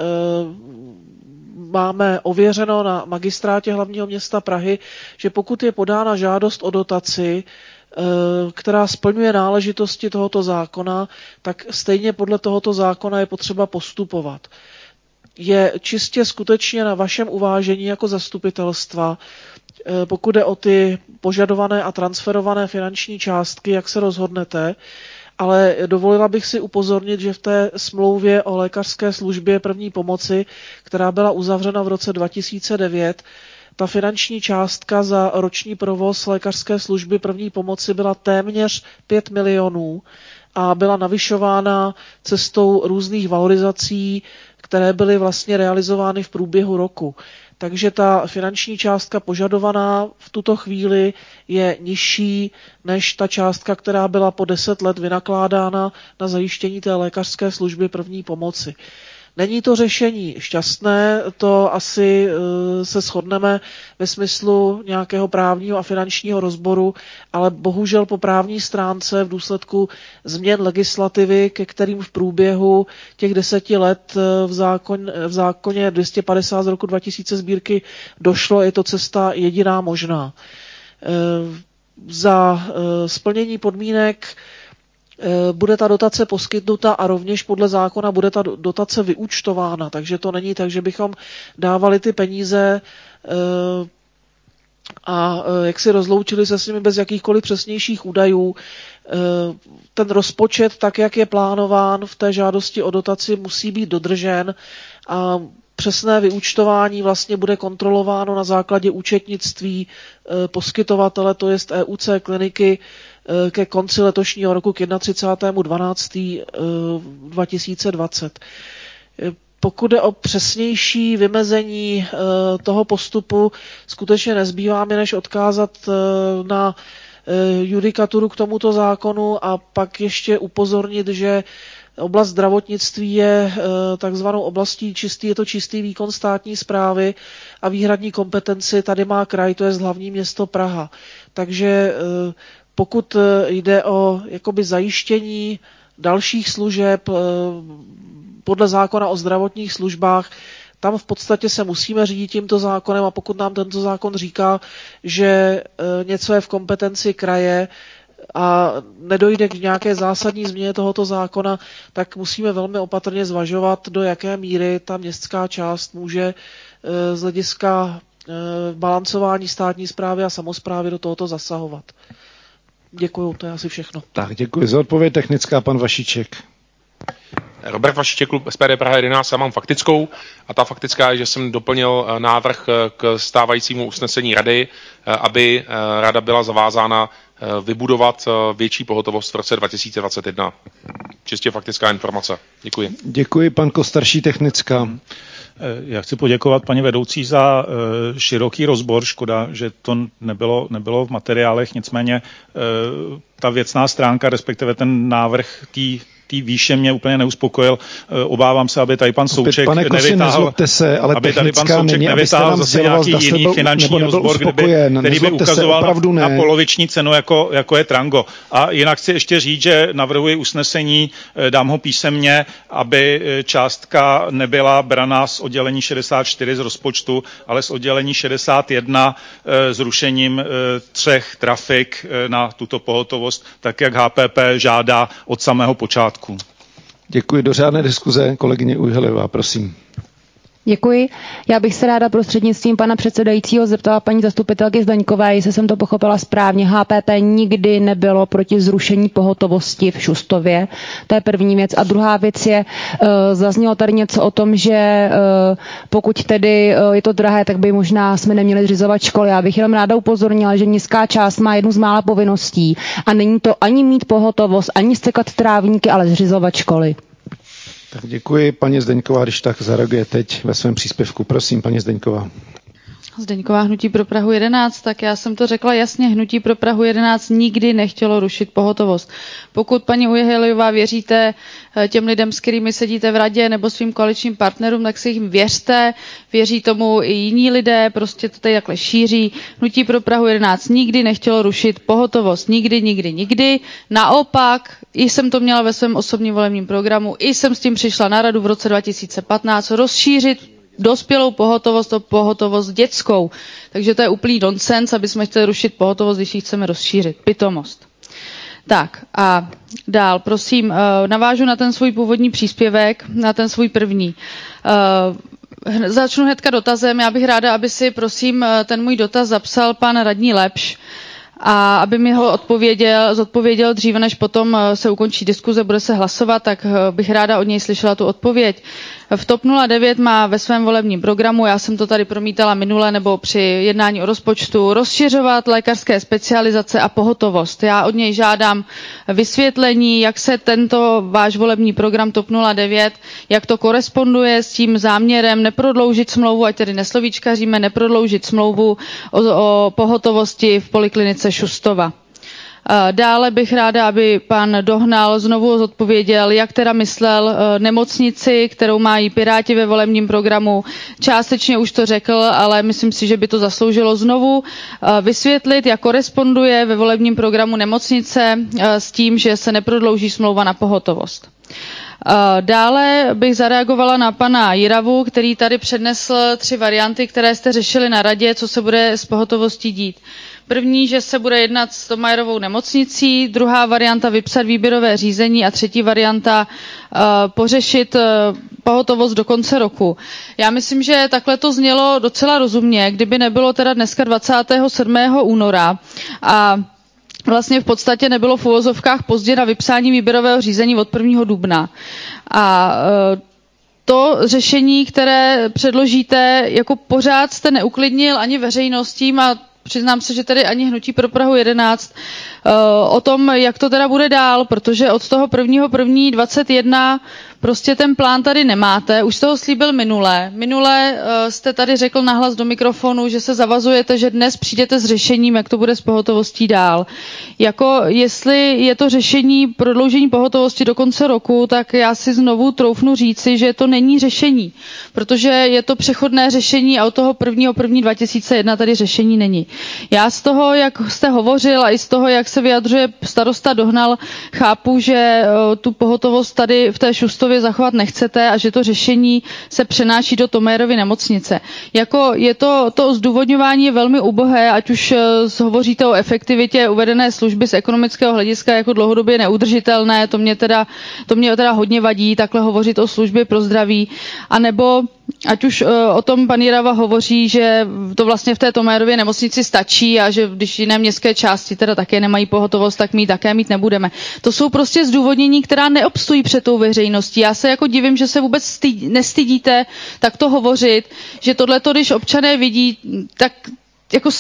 máme ověřeno na magistrátě hlavního města Prahy, že pokud je podána žádost o dotaci, která splňuje náležitosti tohoto zákona, tak stejně podle tohoto zákona je potřeba postupovat. Je čistě skutečně na vašem uvážení jako zastupitelstva, pokud jde o ty požadované a transferované finanční částky, jak se rozhodnete, ale dovolila bych si upozornit, že v té smlouvě o lékařské službě první pomoci, která byla uzavřena v roce dva tisíce devět, ta finanční částka za roční provoz lékařské služby první pomoci byla téměř pět milionů a byla navyšována cestou různých valorizací, které byly vlastně realizovány v průběhu roku. Takže ta finanční částka požadovaná v tuto chvíli je nižší než ta částka, která byla po deset let vynakládána na zajištění té lékařské služby první pomoci. Není to řešení šťastné, to asi se shodneme ve smyslu nějakého právního a finančního rozboru, ale bohužel po právní stránce v důsledku změn legislativy, ke kterým v průběhu těch deseti let v, zákon, v zákoně dvě stě padesát z roku dva tisíce sbírky došlo, je to cesta jediná možná. Za splnění podmínek bude ta dotace poskytnuta a rovněž podle zákona bude ta dotace vyúčtována. Takže to není tak, že bychom dávali ty peníze a jak si rozloučili se s nimi bez jakýchkoliv přesnějších údajů. Ten rozpočet, tak jak je plánován v té žádosti o dotaci, musí být dodržen a přesné vyúčtování vlastně bude kontrolováno na základě účetnictví poskytovatele, to jest E U C kliniky, ke konci letošního roku k třicátého prvního decembru dva tisíce dvacet. Pokud jde o přesnější vymezení toho postupu, skutečně nezbývá mi než odkázat na judikaturu k tomuto zákonu a pak ještě upozornit, že oblast zdravotnictví je takzvanou oblastí čistý, je to čistý výkon státní správy a výhradní kompetenci tady má kraj, to je hlavní město Praha. Takže pokud jde o jakoby zajištění dalších služeb podle zákona o zdravotních službách, tam v podstatě se musíme řídit tímto zákonem a pokud nám tento zákon říká, že něco je v kompetenci kraje a nedojde k nějaké zásadní změně tohoto zákona, tak musíme velmi opatrně zvažovat, do jaké míry ta městská část může z hlediska balancování státní správy a samosprávy do tohoto zasahovat. Děkuju, to je asi všechno. Tak, děkuji za odpověď. Technická, pan Vašíček. Robert Vašíček, klub S P D Praha jedenáct, já mám faktickou a ta faktická je, že jsem doplnil návrh k stávajícímu usnesení rady, aby rada byla zavázána vybudovat větší pohotovost v roce dva tisíce dvacet jedna. Čistě faktická informace. Děkuji. Děkuji, pan Kostarší, technická. Já chci poděkovat paní vedoucí za široký rozbor. Škoda, že to nebylo, nebylo v materiálech, nicméně ta věcná stránka, respektive ten návrh tý té výše mě úplně neuspokojil. Obávám se, aby tady pan Souček Pane Kosi, nevytáhl, se, ale aby tady pan Souček není, nevytáhl zase nějaký jiný byl, finanční rozbor, kdyby, který by ukazoval se, na, na poloviční cenu, jako, jako je Trango. A jinak chci ještě říct, že navrhuji usnesení, dám ho písemně, aby částka nebyla braná z oddělení šedesát čtyři z rozpočtu, ale z oddělení šedesát jedna zrušením třech trafik na tuto pohotovost, tak jak H P P žádá od samého počátku. Děkuji. Do řádné diskuze kolegyně Ujhelová, prosím. Děkuji. Já bych se ráda prostřednictvím pana předsedajícího zeptala paní zastupitelky Zdaňkové, jestli jsem to pochopila správně. H P P nikdy nebylo proti zrušení pohotovosti v Šustově. To je první věc. A druhá věc je, zaznělo tady něco o tom, že pokud tedy je to drahé, tak by možná jsme neměli zřizovat školy. Já bych jenom ráda upozornila, že městská část má jednu z mála povinností a není to ani mít pohotovost, ani stekat trávníky, ale zřizovat školy. Tak děkuji, paní Zdeňková, když tak zareaguje teď ve svém příspěvku. Prosím, paní Zdeňková. Zdeňková, Hnutí pro Prahu jedenáct, tak já jsem to řekla jasně, Hnutí pro Prahu jedenáct nikdy nechtělo rušit pohotovost. Pokud paní Ujhelová věříte těm lidem, s kterými sedíte v radě nebo svým koaličním partnerům, tak si jim věřte, věří tomu i jiní lidé, prostě to tady takhle šíří. Hnutí pro Prahu jedenáct nikdy nechtělo rušit pohotovost, nikdy, nikdy, nikdy. Naopak, i jsem to měla ve svém osobním volebním programu, i jsem s tím přišla na radu v roce dva tisíce patnáct rozšířit dospělou pohotovost o pohotovost dětskou. Takže to je úplný nonsens, aby jsme chtěli rušit pohotovost, když ji chceme rozšířit. Pitomost. Tak a dál, prosím, navážu na ten svůj původní příspěvek, na ten svůj první. Začnu hnedka dotazem. Já bych ráda, aby si, prosím, ten můj dotaz zapsal pan radní Lepš a aby mi ho odpověděl, zodpověděl dříve, než potom se ukončí diskuze, bude se hlasovat, tak bych ráda od něj slyšela tu odpověď. v TOP nula devět má ve svém volebním programu, já jsem to tady promítala minule nebo při jednání o rozpočtu, rozšiřovat lékařské specializace a pohotovost. Já od něj žádám vysvětlení, jak se tento váš volební program TOP nula devět, jak to koresponduje s tím záměrem neprodloužit smlouvu, ať tedy neslovíčkaříme, neprodloužit smlouvu o, o pohotovosti v poliklinice Šustova. Dále bych ráda, aby pan Dohnal znovu zodpověděl, jak teda myslel nemocnici, kterou mají Piráti ve volebním programu. Částečně už to řekl, ale myslím si, že by to zasloužilo znovu vysvětlit, jak koresponduje ve volebním programu nemocnice s tím, že se neprodlouží smlouva na pohotovost. Dále bych zareagovala na pana Jiravu, který tady přednesl tři varianty, které jste řešili na radě, co se bude s pohotovostí dít. První, že se bude jednat s Thomayerovou nemocnicí, druhá varianta vypsat výběrové řízení a třetí varianta uh, pořešit uh, pohotovost do konce roku. Já myslím, že takhle to znělo docela rozumně, kdyby nebylo teda dneska dvacátého sedmého února a vlastně v podstatě nebylo v uvozovkách pozdě na vypsání výběrového řízení od prvního dubna. A uh, to řešení, které předložíte, jako pořád jste neuklidnil ani veřejnost tím a přiznám se, že tady ani Hnutí pro Prahu jedenáct o tom, jak to teda bude dál, protože od toho prvního prvního dvacet jedna prostě ten plán tady nemáte, už jste ho slíbil minule. Minule jste tady řekl nahlas do mikrofonu, že se zavazujete, že dnes přijdete s řešením, jak to bude s pohotovostí dál. Jako jestli je to řešení prodloužení pohotovosti do konce roku, tak já si znovu troufnu říci, že to není řešení, protože je to přechodné řešení a od toho prvního prvního dva tisíce jedna tady řešení není. Já z toho, jak jste hovořil a i z toho, jak se vyjadřuje starosta Dohnal, chápu, že tu pohotovost tady v té Šustově zachovat nechcete a že to řešení se přenáší do Thomayerovy nemocnice. Jako je to, to zdůvodňování je velmi ubohé, ať už hovoříte o efektivitě uvedené služby z ekonomického hlediska jako dlouhodobě neudržitelné, to mě teda, to mě teda hodně vadí, takhle hovořit o službě pro zdraví, anebo ať už o tom pan Jirava hovoří, že to vlastně v té Thomayerově nemocnici stačí a že když jiné městské části teda také nemají pohotovost, tak my ji také mít nebudeme. To jsou prostě zdůvodnění, která neobstojí před tou veřejností. Já se jako divím, že se vůbec stydí, nestydíte takto hovořit, že tohleto, když občané vidí, tak jako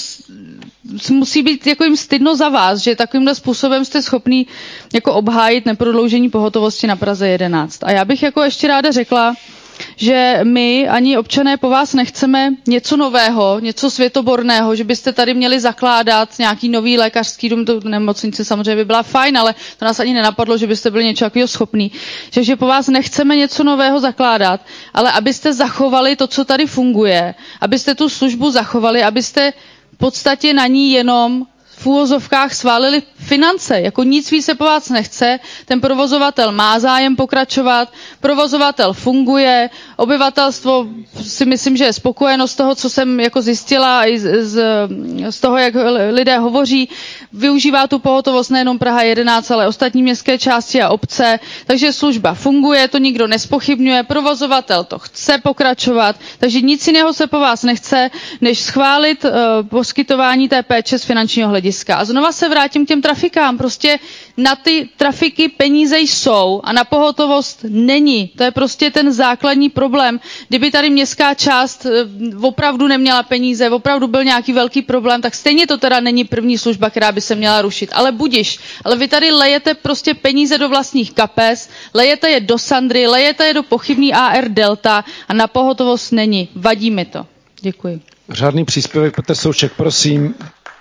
musí být jako jim stydno za vás, že takovýmhle způsobem jste schopný jako obhájit neprodloužení pohotovosti na Praze jedenáct. A já bych jako ještě ráda řekla, že my ani občané po vás nechceme něco nového, něco světoborného, že byste tady měli zakládat nějaký nový lékařský dům, to nemocnice samozřejmě by byla fajn, ale to nás ani nenapadlo, že byste byli něco takového schopný. Takže po vás nechceme něco nového zakládat, ale abyste zachovali to, co tady funguje, abyste tu službu zachovali, abyste v podstatě na ní jenom v úvozovkách sválili finance, jako nic víc se po vás nechce, ten provozovatel má zájem pokračovat, provozovatel funguje, obyvatelstvo si myslím, že je spokojeno z toho, co jsem jako zjistila i z, z, z toho, jak lidé hovoří, využívá tu pohotovost nejenom Praha jedenáct, ale ostatní městské části a obce, takže služba funguje, to nikdo nespochybňuje, provozovatel to chce pokračovat, takže nic jiného se po vás nechce, než schválit uh, poskytování té péče z finančního hlediska. A znova se vrátím k těm trafikám. Prostě na ty trafiky peníze jsou a na pohotovost není. To je prostě ten základní problém. Kdyby tady městská část opravdu neměla peníze, opravdu byl nějaký velký problém, tak stejně to teda není první služba, která by se měla rušit. Ale budiš. Ale vy tady lejete prostě peníze do vlastních kapes, lejete je do Sandry, lejete je do pochybný A R Delta a na pohotovost není. Vadí mi to. Děkuji. Řádný příspěvek Petr Souček, prosím.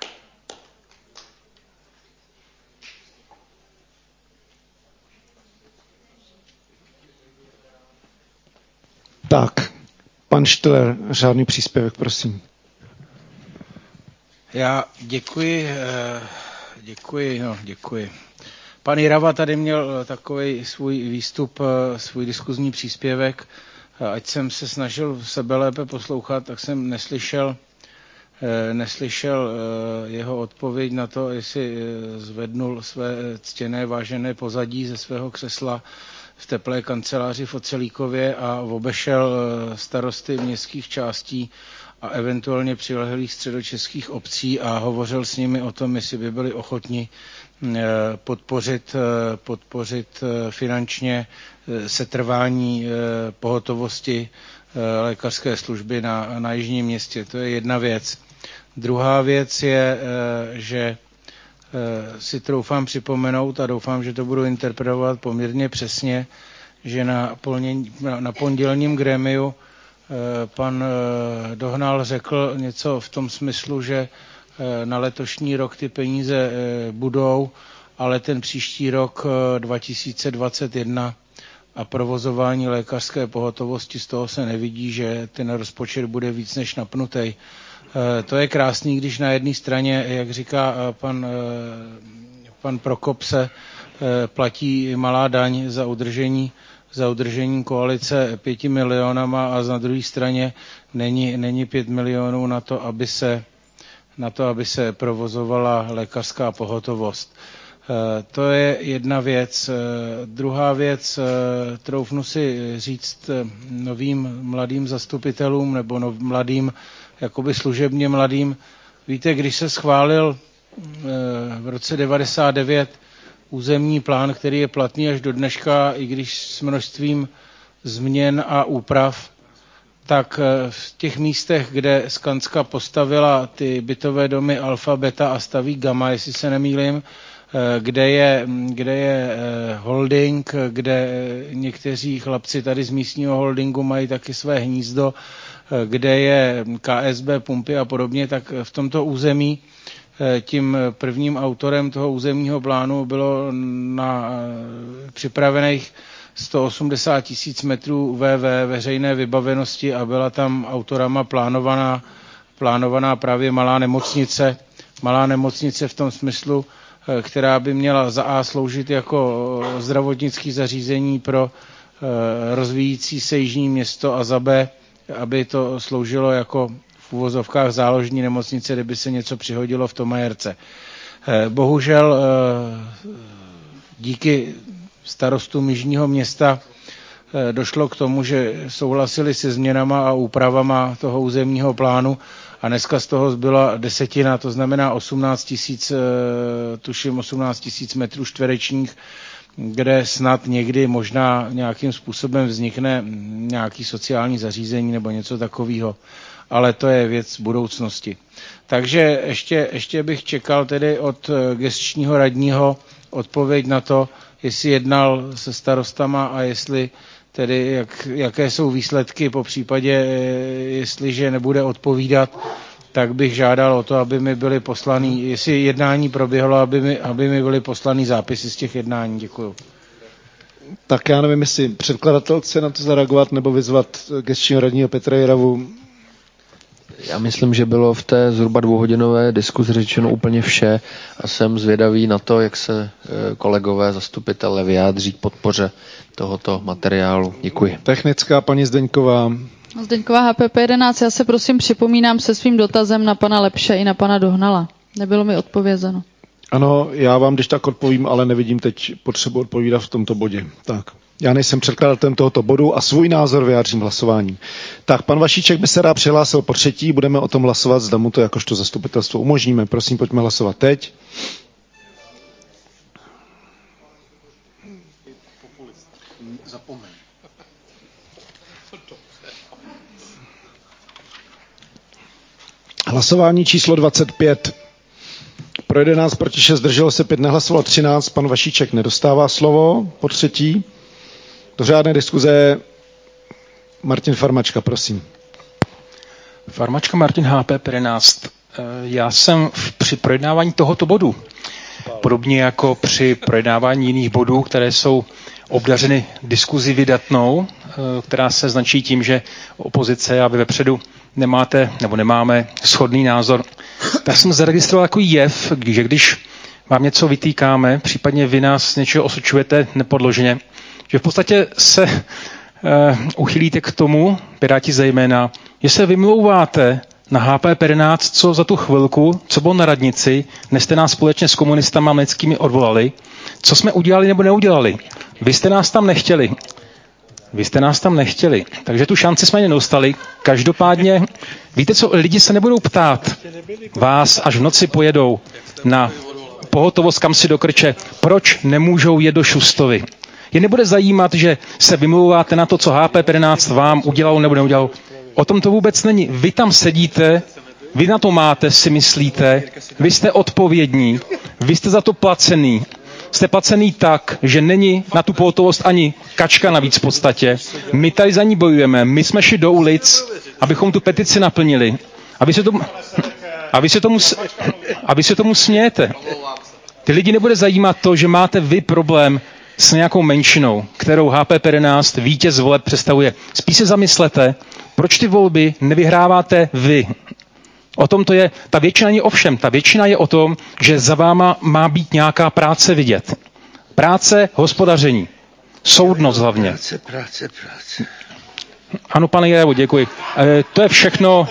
Tak, pan Štler, řádný příspěvek, prosím. Já děkuji, děkuji, no, děkuji. Pan Jirava tady měl takový svůj výstup, svůj diskuzní příspěvek. Ať jsem se snažil sebe lépe poslouchat, tak jsem neslyšel, neslyšel jeho odpověď na to, jestli zvednul své ctěné, vážené pozadí ze svého křesla v teplé kanceláři v Ocelíkově a obešel starosty městských částí a eventuálně přilehlých středočeských obcí a hovořil s nimi o tom, jestli by byli ochotni podpořit, podpořit finančně setrvání pohotovosti lékařské služby na, na jižním městě. To je jedna věc. Druhá věc je, že si troufám připomenout a doufám, že to budu interpretovat poměrně přesně, že na, polnění, na pondělním grémiu pan Dohnal řekl něco v tom smyslu, že na letošní rok ty peníze budou, ale ten příští rok dva tisíce dvacet jedna a provozování lékařské pohotovosti, z toho se nevidí, že ten rozpočet bude víc než napnutý. To je krásný, když na jedné straně, jak říká pan, pan Prokop, se platí malá daň za udržení, za udržení koalice pěti milionama a na druhé straně není, není pět milionů na to, aby se, na to, aby se provozovala lékařská pohotovost. To je jedna věc. Druhá věc, troufnu si říct novým mladým zastupitelům nebo nov, mladým, jakoby služebně mladým. Víte, když se schválil v roce devadesát devět územní plán, který je platný až do dneška, i když s množstvím změn a úprav, tak v těch místech, kde Skanska postavila ty bytové domy Alfa, Beta a staví Gamma, jestli se nemýlím, kde je, kde je holding, kde někteří chlapci tady z místního holdingu mají taky své hnízdo, kde je K S B pumpy a podobně, tak v tomto území tím prvním autorem toho územního plánu bylo na připravených sto osmdesát tisíc metrů V V veřejné vybavenosti a byla tam autorama plánovaná, plánovaná právě malá nemocnice, malá nemocnice v tom smyslu, která by měla za A sloužit jako zdravotnické zařízení pro rozvíjící se jižní město a za B, aby to sloužilo jako v uvozovkách záložní nemocnice, kdyby se něco přihodilo v Tomajerce. Bohužel díky starostům jižního města došlo k tomu, že souhlasili se změnama a úpravama toho územního plánu a dneska z toho zbyla desetina, to znamená osmnáct tisíc, tuším osmnáct tisíc metrů čtverečních, kde snad někdy možná nějakým způsobem vznikne nějaký sociální zařízení nebo něco takového. Ale to je věc budoucnosti. Takže ještě, ještě bych čekal tedy od gesčního radního odpověď na to, jestli jednal se starostama a jestli tedy jak, jaké jsou výsledky, po případě, jestliže nebude odpovídat, tak bych žádal o to, aby mi byly poslaný, jestli jednání proběhlo, aby mi, aby mi byly poslaný zápisy z těch jednání. Děkuju. Tak já nevím, jestli předkladatel chce na to zareagovat nebo vyzvat gesčního radního Petra Jiravu. Já myslím, že bylo v té zhruba dvouhodinové diskuzi řečeno úplně vše a jsem zvědavý na to, jak se kolegové zastupitelé vyjádří k podpoře tohoto materiálu. Děkuji. Technická paní Zdeňková. Zdeňková H P P jedenáct, já se prosím připomínám se svým dotazem na pana Lepše i na pana Dohnala. Nebylo mi odpovězeno. Ano, já vám když tak odpovím, ale nevidím teď potřebu odpovídat v tomto bodě. Tak. Já nejsem předkladatelem tohoto bodu a svůj názor vyjádřím hlasováním. Tak, pan Vašíček by se rád přihlásil po třetí, budeme o tom hlasovat, zda mu to jakožto zastupitelstvo umožníme. Prosím, pojďme hlasovat teď. Hlasování číslo dvacet pět. Pro jedenáct, proti šest, zdrželo se pět, nehlasoval třináct. Pan Vašíček nedostává slovo po třetí. Do řádné diskuze Martin Farmačka, prosím. Farmačka Martin H P jedenáct. Já jsem při projednávání tohoto bodu, podobně jako při projednávání jiných bodů, které jsou obdařeny diskuzi vydatnou, která se značí tím, že opozice a vy vepředu nemáte nebo nemáme shodný názor, tak jsem zaregistroval takový jev, že když vám něco vytýkáme, případně vy nás něčeho osočujete nepodloženě, že v podstatě se uh, uchylíte k tomu, Piráti zejména, že se vymlouváte na H P jedenáct, co za tu chvilku, co bylo na radnici, dnes jste nás společně s komunistama mleckými odvolali, co jsme udělali nebo neudělali. Vy jste nás tam nechtěli. Vy jste nás tam nechtěli, takže tu šanci jsme nedostali. Každopádně, víte co, lidi se nebudou ptát vás, až v noci pojedou na pohotovost kam si do Krče, proč nemůžou jet do Šustovy. Je nebude zajímat, že se vymlouváte na to, co H P jedenáct vám udělalo nebo neudělalo. O tom to vůbec není. Vy tam sedíte, vy na to máte, si myslíte, vy jste odpovědní, vy jste za to placený. Jste placený tak, že není na tu pohotovost ani kačka navíc v podstatě. My tady za ní bojujeme, my jsme šli do ulic, abychom tu petici naplnili. A vy se tomu, a vy se tomu, a vy se tomu smějete. Ty lidi nebude zajímat to, že máte vy problém s nějakou menšinou, kterou H P jedenáct vítěz voleb představuje. Spíš se zamyslete, proč ty volby nevyhráváte vy. O tom to je, ta většina není ovšem, ta většina je o tom, že za váma má být nějaká práce vidět. Práce, hospodaření. Soudnost hlavně. Práce, práce, práce. Ano, pane Jerevo, děkuji. E, to je všechno.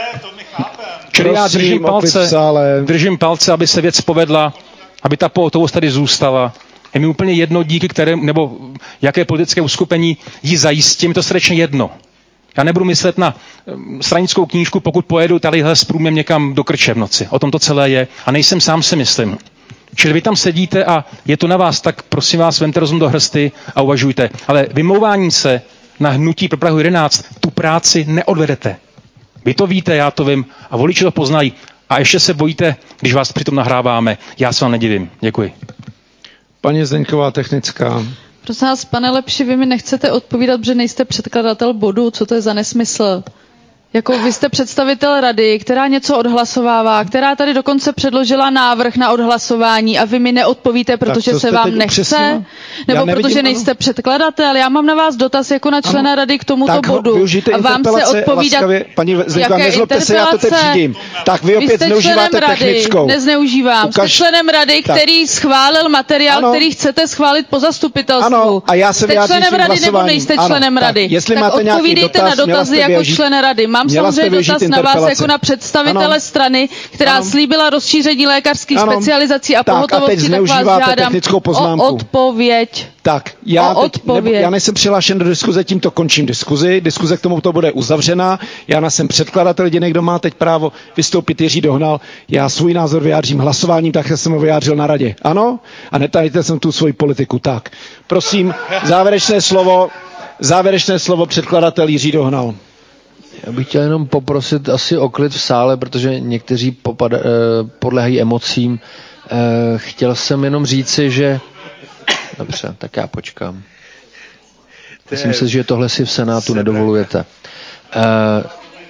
Čili já držím palce, držím palce, aby se věc povedla, aby ta pohotovost tady zůstala. Je mi úplně jedno, díky kterém, nebo jaké politické uskupení ji zajistí, mi to srdečně jedno. Já nebudu myslet na stranickou knížku, pokud pojedu tadyhle s průměrem někam do Krče v noci. O tom to celé je. A nejsem sám, si myslím. Čili vy tam sedíte a je to na vás, tak prosím vás, vemte rozum do hrsty a uvažujte. Ale vymlouváním se na hnutí pro Prahu jedenáct tu práci neodvedete. Vy to víte, já to vím a voliči to poznají. A ještě se bojíte, když vás přitom nahráváme. Já se vám nedivím. Děkuji. Paní Zdeňková, technická. Prosím vás, pane Lepši, vy mi nechcete odpovídat, protože nejste předkladatel bodu, co to je za nesmysl? Jako vy jste představitel rady, která něco odhlasovává, která tady dokonce předložila návrh na odhlasování a vy mi neodpovíte, protože se vám nechce? Upřesnila? Nebo nevidím, protože nejste ano. předkladatel? Já mám na vás dotaz jako na člena ano. rady k tomuto tak bodu. A vám se odpovídat, laskavě, paní Zdenková, nezlobte se, já to teď řídím. Tak vy opět vy zneužíváte rady, technickou. Nezneužívám. Ukaž... Jste členem rady, tak. který schválil materiál, ano. který chcete schválit po zastupitelstvu. Ano. A já se jste členem rady nebo nejste členem rady? Tak odpovídejte na dotazy jako člen rady. Mám samozřejmě dotaz na vás jako na představitele ano. strany, která ano. slíbila rozšíření lékařských ano. specializací a pohotovosti, tak vás žádám o odpověď. Tak, já, teď, nebo, já nejsem přihlášen do diskuze, tímto končím diskuzi. Diskuze k tomu to bude uzavřena. Já jsem předkladatel, kdy někdo má teď právo vystoupit, Jiří Dohnal. Já svůj názor vyjádřím hlasováním, tak jsem ho vyjádřil na radě. Ano? A netajte jsem tu svoji politiku. Tak, prosím, závěrečné slovo, závěrečné slovo předkladatel Jiří Dohnal. Já bych chtěl jenom poprosit asi o klid v sále, protože někteří popad, eh, podléhají emocím. Eh, chtěl jsem jenom říci, že... Dobře, tak já počkám. Myslím si, že tohle si v Senátu nedovolujete. Eh,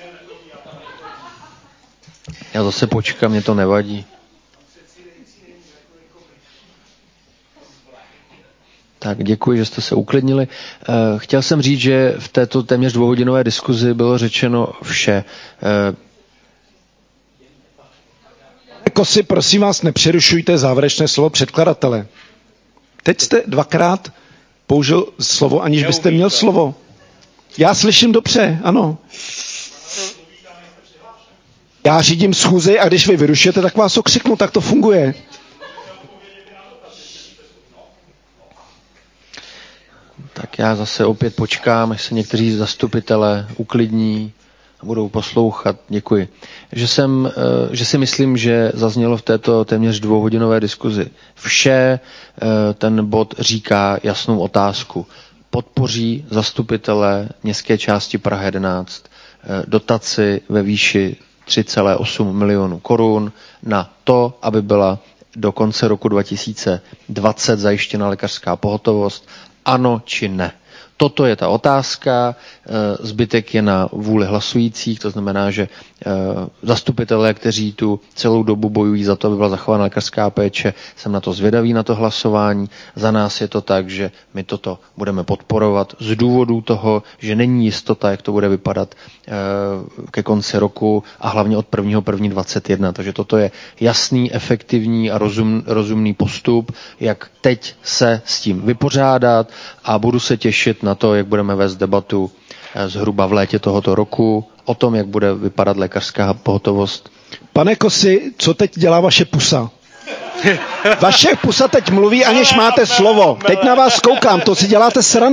já zase počkám, mě to nevadí. Tak děkuji, že jste se uklidnili. Chtěl jsem říct, že v této téměř dvouhodinové diskuzi bylo řečeno vše. Kosy, prosím vás, nepřerušujte závěrečné slovo předkladatele. Teď jste dvakrát použil slovo, aniž byste měl slovo. Já slyším dobře, ano. Já řídím schůzi a když vy vyrušujete, tak vás okřiknu, tak to funguje. Tak já zase opět počkám, až se někteří zastupitelé uklidní a budou poslouchat. Děkuji. Že, jsem, že si myslím, že zaznělo v této téměř dvouhodinové diskuzi vše. Ten bod říká jasnou otázku. Podpoří zastupitelé městské části Praha jedenáct dotaci ve výši tři celé osm milionů korun na to, aby byla do konce roku dva tisíce dvacet zajištěna lékařská pohotovost. Ano či ne. Toto je ta otázka, zbytek je na vůli hlasujících, to znamená, že zastupitelé, kteří tu celou dobu bojují za to, aby byla zachována lékařská péče, jsem na to zvědavý, na to hlasování. Za nás je to tak, že my toto budeme podporovat z důvodu toho, že není jistota, jak to bude vypadat ke konci roku a hlavně od prvního prvního dvacet jedna. Takže toto je jasný, efektivní a rozum, rozumný postup, jak teď se s tím vypořádat a budu se těšit na to, jak budeme vést debatu zhruba v létě tohoto roku o tom, jak bude vypadat lékařská pohotovost. Pane Kosi, co teď dělá vaše pusa? Vaše pusa teď mluví, aniž máte slovo. Teď na vás koukám, to si děláte srandu.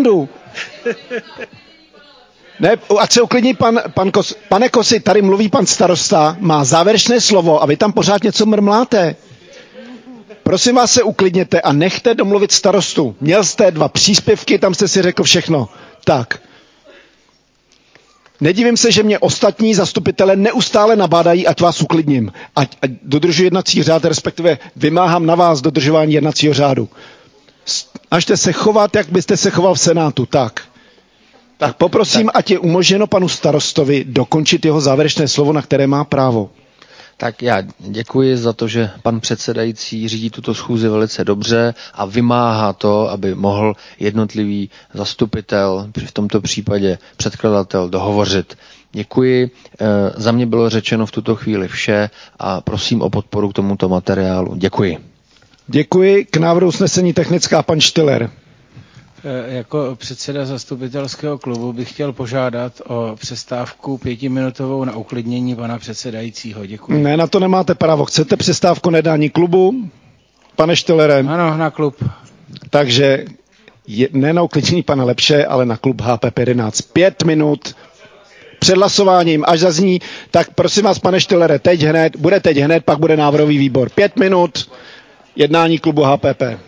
Ne, ať se uklidní pan, pan Kos. Pane Kosi, tady mluví pan starosta, má závěrečné slovo a vy tam pořád něco mrmláte. Prosím vás, se uklidněte a nechte domluvit starostu. Měl jste dva příspěvky, tam jste si řekl všechno. Tak. Nedivím se, že mě ostatní zastupitelé neustále nabádají, ať vás uklidním. Ať, ať dodržuji jednací řád, respektive vymáhám na vás dodržování jednacího řádu. Snažte se chovat, jak byste se choval v Senátu. Tak. Tak poprosím, tak. ať je umožněno panu starostovi dokončit jeho závěrečné slovo, na které má právo. Tak já děkuji za to, že pan předsedající řídí tuto schůzi velice dobře a vymáhá to, aby mohl jednotlivý zastupitel, v tomto případě předkladatel, dohovořit. Děkuji. E, za mě bylo řečeno v tuto chvíli vše a prosím o podporu k tomuto materiálu. Děkuji. Děkuji. K návrhu usnesení technická pan Štiller. Jako předseda zastupitelského klubu bych chtěl požádat o přestávku pětiminutovou na uklidnění pana předsedajícího. Děkuji. Ne, na to nemáte právo. Chcete přestávku nedání klubu? Pane Štillere? Ano, na klub. Takže je, ne na uklidnění pana Lepše, ale na klub H P P jedenáct. Pět minut před hlasováním, až zazní, tak prosím vás, pane Štillere, teď hned, bude teď hned, pak bude návrhový výbor. Pět minut jednání klubu H P P.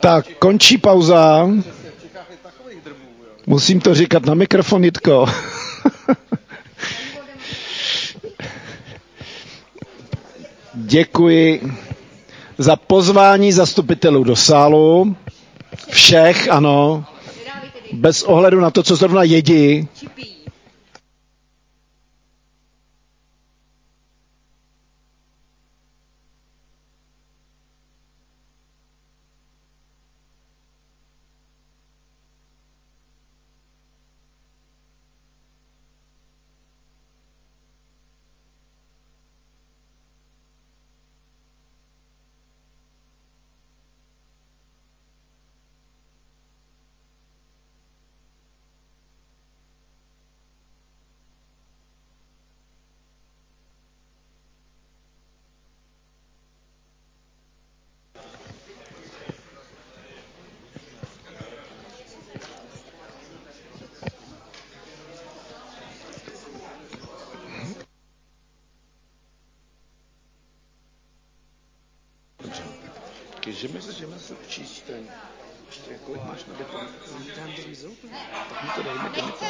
Tak, končí pauza. Musím to říkat na mikrofon, Jitko. Děkuji za pozvání zastupitelů do sálu. Všech, ano. Bez ohledu na to, co zrovna jedí. Můžeme se, můžeme se číst ten, ještě kolik máš na deponu, tak mi to dejme, dejme to.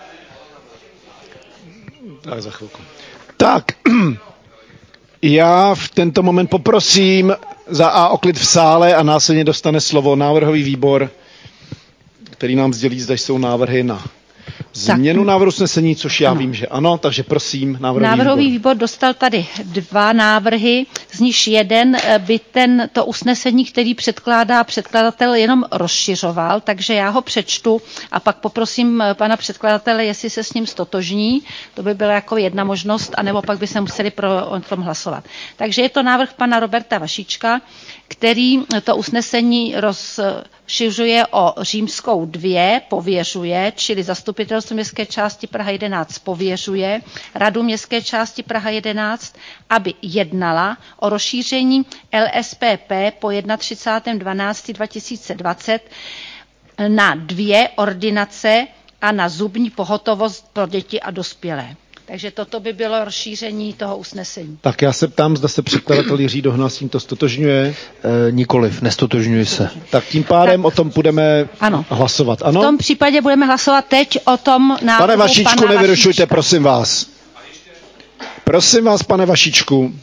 Tak za chvilku. Tak, já v tento moment poprosím za A o klid v sále a následně dostane slovo návrhový výbor, který nám sdělí, zda jsou návrhy na změnu návrhu usnesení, což já ano. vím, že ano, takže prosím, návrhový, návrhový výbor. výbor dostal tady dva návrhy, z nichž jeden by ten, to usnesení, který předkládá předkladatel, jenom rozšiřoval, takže já ho přečtu a pak poprosím pana předkladatele, jestli se s ním stotožní, to by byla jako jedna možnost, anebo pak by se museli pro, o tom hlasovat. Takže je to návrh pana Roberta Vašíčka, který to usnesení rozšiřuje o římskou dvě, pověřuje, čili zastupitelstvo městské části Praha jedenáct pověřuje Radu městské části Praha jedenáct, aby jednala o rozšíření L S P P po třicátého prvního dvanáctého dva tisíce dvacet na dvě ordinace a na zubní pohotovost pro děti a dospělé. Takže toto by bylo rozšíření toho usnesení. Tak já se ptám, zda se předkladatel Jiří Dohnal s tímto stotožňuje. E, nikoliv, nestotožňuji se. Tak tím pádem tak, o tom budeme ano. hlasovat, ano? V tom případě budeme hlasovat teď o tom návrhu. Pane Vašíčku, pana nevyrušujte, Vašíčka. prosím vás. Prosím vás, pane Vašíčku.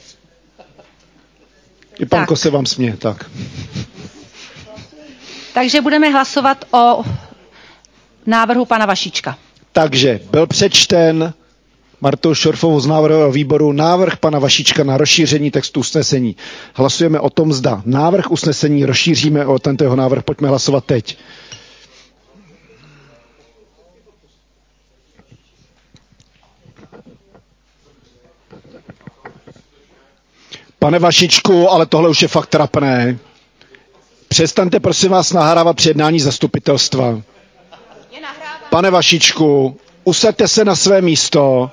I pan Kose vám směje, tak. Takže budeme hlasovat o návrhu pana Vašíčka. Takže byl přečten Martou Šorfovou z návrhového výboru návrh pana Vašíčka na rozšíření textu usnesení. Hlasujeme o tom, zda návrh usnesení rozšíříme o tento jeho návrh. Pojďme hlasovat teď. Pane Vašíčku, ale tohle už je fakt trapné. Přestaňte prosím vás nahrávat při jednání zastupitelstva. Pane Vašíčku, usaďte se na své místo.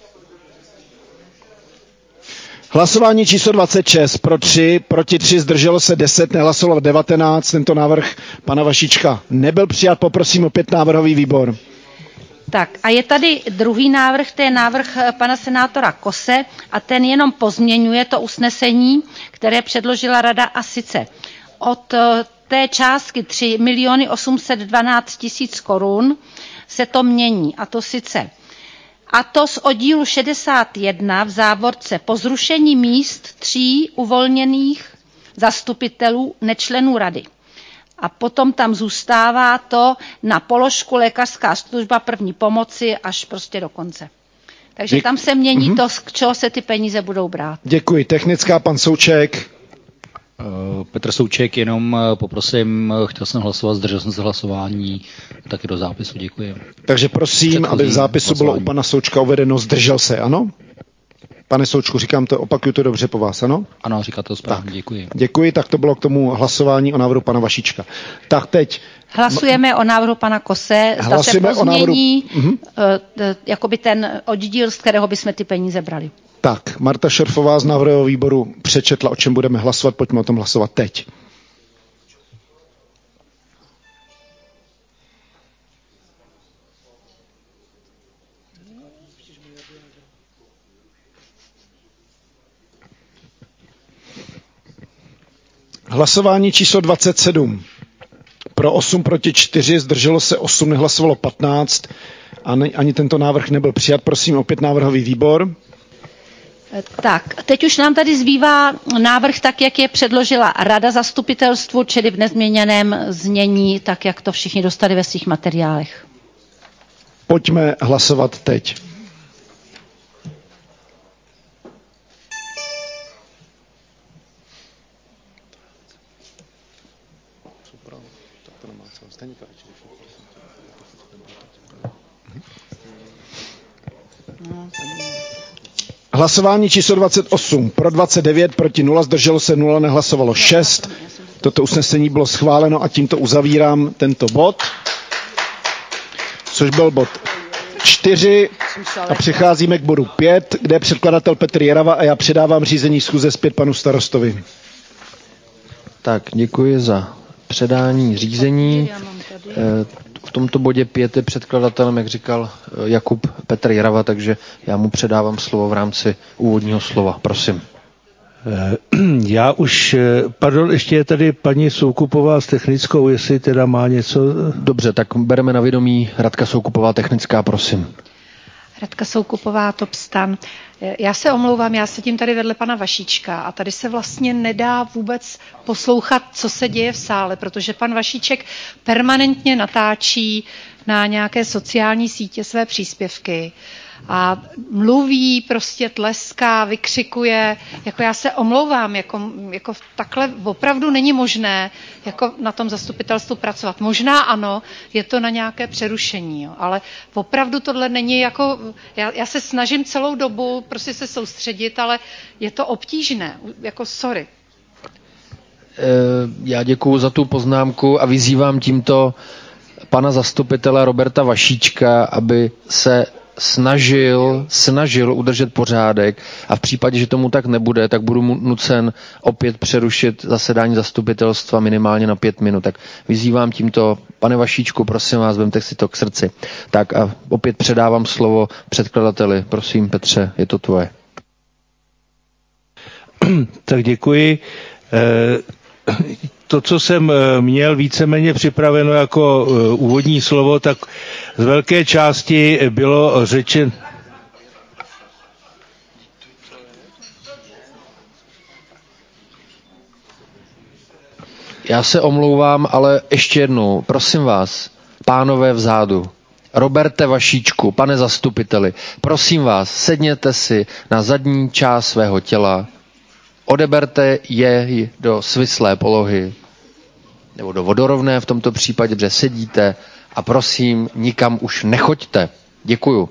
Hlasování číslo dvacet šest, pro tři, proti tři, zdrželo se deset, nehlasovalo devatenáct. Tento návrh pana Vašíčka nebyl přijat. Poprosím opět návrhový výbor. Tak a je tady druhý návrh, to je návrh pana senátora Kose a ten jenom pozměňuje to usnesení, které předložila rada, a sice od té částky tři miliony osm set dvanáct tisíc korun se to mění, a to sice a to z oddílu šedesát jedna v závorce po zrušení míst tří uvolněných zastupitelů nečlenů rady. A potom tam zůstává to na položku lékařská služba první pomoci až prostě do konce. Takže Děk... tam se mění mm-hmm. to, z čeho se ty peníze budou brát. Děkuji. Technická, pan Souček. Uh, Petr Souček, jenom uh, poprosím, uh, chtěl jsem hlasovat, zdržel jsem se hlasování, taky do zápisu, děkuji. Takže prosím, Předchozí aby v zápisu hlasování. Bylo u pana Součka uvedeno, zdržel se, ano? Pane Součku, říkám to, opakuju to dobře po vás, ano? Ano, říká to správně, děkuji. Děkuji, tak to bylo k tomu hlasování o návrhu pana Vašíčka. Tak teď. Hlasujeme o návrhu pana Kose, zda se pozmění návrhu... uh, jakoby ten oddíl, z kterého bychom ty peníze brali. Tak, Marta Šorfová z návrhového výboru přečetla, o čem budeme hlasovat, pojďme o tom hlasovat teď. Hlasování číslo dvacet sedm. Pro osm, proti čtyři, zdrželo se osm, nehlasovalo patnáct. Ani, ani tento návrh nebyl přijat. Prosím opět návrhový výbor. Tak, teď už nám tady zbývá návrh tak, jak je předložila Rada zastupitelstvu, čili v nezměněném znění, tak jak to všichni dostali ve svých materiálech. Pojďme hlasovat teď. Hlasování číslo dvacet osm, pro dvacet devět, proti nula, zdrželo se nula, nehlasovalo šest. Toto usnesení bylo schváleno a tímto uzavírám tento bod, což byl bod čtyři a přecházíme k bodu pět, kde je předkladatel Petr Jarava a já předávám řízení schůze zpět panu starostovi. Tak, děkuji za předání řízení. V tomto bodě pět je předkladatelem, jak říkal Jakub Petr Jarava, takže já mu předávám slovo v rámci úvodního slova. Prosím. Já už, pardon, ještě je tady paní Soukupová s technickou, jestli teda má něco. Dobře, tak bereme na vědomí Radka Soukupová technická, prosím. Radka Soukupová, Topstan. Já se omlouvám, já sedím tady vedle pana Vašíčka a tady se vlastně nedá vůbec poslouchat, co se děje v sále, protože pan Vašíček permanentně natáčí na nějaké sociální sítě své příspěvky a mluví, prostě tleská, vykřikuje, jako já se omlouvám, jako, jako takhle opravdu není možné jako na tom zastupitelstvu pracovat. Možná ano, je to na nějaké přerušení, jo, ale opravdu tohle není jako, já, já se snažím celou dobu prostě se soustředit, ale je to obtížné, jako sorry. Já děkuju za tu poznámku a vyzývám tímto pana zastupitele Roberta Vašíčka, aby se snažil, snažil udržet pořádek a v případě, že tomu tak nebude, tak budu nucen opět přerušit zasedání zastupitelstva minimálně na pět minut. Tak vyzývám tímto, pane Vašíčku, prosím vás, vemte si to k srdci. Tak a opět předávám slovo předkladateli. Prosím, Petře, je to tvoje. Tak děkuji. To, co jsem měl víceméně připraveno jako úvodní slovo, tak z velké části bylo řečeno. Já se omlouvám, ale ještě jednou, prosím vás, pánové vzadu, Roberte Vašíčku, pane zastupiteli, prosím vás, sedněte si na zadní část svého těla, odeberte jej do svislé polohy, nebo do vodorovné v tomto případě, protože sedíte a prosím, nikam už nechoďte. Děkuju.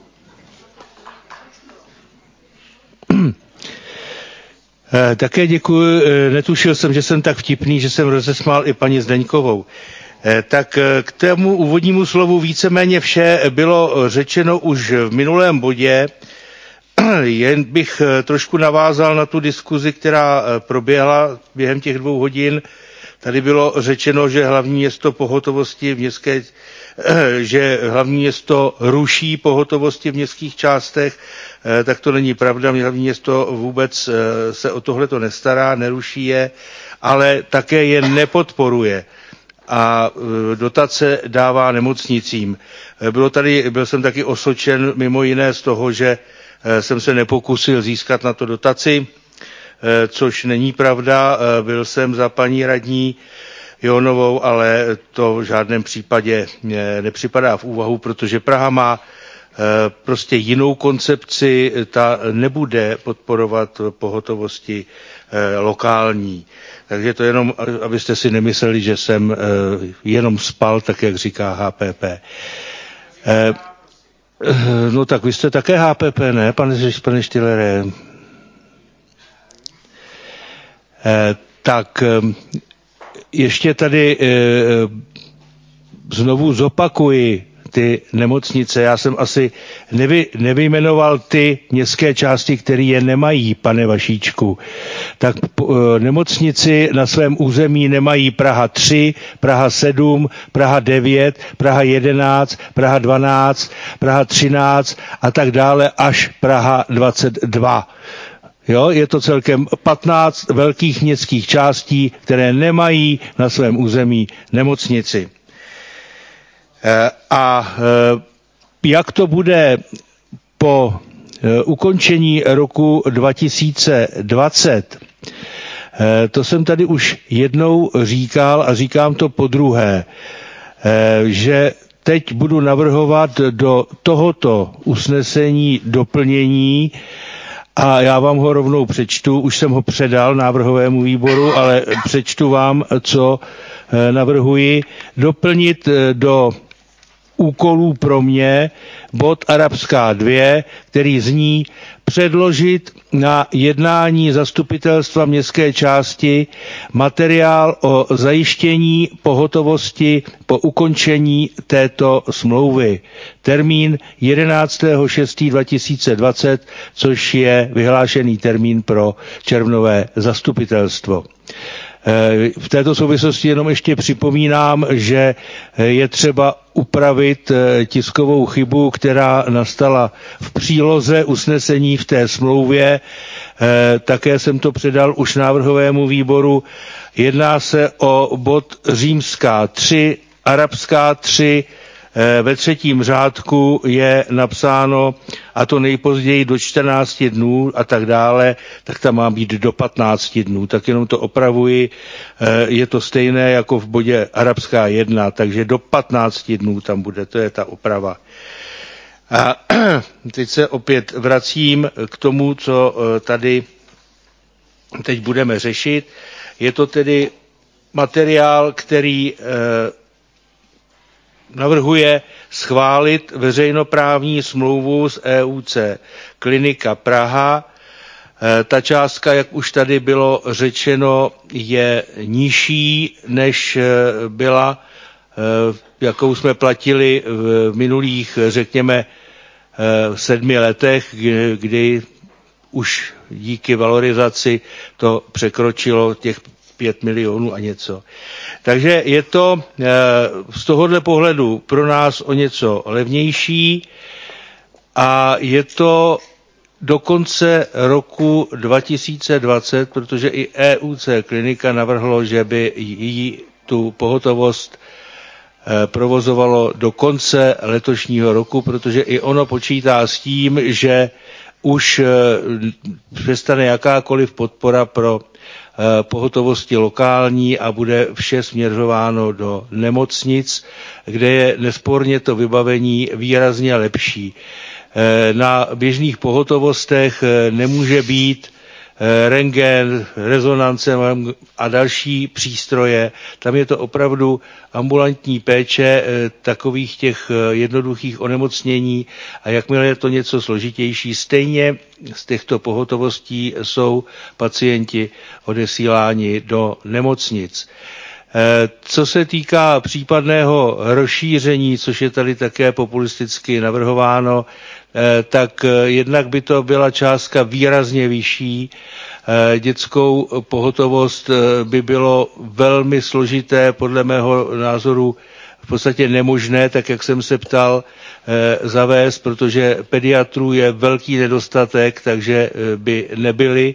Také děkuji. Netušil jsem, že jsem tak vtipný, že jsem rozesmál i paní Zdeňkovou. Tak k tomu úvodnímu slovu víceméně vše bylo řečeno už v minulém bodě. Jen bych trošku navázal na tu diskuzi, která proběhla během těch dvou hodin. Tady bylo řečeno, že hlavní město pohotovosti v městské, že hlavní město ruší pohotovosti v městských částech, tak to není pravda. Hlavní město vůbec se o tohle to nestará, neruší je, ale také je nepodporuje a dotace dává nemocnicím. Bylo tady, byl jsem taky osočen mimo jiné z toho, že jsem se nepokusil získat na to dotaci, což není pravda. Byl jsem za paní radní Jonovou, ale to v žádném případě nepřipadá v úvahu, protože Praha má prostě jinou koncepci, ta nebude podporovat pohotovosti lokální. Takže to jenom, abyste si nemysleli, že jsem jenom spal, tak jak říká H P P. No tak vy jste také H P P, ne, pane, pane Štylere? Eh, tak eh, ještě tady eh, znovu zopakuji ty nemocnice. Já jsem asi nevy, nevyjmenoval ty městské části, které je nemají, pane Vašíčku. Tak eh, nemocnici na svém území nemají Praha tři, Praha sedm, Praha devět, Praha jedenáct, Praha dvanáct, Praha třináct a tak dále až Praha dvacet dva. Jo, je to celkem patnáct velkých městských částí, které nemají na svém území nemocnici. A jak to bude po ukončení roku dva tisíce dvacet, to jsem tady už jednou říkal a říkám to podruhé, že teď budu navrhovat do tohoto usnesení doplnění a já vám ho rovnou přečtu, už jsem ho předal návrhovému výboru, ale přečtu vám, co navrhuji, doplnit do úkolů pro mě bod arabská dva, který zní předložit na jednání zastupitelstva městské části materiál o zajištění pohotovosti po ukončení této smlouvy. Termín jedenáctého šestého dva tisíce dvacet, což je vyhlášený termín pro červnové zastupitelstvo. V této souvislosti jenom ještě připomínám, že je třeba upravit tiskovou chybu, která nastala v příloze usnesení v té smlouvě. Také jsem to předal už návrhovému výboru. Jedná se o bod římská tři, arabská tři, ve třetím řádku je napsáno, a to nejpozději do čtrnácti dnů a tak dále, tak tam má být do patnácti dnů. Tak jenom to opravuji, je to stejné jako v bodě arabská jedna, takže do patnácti dnů tam bude, to je ta oprava. A teď se opět vracím k tomu, co tady teď budeme řešit. Je to tedy materiál, který navrhuje schválit veřejnoprávní smlouvu s E U C Klinika Praha. Ta částka, jak už tady bylo řečeno, je nižší, než byla, jakou jsme platili v minulých, řekněme, sedmi letech, kdy už díky valorizaci to překročilo těch pět milionů a něco. Takže je to z tohohle pohledu pro nás o něco levnější a je to do konce roku dva tisíce dvacet, protože i E U C Klinika navrhlo, že by jí tu pohotovost provozovalo do konce letošního roku, protože i ono počítá s tím, že už přestane jakákoliv podpora pro pohotovosti lokální a bude vše směřováno do nemocnic, kde je nesporně to vybavení výrazně lepší. Na běžných pohotovostech nemůže být rentgen, rezonance a další přístroje. Tam je to opravdu ambulantní péče takových těch jednoduchých onemocnění a jakmile je to něco složitější, stejně z těchto pohotovostí jsou pacienti odesíláni do nemocnic. Co se týká případného rozšíření, což je tady také populisticky navrhováno, tak jednak by to byla částka výrazně vyšší. Dětskou pohotovost by bylo velmi složité, podle mého názoru v podstatě nemožné, tak jak jsem se ptal, zavést, protože pediatrů je velký nedostatek, takže by nebyli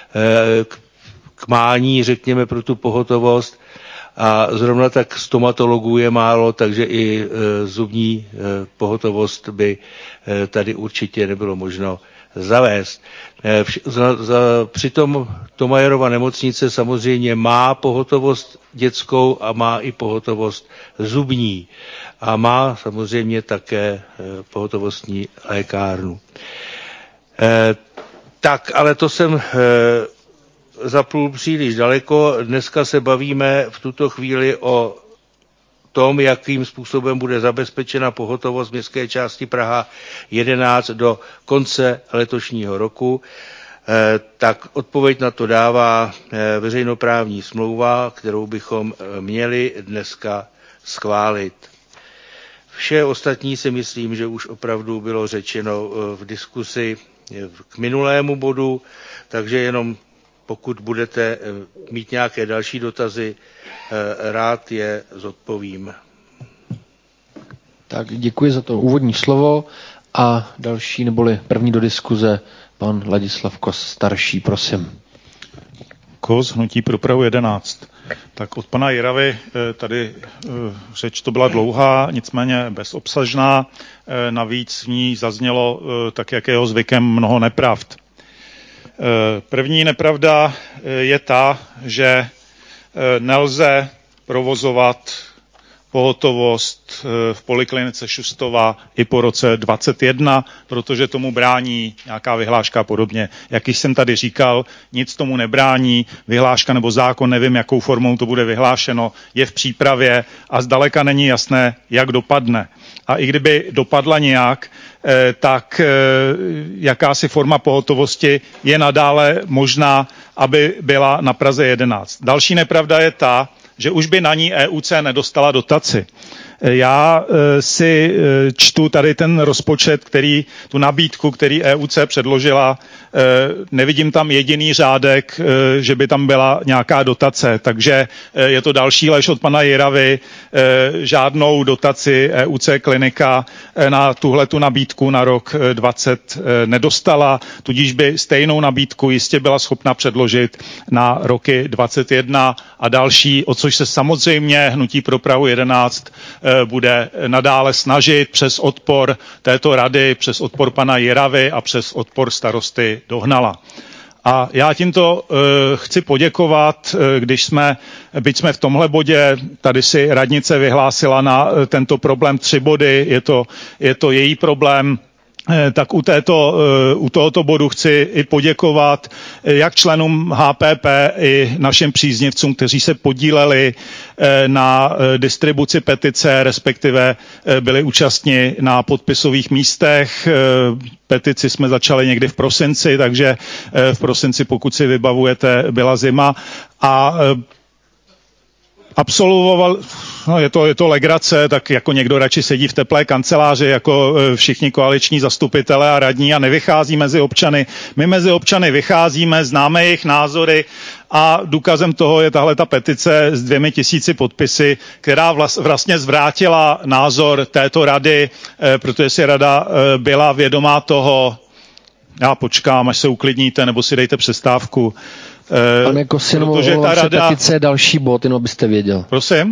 k mání, řekněme, pro tu pohotovost. A zrovna tak stomatologů je málo, takže i e, zubní e, pohotovost by e, tady určitě nebylo možno zavést. E, vš, za, za, přitom Tomajerova nemocnice samozřejmě má pohotovost dětskou a má i pohotovost zubní. A má samozřejmě také e, pohotovostní lékárnu. E, tak, ale to jsem... E, zaplul příliš daleko. Dneska se bavíme v tuto chvíli o tom, jakým způsobem bude zabezpečena pohotovost městské části Praha jedenáct do konce letošního roku. Tak odpověď na to dává veřejnoprávní smlouva, kterou bychom měli dneska schválit. Vše ostatní si myslím, že už opravdu bylo řečeno v diskusi k minulému bodu, takže jenom pokud budete mít nějaké další dotazy, rád je zodpovím. Tak děkuji za to úvodní slovo a další neboli první do diskuze pan Ladislav Kos starší, prosím. Kos, Hnutí pro Prahu jedenáct. Tak od pana Jiravy tady řeč to byla dlouhá, nicméně bezobsažná. Navíc v ní zaznělo, tak jak je jeho zvykem, mnoho nepravd. První nepravda je ta, že nelze provozovat pohotovost v poliklinice Šustova i po roce dvacet jedna, protože tomu brání nějaká vyhláška a podobně. Jak již jsem tady říkal, nic tomu nebrání, vyhláška nebo zákon, nevím, jakou formou to bude vyhlášeno, je v přípravě a zdaleka není jasné, jak dopadne. A i kdyby dopadla nějak, tak jakási forma pohotovosti je nadále možná, aby byla na Praze jedenáct. Další nepravda je ta, že už by na ní E U C nedostala dotaci. Já si čtu tady ten rozpočet, který, tu nabídku, který E U C předložila, nevidím tam jediný řádek, že by tam byla nějaká dotace, takže je to další lež od pana Jiravy, žádnou dotaci E U C klinika na tuhletu nabídku na rok dvacet nedostala, tudíž by stejnou nabídku jistě byla schopna předložit na roky dvacet jedna a další, o což se samozřejmě Hnutí pro Prahu jedenáct bude nadále snažit přes odpor této rady, přes odpor pana Jiravy a přes odpor starosty Dohnala. A já tímto uh, chci poděkovat, uh, když jsme, byť jsme v tomhle bodě, tady si radnice vyhlásila na uh, tento problém tři body, je to, je to její problém, tak u, této, u tohoto bodu chci i poděkovat jak členům H P P i našim příznivcům, kteří se podíleli na distribuci petice, respektive byli účastni na podpisových místech. Petici jsme začali někdy v prosinci, takže v prosinci, pokud si vybavujete, byla zima a absolvoval, no je to, je to legrace, tak jako někdo radši sedí v teplé kanceláři, jako všichni koaliční zastupitelé a radní a nevychází mezi občany. My mezi občany vycházíme, známe jejich názory a důkazem toho je tahle ta petice s dvěmi tisíci podpisy, která vlastně zvrátila názor této rady, protože si rada byla vědomá toho, já počkám, až se uklidníte, nebo si dejte přestávku. Pane Kosino, protože ta rada... petice je další bod, jenom abyste věděl. Prosím?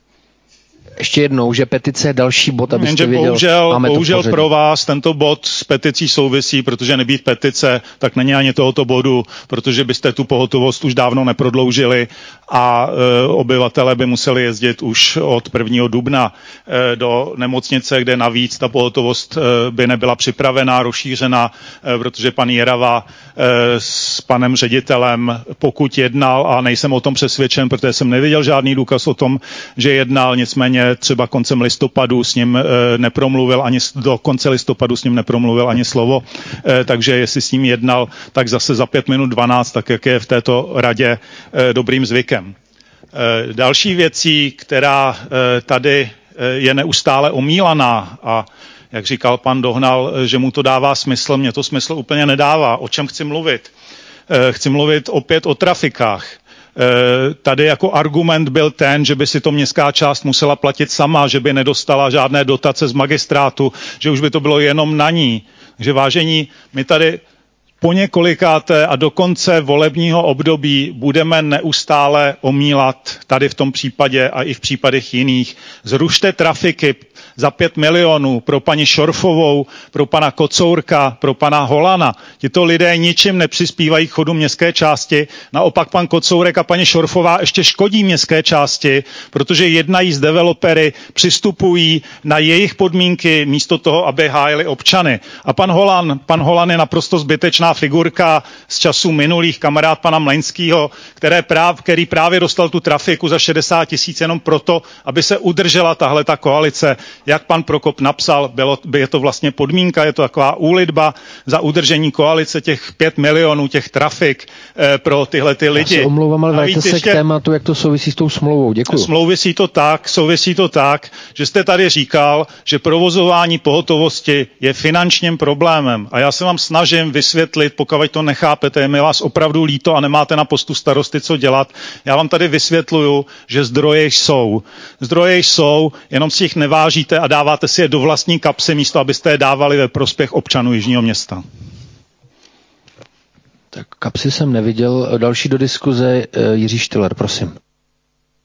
Ještě jednou, že petice je další bod, abyste Jenže věděl. Bohužel, bohužel pro vás tento bod s peticí souvisí, protože nebýt petice, tak není ani tohoto bodu, protože byste tu pohotovost už dávno neprodloužili a e, obyvatele by museli jezdit už od prvního dubna e, do nemocnice, kde navíc ta pohotovost e, by nebyla připravená, rozšířena, e, protože pan Jirava e, s panem ředitelem, pokud jednal, a nejsem o tom přesvědčen, protože jsem neviděl žádný důkaz o tom, že jednal, nicméně třeba koncem listopadu s ním e, nepromluvil ani do konce listopadu s ním nepromluvil ani slovo, e, takže jestli s ním jednal, tak zase za pět minut dvanáct, tak jak je v této radě e, dobrým zvykem. E, další věcí, která e, tady je neustále omílaná a jak říkal pan Dohnal, že mu to dává smysl, mně to smysl úplně nedává. O čem chci mluvit? E, chci mluvit opět o trafikách. Tady jako argument byl ten, že by si to městská část musela platit sama, že by nedostala žádné dotace z magistrátu, že už by to bylo jenom na ní. Takže vážení, my tady po několikáté a do konce volebního období budeme neustále omílat tady v tom případě a i v případech jiných. Zrušte trafiky za pět milionů pro paní Šorfovou, pro pana Kocourka, pro pana Holana. Tito lidé ničím nepřispívají k chodu městské části. Naopak pan Kocourek a paní Šorfová ještě škodí městské části, protože jednají s developery, přistupují na jejich podmínky místo toho, aby hájili občany. A pan Holan, pan Holan je naprosto zbytečná figurka z časů minulých, kamarád pana Mlaňského, které práv, který právě dostal tu trafiku za šedesát tisíc jenom proto, aby se udržela tahle ta koalice. Jak pan Prokop napsal, bylo, je to vlastně podmínka, je to taková úlitba za udržení koalice těch pět milionů těch trafik eh, pro tyhle ty lidi. Já se omlouvám, ale vraťte se ještě... k tématu, jak to souvisí s tou smlouvou. Děkuji. Souvisí to tak, souvisí to tak, že jste tady říkal, že provozování pohotovosti je finančním problémem. A já se vám snažím vysvětlit, pokud to nechápete, je mi vás opravdu líto a nemáte na postu starosty co dělat. Já vám tady vysvětluju, že zdroje jsou. Zdroje jsou, jenom si jich nevážíte a dáváte si je do vlastní kapsy, místo abyste je dávali ve prospěch občanů Jižního Města. Tak kapsy jsem neviděl. Další do diskuze Jiří Štiller, prosím.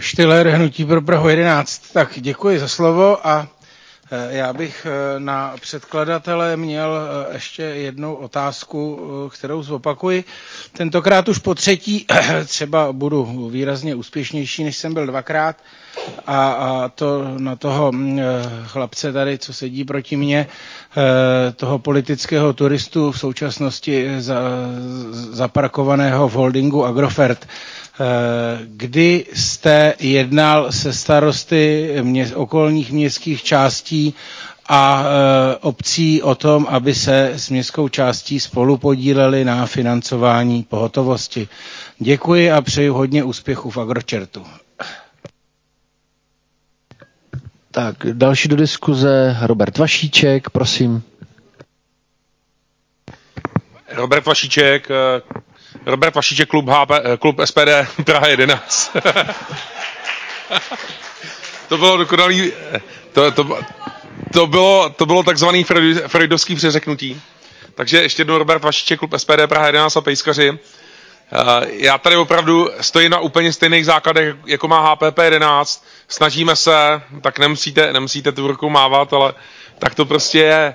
Štiller, Hnutí pro Prahu jedenáct. Tak děkuji za slovo a já bych na předkladatele měl ještě jednu otázku, kterou zopakuji. Tentokrát už po třetí, třeba budu výrazně úspěšnější, než jsem byl dvakrát, a, a to na toho chlapce tady, co sedí proti mně, toho politického turistu v současnosti za, zaparkovaného v holdingu Agrofert. Kdy jste jednal se starosty mě, okolních městských částí a e, obcí o tom, aby se s městskou částí spolu podíleli na financování pohotovosti? Děkuji a přeju hodně úspěchů v Agročertu. Tak, další do diskuze Robert Vašíček, prosím. Robert Vašíček, Robert Vašíček, klub, H P, klub S P D Praha jedenáct. To bylo dokonalý, to, to, to, bylo, to bylo takzvaný freudovský přeřeknutí. Takže ještě jednou Robert Vašíček, klub S P D Praha jedenáct a pejskaři. Já tady opravdu stojím na úplně stejných základech, jako má H P P jedenáct. Snažíme se, tak nemusíte, nemusíte tu rukou mávat, ale tak to prostě je.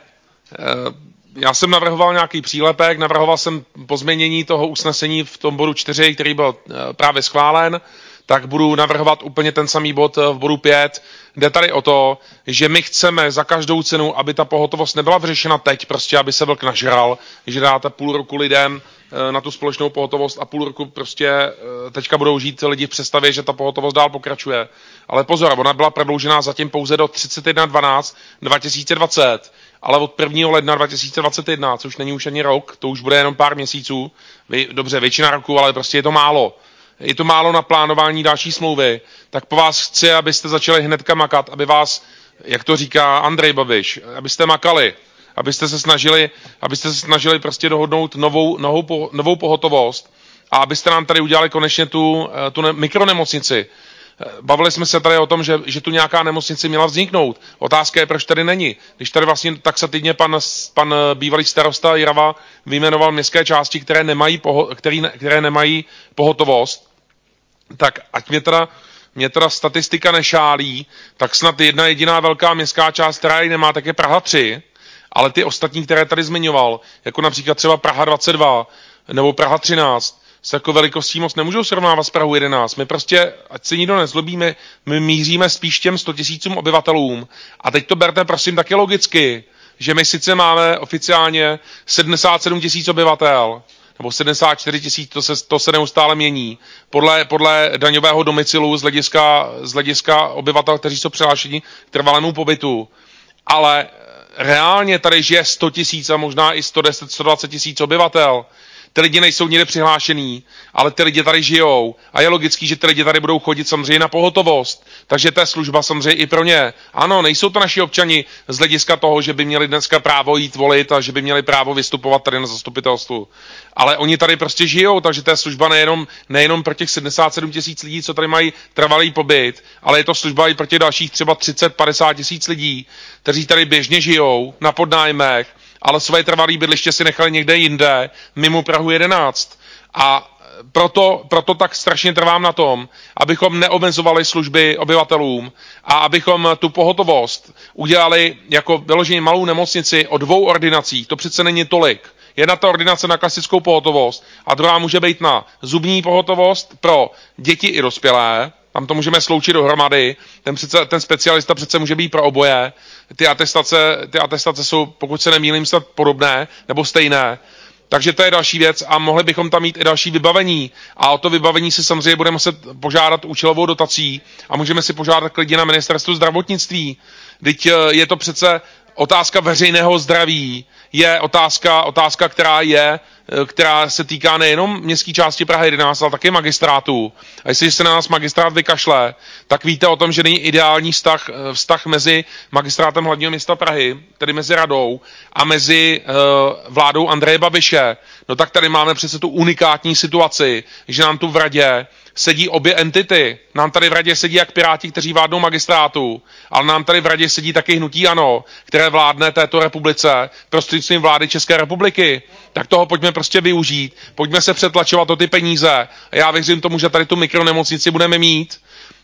Já jsem navrhoval nějaký přílepek, navrhoval jsem pozměnění toho usnesení v tom bodu čtyři, který byl právě schválen, tak budu navrhovat úplně ten samý bod v bodu pět. Jde tady o to, že my chceme za každou cenu, aby ta pohotovost nebyla vyřešena teď, prostě aby se vlk nažral, že dáte půl roku lidem na tu společnou pohotovost a půl roku prostě teďka budou žít lidi v představě, že ta pohotovost dál pokračuje. Ale pozor, ona byla prodloužená zatím pouze do třicátého prvního dvanáctého dva tisíce dvacet, ale od prvního ledna dva tisíce dvacet jedna, což není už ani rok, to už bude jenom pár měsíců, Vy, dobře, většina roku, ale prostě je to málo. Je to málo na plánování další smlouvy, tak po vás chci, abyste začali hnedka makat, aby vás, jak to říká Andrej Babiš, abyste makali, abyste se snažili, abyste se snažili prostě dohodnout novou, novou, novou pohotovost a abyste nám tady udělali konečně tu, tu ne, mikronemocnici. Bavili jsme se tady o tom, že, že tu nějaká nemocnice měla vzniknout. Otázka je, proč tady není. Když tady vlastně taxativně pan, pan bývalý starosta Jirava vyjmenoval městské části, které nemají, poho, který, které nemají pohotovost, tak ať mě teda, mě teda statistika nešálí, tak snad jedna jediná velká městská část, která ji nemá, tak je Praha tři, ale ty ostatní, které tady zmiňoval, jako například třeba Praha dvacet dva nebo Praha třináct, se jako velikostí moc nemůžou srovnávat s Prahou jedenáct. My prostě, ať se nikdo nezlobíme, my míříme spíš těm sto tisícům obyvatelům. A teď to berte prosím taky logicky, že my sice máme oficiálně sedmdesát sedm tisíc obyvatel, nebo sedmdesát čtyři tisíc, to se, to se neustále mění, podle, podle daňového domicilu z hlediska, z hlediska obyvatel, kteří jsou přihlášeni k trvalému pobytu. Ale reálně tady žije sto tisíc a možná i sto deset, sto dvacet tisíc obyvatel. Ty lidi nejsou nikde přihlášený, ale ty lidi tady žijou. A je logický, že ty lidi tady budou chodit samozřejmě na pohotovost. Takže to je služba samozřejmě i pro ně. Ano, nejsou to naši občani z hlediska toho, že by měli dneska právo jít volit a že by měli právo vystupovat tady na zastupitelstvu. Ale oni tady prostě žijou, takže to je služba nejenom, nejenom pro těch sedmdesát sedm tisíc lidí, co tady mají trvalý pobyt, ale je to služba i pro těch dalších třeba třicet padesát tisíc lidí, kteří tady běžně žijou na podnájmech, ale svoje trvalé bydliště si nechali někde jinde, mimo Prahu jedenáct. A proto, proto tak strašně trvám na tom, abychom neomezovali služby obyvatelům a abychom tu pohotovost udělali jako vyloženě malou nemocnici o dvou ordinacích. To přece není tolik. Jedna ta ordinace na klasickou pohotovost a druhá může být na zubní pohotovost pro děti i dospělé. Tam to můžeme sloučit dohromady. Ten, přece, ten specialista přece může být pro oboje. Ty atestace, ty atestace jsou, pokud se nemýlím, snad podobné nebo stejné. Takže to je další věc a mohli bychom tam mít i další vybavení. A o to vybavení si samozřejmě budeme muset požádat účelovou dotací a můžeme si požádat lidi na ministerstvu zdravotnictví. Vždyť je to přece otázka veřejného zdraví, je otázka, otázka, která je, která se týká nejenom městské části Praha jedenáct, ale také magistrátu. A jestli se na nás magistrát vykašle, tak víte o tom, že není ideální vztah, vztah mezi magistrátem hlavního města Prahy, tedy mezi radou, a mezi uh, vládou Andreje Babiše. No tak tady máme přece tu unikátní situaci, že nám tu v radě sedí obě entity. Nám tady v radě sedí jak Piráti, kteří vládnou magistrátu, ale nám tady v radě sedí taky hnutí ANO, které vládne této republice prostřednictvím vlády České republiky. Tak toho pojďme prostě využít. Pojďme se přetlačovat o ty peníze. A já věřím tomu, že tady tu mikronemocnici budeme mít.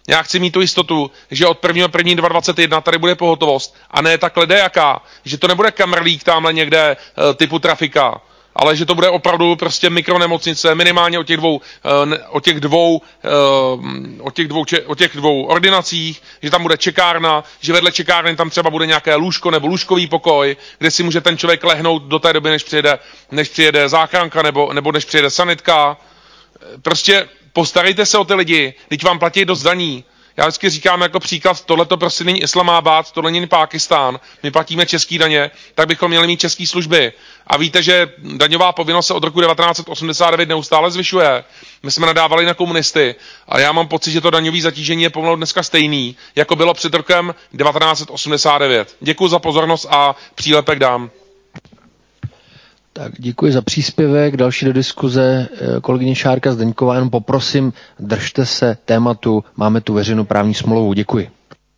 Já chci mít tu jistotu, že od prvního prvního dvacet dvacet jedna tady bude pohotovost a ne takhle dejaká, že to nebude kamrlík tamhle někde typu trafika, ale že to bude opravdu prostě mikronemocnice, minimálně o těch dvou, o těch dvou, o těch dvou, o těch dvou ordinacích, že tam bude čekárna, že vedle čekárny tam třeba bude nějaké lůžko nebo lůžkový pokoj, kde si může ten člověk lehnout do té doby, než přijede, než přijede záchranka nebo, nebo než přijede sanitka. Prostě postarejte se o ty lidi, teď vám platí dost daní. Já vždycky říkám jako příklad, tohleto prostě není Islamabad, tohle není Pákistán, my platíme český daně, tak bychom měli mít české služby. A víte, že daňová povinnost se od roku devatenáct set osmdesát devět neustále zvyšuje. My jsme nadávali na komunisty a já mám pocit, že to daňové zatížení je pomalu dneska stejný, jako bylo před rokem devatenáct set osmdesát devět. Děkuji za pozornost a přílepek dám. Tak děkuji za příspěvek. Další do diskuze kolegyně Šárka Zdeňková. Jenom poprosím, držte se tématu. Máme tu veřejnoprávní smlouvu. Děkuji.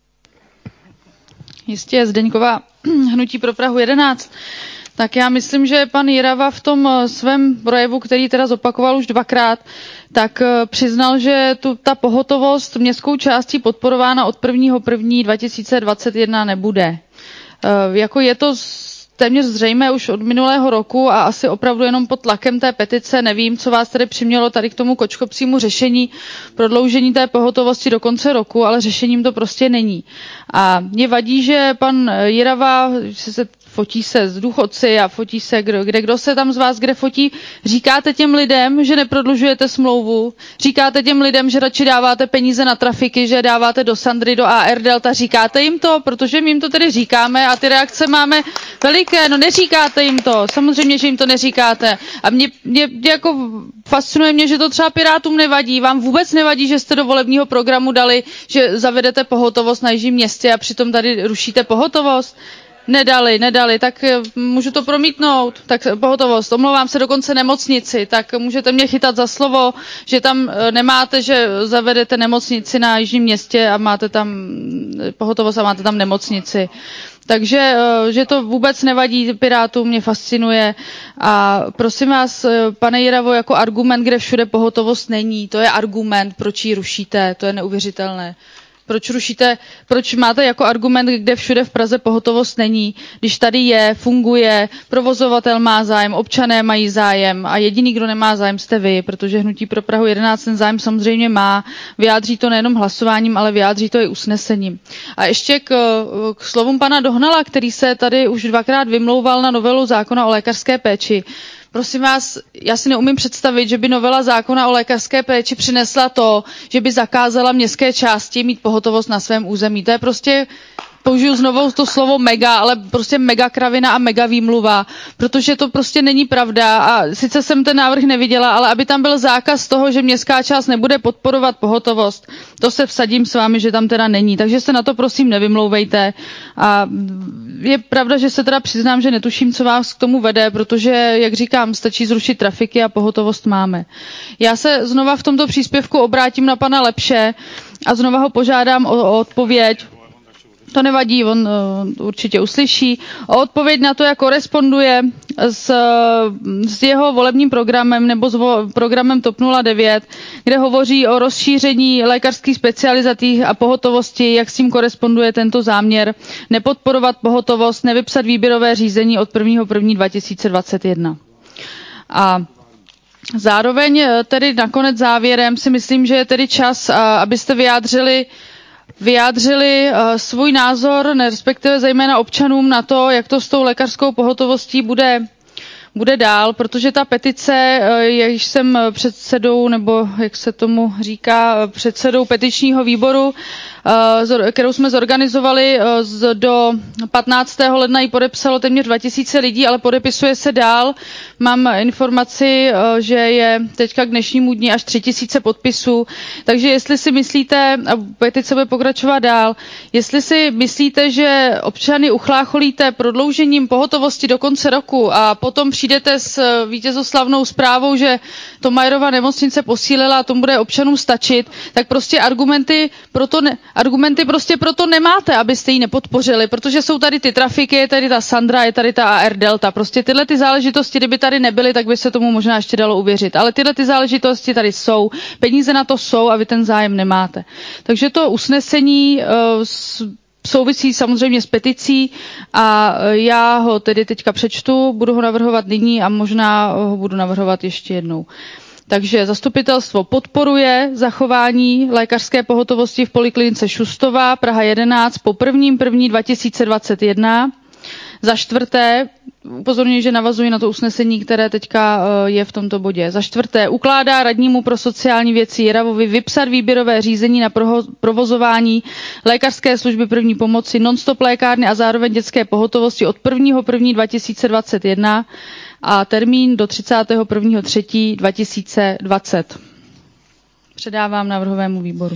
Jistě, Zdeňková, hnutí pro Prahu jedenáct. Tak já myslím, že pan Jirava v tom svém projevu, který teda zopakoval už dvakrát, tak přiznal, že tu, ta pohotovost městskou částí podporována od prvního prvního dva tisíce dvacet jedna nebude. E, jako je to téměř zřejmé už od minulého roku a asi opravdu jenom pod tlakem té petice. Nevím, co vás tedy přimělo tady k tomu kočkopsímu řešení prodloužení té pohotovosti do konce roku, ale řešením to prostě není. A mě vadí, že pan Jirava se fotí se s důchodci a fotí se, kdo, kde kdo se tam z vás kde fotí. Říkáte těm lidem, že neprodlužujete smlouvu, říkáte těm lidem, že radši dáváte peníze na trafiky, že dáváte do Sandry, do A R Delta, říkáte jim to, protože my jim to tedy říkáme a ty reakce máme veliké, no neříkáte jim to, samozřejmě, že jim to neříkáte. A mě, mě jako fascinuje mě, že to třeba Pirátům nevadí, vám vůbec nevadí, že jste do volebního programu dali, že zavedete pohotovost na Jižním Městě a přitom tady rušíte pohotovost. Nedali, nedali, tak můžu to promítnout, tak pohotovost, omlouvám se, dokonce nemocnici, tak můžete mě chytat za slovo, že tam nemáte, že zavedete nemocnici na Jižním Městě a máte tam pohotovost a máte tam nemocnici. Takže, že to vůbec nevadí Pirátům, mě fascinuje a prosím vás, pane Jiravo, jako argument, kde všude pohotovost není, to je argument, proč ji rušíte, to je neuvěřitelné. Proč rušíte, proč máte jako argument, kde všude v Praze pohotovost není, když tady je, funguje, provozovatel má zájem, občané mají zájem a jediný, kdo nemá zájem, jste vy, protože hnutí pro Prahu jedenáct ten zájem samozřejmě má, vyjádří to nejenom hlasováním, ale vyjádří to i usnesením. A ještě k, k slovům pana Dohnala, který se tady už dvakrát vymlouval na novelu zákona o lékařské péči. Prosím vás, já si neumím představit, že by novela zákona o lékařské péči přinesla to, že by zakázala městské části mít pohotovost na svém území. To je prostě, použiju znovu to slovo mega, ale prostě mega kravina a mega výmluva, protože to prostě není pravda a sice jsem ten návrh neviděla, ale aby tam byl zákaz toho, že městská část nebude podporovat pohotovost, to se vsadím s vámi, že tam teda není, takže se na to prosím nevymlouvejte a je pravda, že se teda přiznám, že netuším, co vás k tomu vede, protože, jak říkám, stačí zrušit trafiky a pohotovost máme. Já se znova v tomto příspěvku obrátím na pana Lepše a znova ho požádám o, o odpověď. To nevadí, on uh, určitě uslyší. O odpověď na to, jak koresponduje s, s jeho volebním programem nebo s vo, programem TOP nula devět, kde hovoří o rozšíření lékařských specializací a pohotovosti, jak s tím koresponduje tento záměr nepodporovat pohotovost, nevypsat výběrové řízení od prvního prvního dva tisíce dvacet jedna. A zároveň tedy nakonec závěrem si myslím, že je tedy čas, abyste vyjádřili vyjádřili uh, svůj názor, ne, respektive zejména občanům na to, jak to s tou lékařskou pohotovostí bude, bude dál, protože ta petice, uh, jejíž jsem předsedou, nebo jak se tomu říká, předsedou petičního výboru, uh, kterou jsme zorganizovali uh, z, do patnáctého ledna ji podepsalo téměř dva tisíce lidí, ale podepisuje se dál. Mám informaci, uh, že je teďka k dnešnímu dni až tři tisíce podpisů, takže jestli si myslíte, a petice bude pokračovat dál, jestli si myslíte, že občany uchlácholíte prodloužením pohotovosti do konce roku a potom přijdete s vítězoslavnou zprávou, že Thomayerova nemocnice posílila a tomu bude občanům stačit, tak prostě argumenty proto, ne, argumenty prostě proto nemáte, abyste ji nepodpořili, protože jsou tady ty trafiky, je tady ta Sandra, je tady ta A R Delta. Prostě tyhle ty záležitosti, kdyby tady nebyly, tak by se tomu možná ještě dalo uvěřit. Ale tyhle ty záležitosti tady jsou, peníze na to jsou a vy ten zájem nemáte. Takže to usnesení uh, s, souvisí samozřejmě s peticí a já ho tedy teďka přečtu, budu ho navrhovat nyní a možná ho budu navrhovat ještě jednou. Takže zastupitelstvo podporuje zachování lékařské pohotovosti v poliklinice Šustova, Praha jedenáct po prvním první dva tisíce dvacet jedna. Za čtvrté, upozorňuji, že navazuji na to usnesení, které teďka je v tomto bodě. Za čtvrté, ukládá radnímu pro sociální věci Jiravovi vypsat výběrové řízení na provozování lékařské služby první pomoci, non-stop lékárny a zároveň dětské pohotovosti od prvního prvního dva tisíce dvacet jedna a termín do třicátého prvního třetího dva tisíce dvacet. Předávám návrhovému výboru.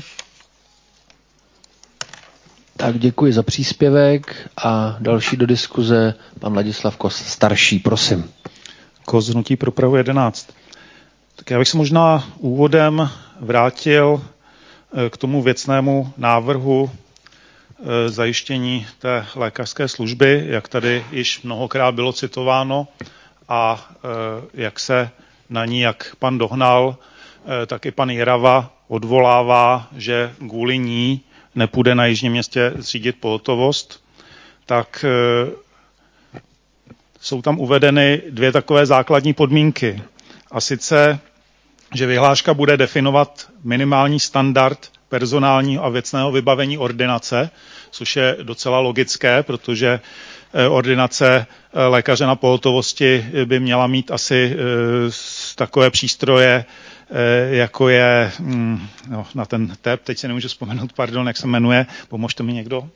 Tak děkuji za příspěvek a další do diskuze pan Ladislav Kos, starší, prosím. Kos, hnutí pro Prahu jedenáct. Tak já bych se možná úvodem vrátil k tomu věcnému návrhu zajištění té lékařské služby, jak tady již mnohokrát bylo citováno a jak se na ní, jak pan Dohnal, tak i pan Jirava odvolává, že kvůli ní nepůjde na Jižním Městě zřídit pohotovost, tak e, jsou tam uvedeny dvě takové základní podmínky. A sice, že vyhláška bude definovat minimální standard personálního a věcného vybavení ordinace, což je docela logické, protože e, ordinace e, lékaře na pohotovosti by měla mít asi e, takové přístroje, jako je no, na ten T E P, teď se nemůžu vzpomenout, pardon, jak se jmenuje, pomožte mi někdo.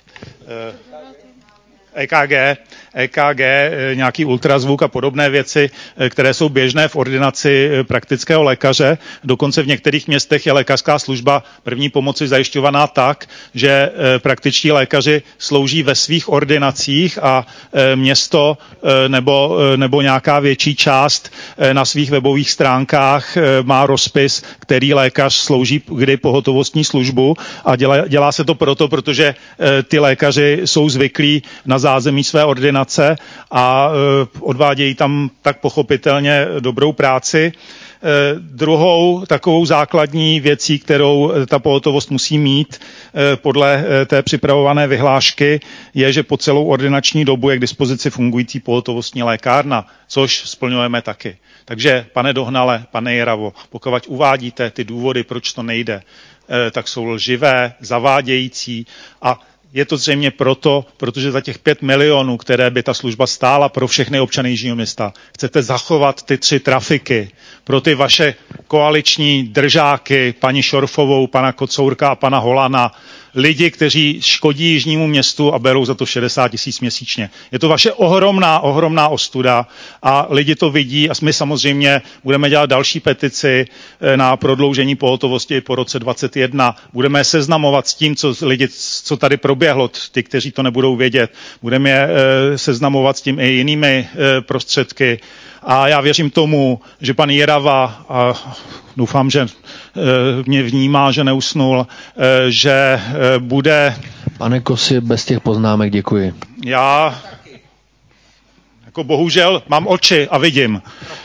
E K G, E K G, nějaký ultrazvuk a podobné věci, které jsou běžné v ordinaci praktického lékaře. Dokonce v některých městech je lékařská služba první pomoci zajišťovaná tak, že praktičtí lékaři slouží ve svých ordinacích a město nebo, nebo nějaká větší část na svých webových stránkách má rozpis, který lékař slouží kdy pohotovostní službu a dělá, dělá se to proto, protože ty lékaři jsou zvyklí na zázemí své ordinace a odvádějí tam tak pochopitelně dobrou práci. Druhou takovou základní věcí, kterou ta pohotovost musí mít podle té připravované vyhlášky, je, že po celou ordinační dobu je k dispozici fungující pohotovostní lékárna, což splňujeme taky. Takže, pane Dohnale, pane Jiravo, pokud uvádíte ty důvody, proč to nejde, tak jsou lživé, zavádějící a je to zřejmě proto, protože za těch pět milionů, které by ta služba stála pro všechny občany Jižního Města, chcete zachovat ty tři trafiky pro ty vaše koaliční držáky, paní Šorfovou, pana Kocourka a pana Holana, lidi, kteří škodí Jižnímu Městu a berou za to šedesát tisíc měsíčně. Je to vaše ohromná, ohromná ostuda a lidi to vidí a my samozřejmě budeme dělat další petici na prodloužení pohotovosti po roce dvacet jedna. Budeme seznamovat s tím, co lidi, co tady proběhlo, ty, kteří to nebudou vědět. Budeme je seznamovat s tím i jinými prostředky. A já věřím tomu, že pan Jirava, a doufám, že mě vnímá, že neusnul, že bude... Pane Kosi, bez těch poznámek děkuji. Já jako bohužel mám oči a vidím.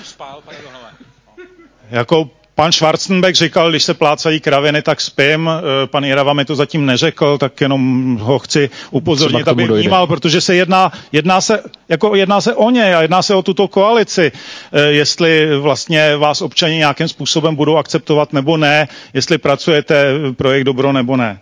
Jako pan Schwarzenbeck říkal, když se plácají kraviny, tak spím. Pan Jirava mi to zatím neřekl, tak jenom ho chci upozornit, aby vnímal, protože se jedná, jedná, se, jako jedná se o něj a jedná se o tuto koalici. Jestli vlastně vás občani nějakým způsobem budou akceptovat nebo ne, jestli pracujete projekt dobro nebo ne.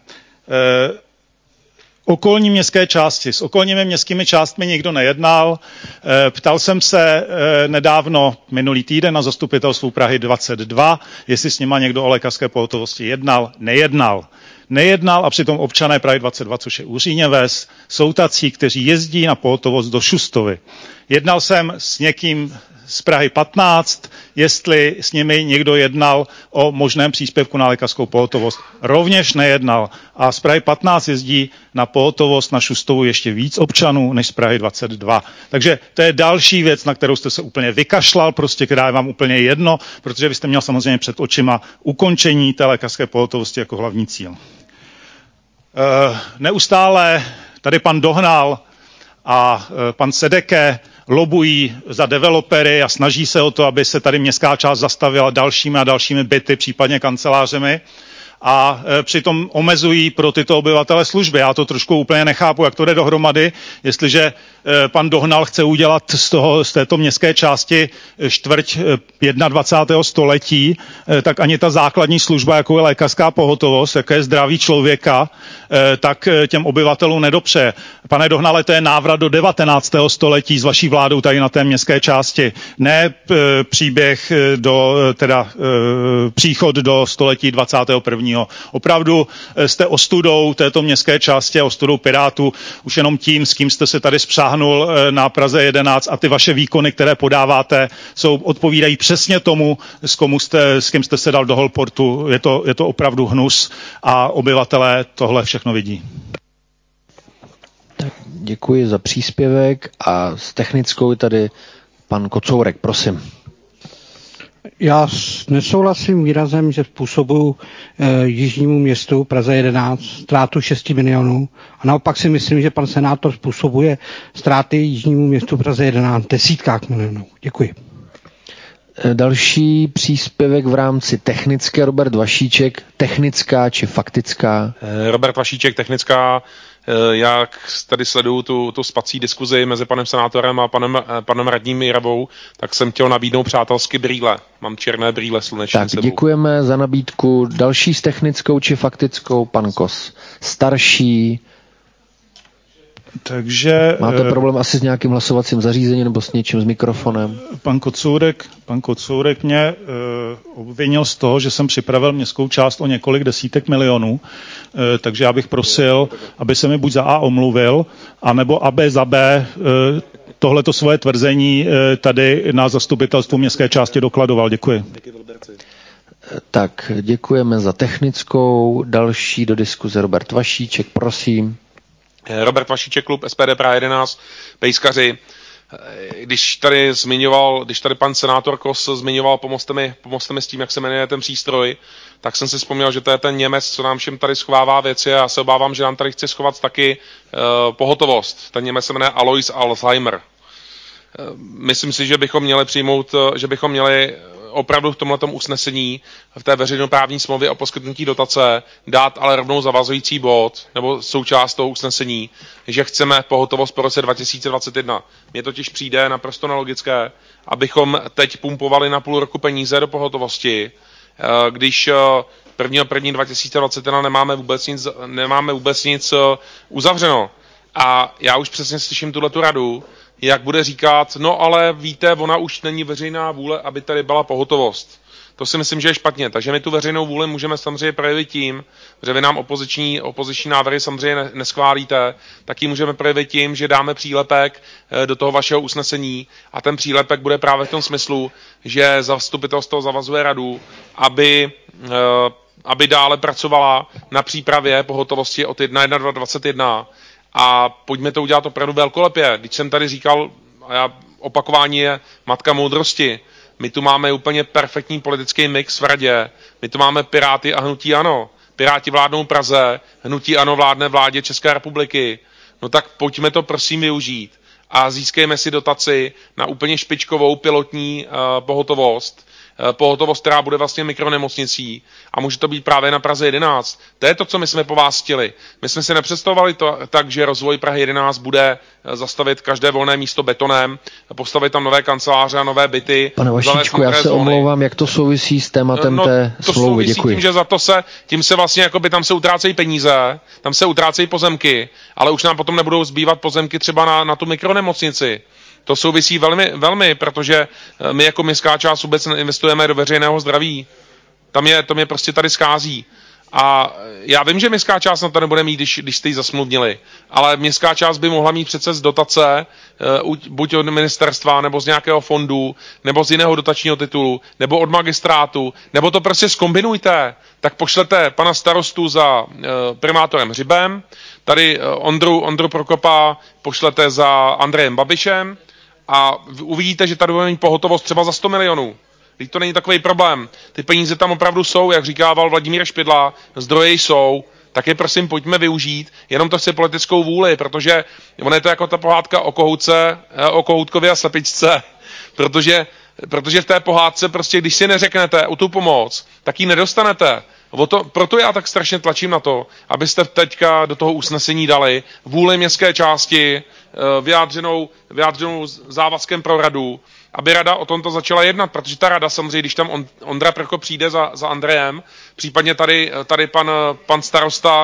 Okolní městské části. S okolními městskými částmi nikdo nejednal. Ptal jsem se nedávno, minulý týden, na zastupitelstvu Prahy dvacet dva, jestli s nima někdo o lékařské pohotovosti jednal. Nejednal. nejednal a přitom občané Prahy dvacet dva, což je Úříně Ves, jsou tací, kteří jezdí na pohotovost do Šustovy. Jednal jsem s někým z Prahy patnáct, jestli s nimi někdo jednal o možném příspěvku na lékařskou pohotovost. Rovněž nejednal. A z Prahy patnáct jezdí na pohotovost na Šustovu ještě víc občanů než z Prahy dvacet dva. Takže to je další věc, na kterou jste se úplně vykašlal, prostě která je vám úplně jedno, protože vy jste měl samozřejmě před očima ukončení té lékařské pohotovosti jako hlavní cíl. E, neustále tady pan Dohnal a e, pan Sedeke lobují za developery a snaží se o to, aby se tady městská část zastavila dalšími a dalšími byty, případně kancelářemi, a e, přitom omezují pro tyto obyvatele služby. Já to trošku úplně nechápu, jak to jde dohromady, jestliže e, pan Dohnal chce udělat z, toho, z této městské části čtvrť dvacátého prvního století, e, tak ani ta základní služba, jako je lékařská pohotovost, jako je zdraví člověka, e, tak těm obyvatelům nedopře. Pane Dohnale, to je návrat do devatenáctého století s vaší vládou tady na té městské části. Ne e, příběh do, teda e, příchod do století dvacátého prvního Opravdu jste ostudou této městské části a ostudou Pirátů už jenom tím, s kým jste se tady spřáhnul na Praze jedenáct, a ty vaše výkony, které podáváte, jsou, odpovídají přesně tomu, s, komu jste, s kým jste se dal do Holportu. Je to, je to opravdu hnus a obyvatelé tohle všechno vidí. Tak děkuji za příspěvek a s technickou je tady pan Kocourek, prosím. Já nesouhlasím výrazem, že způsobuju e, jižnímu městu Praze jedenáct ztrátu šest milionů a naopak si myslím, že pan senátor způsobuje ztráty jižnímu městu Praze jedenáct desítkách milionů. Děkuji. Další příspěvek v rámci technické, Robert Vašíček, technická či faktická? Robert Vašíček, technická. Jak tady sleduju tu, tu spací diskuzi mezi panem senátorem a panem, panem radním Jiravou, tak jsem chtěl nabídnout přátelsky brýle. Mám černé brýle sluneční Tak sebou. Děkujeme za nabídku. Další s technickou či faktickou, pan Kos. Starší. Takže... Máte problém asi s nějakým hlasovacím zařízením nebo s něčím, s mikrofonem? Pan Kocourek, pan Kocourek mě uh, obvinil z toho, že jsem připravil městskou část o několik desítek milionů, uh, takže já bych prosil, aby se mi buď za A omluvil, anebo aby za B uh, tohleto svoje tvrzení uh, tady na zastupitelstvu městské části dokladoval. Děkuji. Tak děkujeme za technickou. Další do diskuze Robert Vašíček, prosím. Robert Vašíček, klub S P D Praha jedenáct, pejskaři. Když tady zmiňoval, když tady pan senátor Kos zmiňoval, pomozte mi, pomozte mi s tím, jak se jmenuje ten přístroj, tak jsem si vzpomněl, že to je ten Němec, co nám všem tady schovává věci, a já se obávám, že nám tady chce schovat taky uh, pohotovost. Ten Němec se jmenuje Alois Alzheimer. Uh, myslím si, že bychom měli přijmout, uh, že bychom měli opravdu v tomhletom usnesení, v té veřejnoprávní smlouvě o poskytnutí dotace, dát ale rovnou zavazující bod, nebo součást toho usnesení, že chceme pohotovost po roce dva tisíce dvacet jedna. Mně totiž přijde naprosto nelogické, abychom teď pumpovali na půl roku peníze do pohotovosti, když prvního prvního dva tisíce dvacet jedna nemáme vůbec nic, nemáme vůbec nic uzavřeno. A já už přesně slyším tuhletu radu, jak bude říkat, no ale víte, ona už není veřejná vůle, aby tady byla pohotovost. To si myslím, že je špatně. Takže my tu veřejnou vůli můžeme samozřejmě projevit tím, že vy nám opoziční, opoziční návrhy samozřejmě neschválíte, tak ji můžeme projevit tím, že dáme přílepek do toho vašeho usnesení, a ten přílepek bude právě v tom smyslu, že zastupitelstvo zavazuje radu, aby, aby dále pracovala na přípravě pohotovosti od prvního prvního dvacet jedna. A pojďme to udělat opravdu velkolepě. Když jsem tady říkal, a já, opakování je matka moudrosti, my tu máme úplně perfektní politický mix v radě, my tu máme Piráty a hnutí ANO. Piráti vládnou Praze, hnutí ANO vládne vládě České republiky. No tak pojďme to prosím využít a získejme si dotaci na úplně špičkovou pilotní uh, pohotovost, pohotovost, která bude vlastně mikronemocnicí, a může to být právě na Praze jedenáct. To je to, co my jsme po vás chtěli. My jsme si nepředstavovali to tak, že rozvoj Prahy jedenáct bude zastavit každé volné místo betonem, postavit tam nové kanceláře a nové byty. Pane Vašíčku, já se zóny. omlouvám, jak to souvisí s tématem no, té to smlouvy. Děkuji. Tím, že za to se, tím se vlastně jakoby tam se utrácejí peníze, tam se utrácejí pozemky, ale už nám potom nebudou zbývat pozemky třeba na, na tu mikronemocnici. To souvisí velmi, velmi, protože my jako městská část vůbec neinvestujeme do veřejného zdraví. Tam je, to mě prostě tady schází. A já vím, že městská část na to nebude mít, když, když jste ji zasmluvnili, ale městská část by mohla mít přece z dotace, buď od ministerstva, nebo z nějakého fondu, nebo z jiného dotačního titulu, nebo od magistrátu, nebo to prostě zkombinujte. Tak pošlete pana starostu za primátorem Hřibem, tady Ondru, Ondru Prokopa pošlete za Andrejem Babišem a uvidíte, že tady budeme mít pohotovost třeba za sto milionů. Teď to není takový problém. Ty peníze tam opravdu jsou, jak říkával Vladimír Špidla, zdroje jsou, tak je prosím pojďme využít, jenom to chce politickou vůli, protože ono je to jako ta pohádka o kohoutce, o kohoutkovi a slepičce, protože, protože v té pohádce prostě, když si neřeknete o tu pomoc, tak ji nedostanete. O to, proto já tak strašně tlačím na to, abyste teďka do toho usnesení dali vůli městské části vyjádřenou, vyjádřenou závazkem pro radu, aby rada o tomto začala jednat, protože ta rada samozřejmě, když tam Ondra Prokop přijde za, za Andrejem, případně tady, tady pan, pan starosta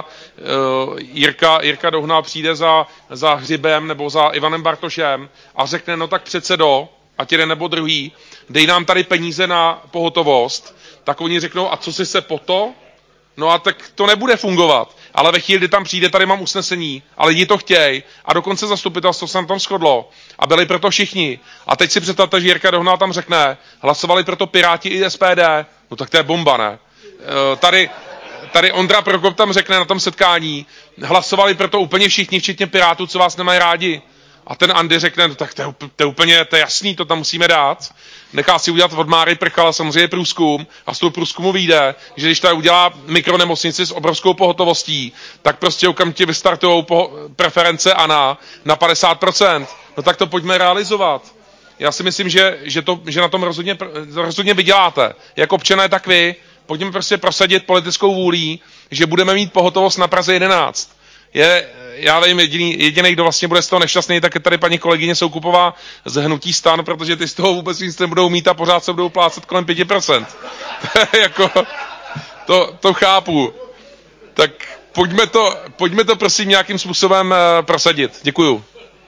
Jirka, Jirka Dohnal přijde za, za Hřibem nebo za Ivanem Bartošem a řekne, no tak předsedo, ať jeden nebo druhý, dej nám tady peníze na pohotovost, tak oni řeknou, a co si se po to? No a tak to nebude fungovat. Ale ve chvíli, kdy tam přijde, tady mám usnesení, ale lidi to chtějí a dokonce zastupitelstvo se na tom shodlo a byli proto všichni. A teď si představte, že Jirka Dohnal tam řekne, hlasovali proto Piráti i S P D, no tak to je bomba, ne? E, tady, tady Ondra Prokop tam řekne na tom setkání, hlasovali proto úplně všichni, včetně Pirátů, co vás nemají rádi. A ten Andy řekne, no tak to je, to je úplně, to je jasný, to tam musíme dát. Nechá si udělat od Máry Prchala samozřejmě průzkum a z toho průzkumu vyjde, že když tady udělá mikronemocnici s obrovskou pohotovostí, tak prostě okamžitě vystartujou preference A N A na padesát procent. No tak to pojďme realizovat. Já si myslím, že, že, to, že na tom rozhodně, rozhodně vyděláte. Jak občané, tak vy. Pojďme prostě prosadit politickou vůlí, že budeme mít pohotovost na Praze jedenáct. Je, já nevím, jediný, jediný, kdo vlastně bude z toho nešťastný, tak je tady paní kolegyně Soukupová z Hnutí STAN, protože ty z toho vůbec nic nebudou mít a pořád se budou plácet kolem pět procent. jako, to, to chápu. Tak pojďme to, pojďme to prosím nějakým způsobem uh, prosadit. Děkuju.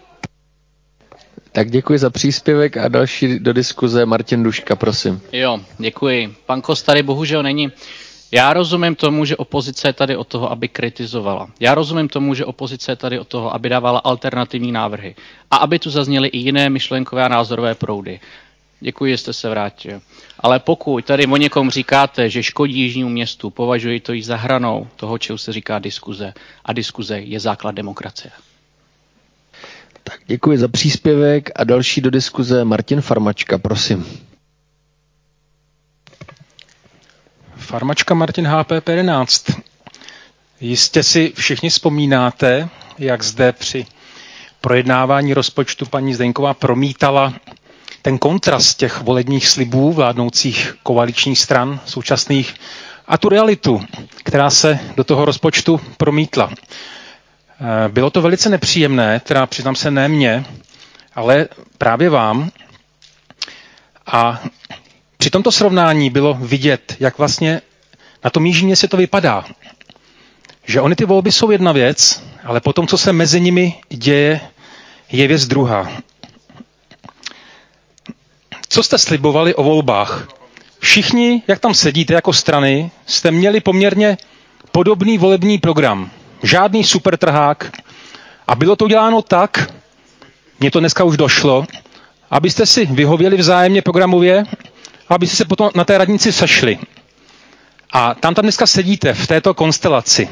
Tak děkuji za příspěvek a další do diskuze Martin Duška, prosím. Jo, děkuji. Pan Kos tady bohužel není. Já rozumím tomu, že opozice je tady od toho, aby kritizovala. Já rozumím tomu, že opozice je tady od toho, aby dávala alternativní návrhy. A aby tu zazněly i jiné myšlenkové a názorové proudy. Děkuji, že jste se vrátil. Ale pokud tady o někom říkáte, že škodí jižnímu městu, považuji to i za hranou toho, čemu se říká diskuze. A diskuze je základ demokracie. Tak děkuji za příspěvek a další do diskuze Martin Farmačka, prosím. Farmačka Martin H P P jedenáct. Jistě si všichni vzpomínáte, jak zde při projednávání rozpočtu paní Zdeňková promítala ten kontrast těch volebních slibů vládnoucích koaličních stran současných a tu realitu, která se do toho rozpočtu promítla. Bylo to velice nepříjemné, teda přiznám se ne mně, ale právě vám. A při tomto srovnání bylo vidět, jak vlastně na tom jižním městě to vypadá. Že ony ty volby jsou jedna věc, ale potom, co se mezi nimi děje, je věc druhá. Co jste slibovali o volbách? Všichni, jak tam sedíte jako strany, jste měli poměrně podobný volební program. Žádný supertrhák. A bylo to děláno tak, mně to dneska už došlo, abyste si vyhověli vzájemně programově, abyste se potom na té radnici sešli. A tam tam dneska sedíte v této konstelaci.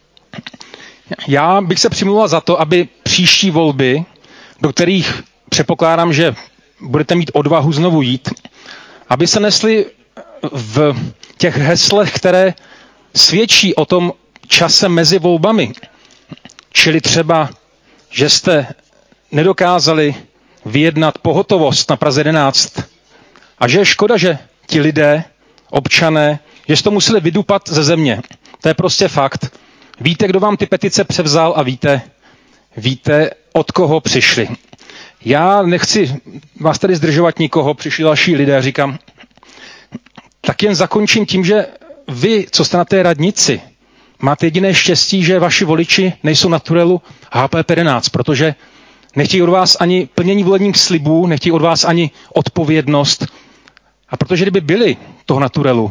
Já bych se přimlouval za to, aby příští volby, do kterých předpokládám, že budete mít odvahu znovu jít, aby se nesly v těch heslech, které svědčí o tom čase mezi volbami. Čili třeba, že jste nedokázali vyjednat pohotovost na Praze jedenáct a že je škoda, že ti lidé, občané, že jste to museli vydupat ze země. To je prostě fakt. Víte, kdo vám ty petice převzal a víte, víte, od koho přišli. Já nechci vás tady zdržovat nikoho, přišli další lidé, říkám, tak jen zakončím tím, že vy, co jste na té radnici, máte jediné štěstí, že vaši voliči nejsou na Turelu H P P jedenáct, protože nechtějí od vás ani plnění volebních slibů, nechtějí od vás ani odpovědnost. A protože kdyby byli toho na Turelu,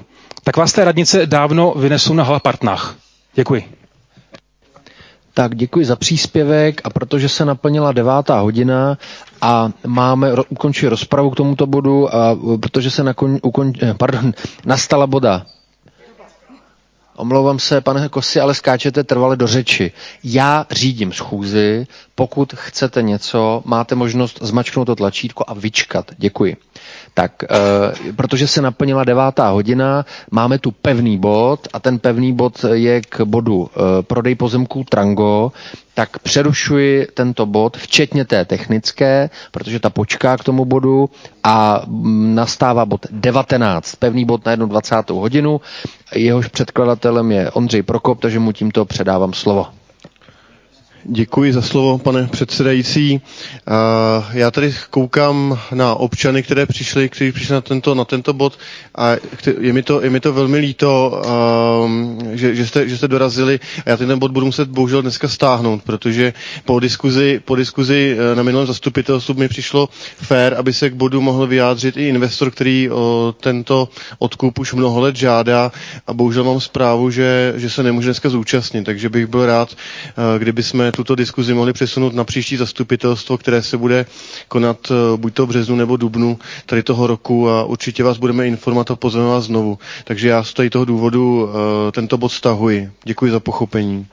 tak vás té radnice dávno vynesou na Halapartnách. Děkuji. Tak děkuji za příspěvek a protože se naplnila devátá hodina a máme ro- ukončit rozpravu k tomuto bodu a protože se nakon, ukon, pardon, nastala boda. Omlouvám se, pane Kosi, ale skáčete trvale do řeči. Já řídím schůzi, pokud chcete něco, máte možnost zmačknout to tlačítko a vyčkat. Děkuji. Tak, e, protože se naplnila devátá hodina, máme tu pevný bod a ten pevný bod je k bodu e, prodej pozemků Trango, tak přerušuji tento bod, včetně té technické, protože ta počká k tomu bodu a nastává bod devatenáct, pevný bod na dvacátou jednu hodinu. Jehož předkladatelem je Ondřej Prokop, takže mu tímto předávám slovo. Děkuji za slovo, pane předsedající. Já tady koukám na občany, které přišli, kteří přišli na tento, na tento bod a je mi to, je mi to velmi líto, že, že, jste, že jste dorazili a já ten bod budu muset bohužel dneska stáhnout, protože po diskuzi, po diskuzi na minulém zastupitelstvu mi přišlo fér, aby se k bodu mohl vyjádřit i investor, který o tento odkup už mnoho let žádá a bohužel mám zprávu, že, že se nemůže dneska zúčastnit, takže bych byl rád, kdyby jsme tuto diskuzi mohli přesunout na příští zastupitelstvo, které se bude konat buď to v březnu nebo dubnu tady toho roku a určitě vás budeme informovat a pozveme vás znovu. Takže já z tady toho důvodu uh, tento bod stahuji. Děkuji za pochopení.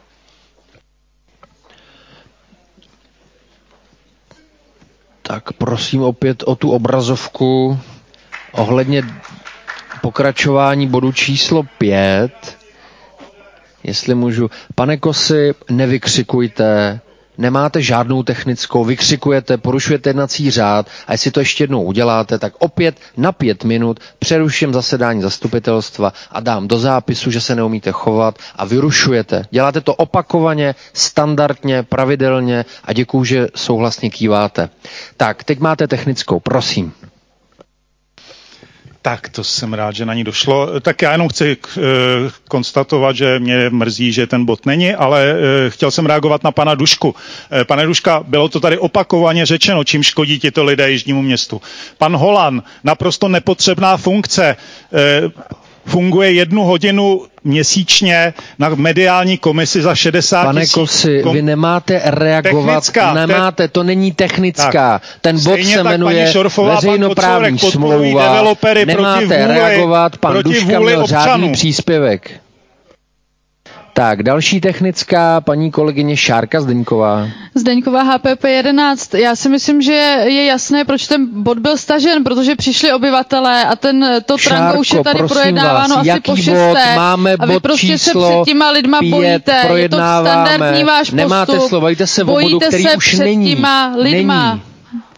Tak prosím opět o tu obrazovku ohledně pokračování bodu číslo pět. Jestli můžu. Pane Kosi, nevykřikujte, nemáte žádnou technickou, vykřikujete, porušujete jednací řád a jestli to ještě jednou uděláte, tak opět na pět minut přeruším zasedání zastupitelstva a dám do zápisu, že se neumíte chovat a vyrušujete. Děláte to opakovaně, standardně, pravidelně a děkuju, že souhlasně kýváte. Tak, teď máte technickou, prosím. Tak, to jsem rád, že na ní došlo. Tak já jenom chci k, e, konstatovat, že mě mrzí, že ten bod není, ale e, chtěl jsem reagovat na pana Dušku. E, pane Duška, bylo to tady opakovaně řečeno, čím škodí tito lidé Jižnímu Městu. Pan Holan, naprosto nepotřebná funkce, e, funguje jednu hodinu měsíčně na mediální komisi za šedesát Pane tisíc. Kosi, kom... vy nemáte reagovat, technická, nemáte, to není technická. Tak. Ten bod se jmenuje veřejnoprávní smlouva, nemáte reagovat, pan Duška měl řádný příspěvek. Tak, další technická, paní kolegyně Šárka Zdeňková. Zdeňková H P P jedenáct. Já si myslím, že je jasné, proč ten bod byl stažen, protože přišli obyvatelé a ten, to Šárko, Trango už je tady projednáváno vás, asi po šesté. Bod? Máme a vy bod prostě se číslo před těma lidma pět, bojíte. Je to standardní váš postup. Nemáte slovo, bojte se o bodu, který se už před není. Těma lidma. Není.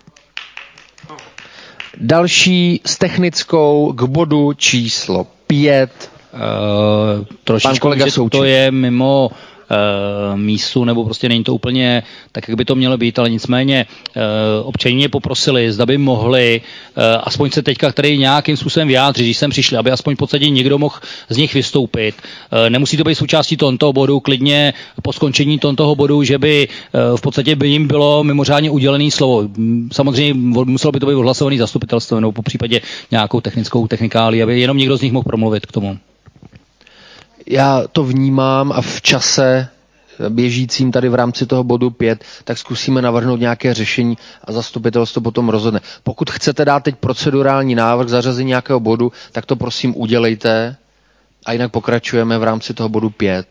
Další s technickou k bodu číslo pět. Uh, trošičku, že to je mimo uh, místu, nebo prostě není to úplně tak, jak by to mělo být, ale nicméně uh, občané mě poprosili, zda by mohli uh, aspoň se teďka tady nějakým způsobem vyjádřit, když jsem přišli, aby aspoň v podstatě někdo mohl z nich vystoupit. Uh, nemusí to být součástí tohoto bodu, klidně po skončení tohoto bodu, že by uh, v podstatě by jim bylo mimořádně udělené slovo. Samozřejmě muselo by to být odhlasovaný zastupitelstvo, nebo po případě nějakou technickou technikálii, aby jenom někdo z nich mohl promluvit k tomu. Já to vnímám a v čase běžícím tady v rámci toho bodu pět, tak zkusíme navrhnout nějaké řešení a zastupitelstvo potom rozhodne. Pokud chcete dát teď procedurální návrh zařazení nějakého bodu, tak to prosím udělejte a jinak pokračujeme v rámci toho bodu pět.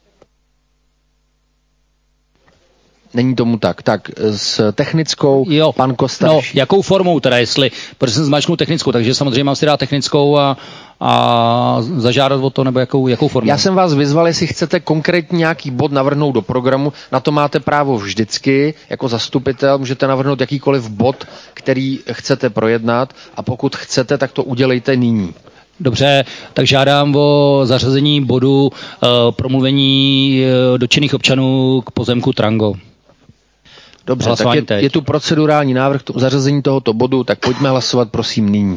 Není tomu tak. Tak s technickou jo, pan Kostarší. No, jakou formou teda, jestli, protože jsem zmáčknul technickou, takže samozřejmě mám si dát technickou a, a zažádat o to, nebo jakou, jakou formou? Já jsem vás vyzval, jestli chcete konkrétně nějaký bod navrhnout do programu, na to máte právo vždycky, jako zastupitel můžete navrhnout jakýkoliv bod, který chcete projednat a pokud chcete, tak to udělejte nyní. Dobře, tak žádám o zařazení bodu uh, promluvení uh, dotčených občanů k pozemku Trango. Dobře, tak je, je tu procedurální návrh k zařazení tohoto bodu, tak pojďme hlasovat prosím nyní.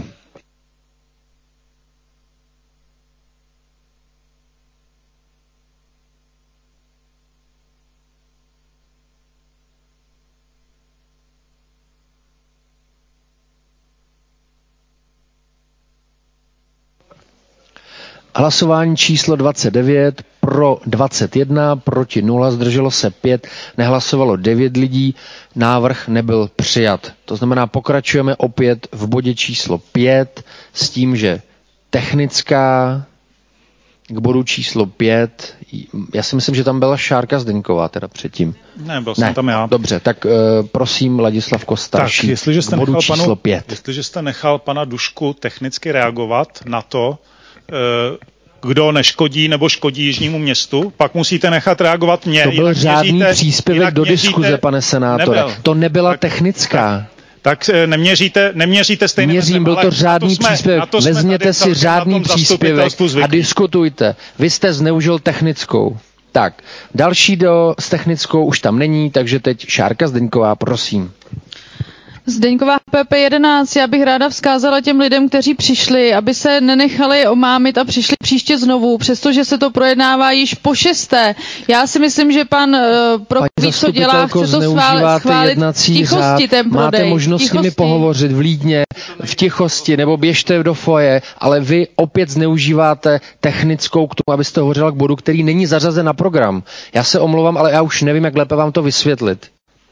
Hlasování číslo dvacet devět, pro dvacet jedna, proti nula, zdrželo se pět, nehlasovalo devět lidí, návrh nebyl přijat. To znamená, pokračujeme opět v bodě číslo pět s tím, že technická k bodu číslo pět, já si myslím, že tam byla Šárka Zdeňková teda předtím. Ne, byl jsem ne, tam já. Dobře, tak uh, prosím Ladislav Kostarší tak, jestliže jste k bodu nechal číslo panu, pět. Jestliže jste nechal pana Dušku technicky reagovat na to, uh, kdo neškodí nebo škodí Jižnímu Městu, pak musíte nechat reagovat mě. To byl řádný příspěvek do měříte, diskuze, pane senátore. Nebyl. To nebyla tak, technická. Tak, tak neměříte, neměříte stejně. Měřím, byl to řádný to příspěvek. Jsme, Vezměte si řádný příspěvek a diskutujte. Vy jste zneužil technickou. Tak, další do, s technickou už tam není, takže teď Šárka Zdeňková, prosím. Zdeňková P P jedenáct, já bych ráda vzkázala těm lidem, kteří přišli, aby se nenechali omámit a přišli příště znovu, přestože se to projednává již po šesté. Já si myslím, že pan uh, Prokop ví, co dělá, chce to schválit, schválit v tichosti ten prodej. Máte možnost tichosti. S nimi pohovořit v Lídně, v tichosti, nebo běžte do foje, ale vy opět zneužíváte technickou k tomu, abyste hovořila k bodu, který není zařazen na program. Já se omlouvám, ale já už nevím, jak lépe vám to vysvětlit.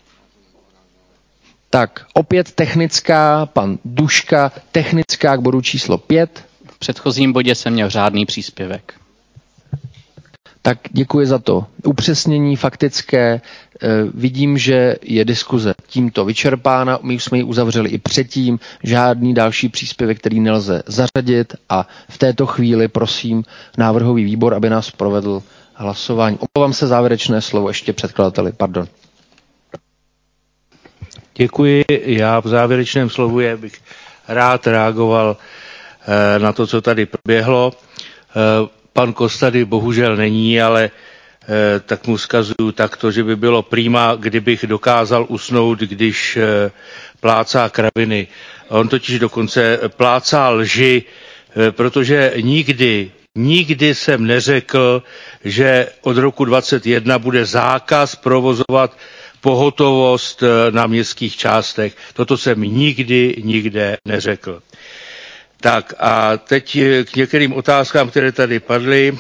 Tak, opět technická, pan Duška, technická k bodu číslo pět. V předchozím bodě jsem měl řádný příspěvek. Tak děkuji za to upřesnění faktické. E, vidím, že je diskuze tímto vyčerpána. My už jsme ji uzavřeli i předtím. Žádný další příspěvek, který nelze zařadit. A v této chvíli prosím návrhový výbor, aby nás provedl hlasování. Omlouvám se, závěrečné slovo ještě předkladateli. Pardon. Děkuji. Já v závěrečném slovu je, bych rád reagoval eh, na to, co tady proběhlo. Eh, pan Kos tady bohužel není, ale eh, tak mu vzkazuju takto, že by bylo prima, kdybych dokázal usnout, když eh, plácá kraviny. On totiž dokonce plácá lži, eh, protože nikdy Nikdy jsem neřekl, že od roku dvacet jedna bude zákaz provozovat pohotovost na městských částech. Toto jsem nikdy, nikde neřekl. Tak a teď k některým otázkám, které tady padly.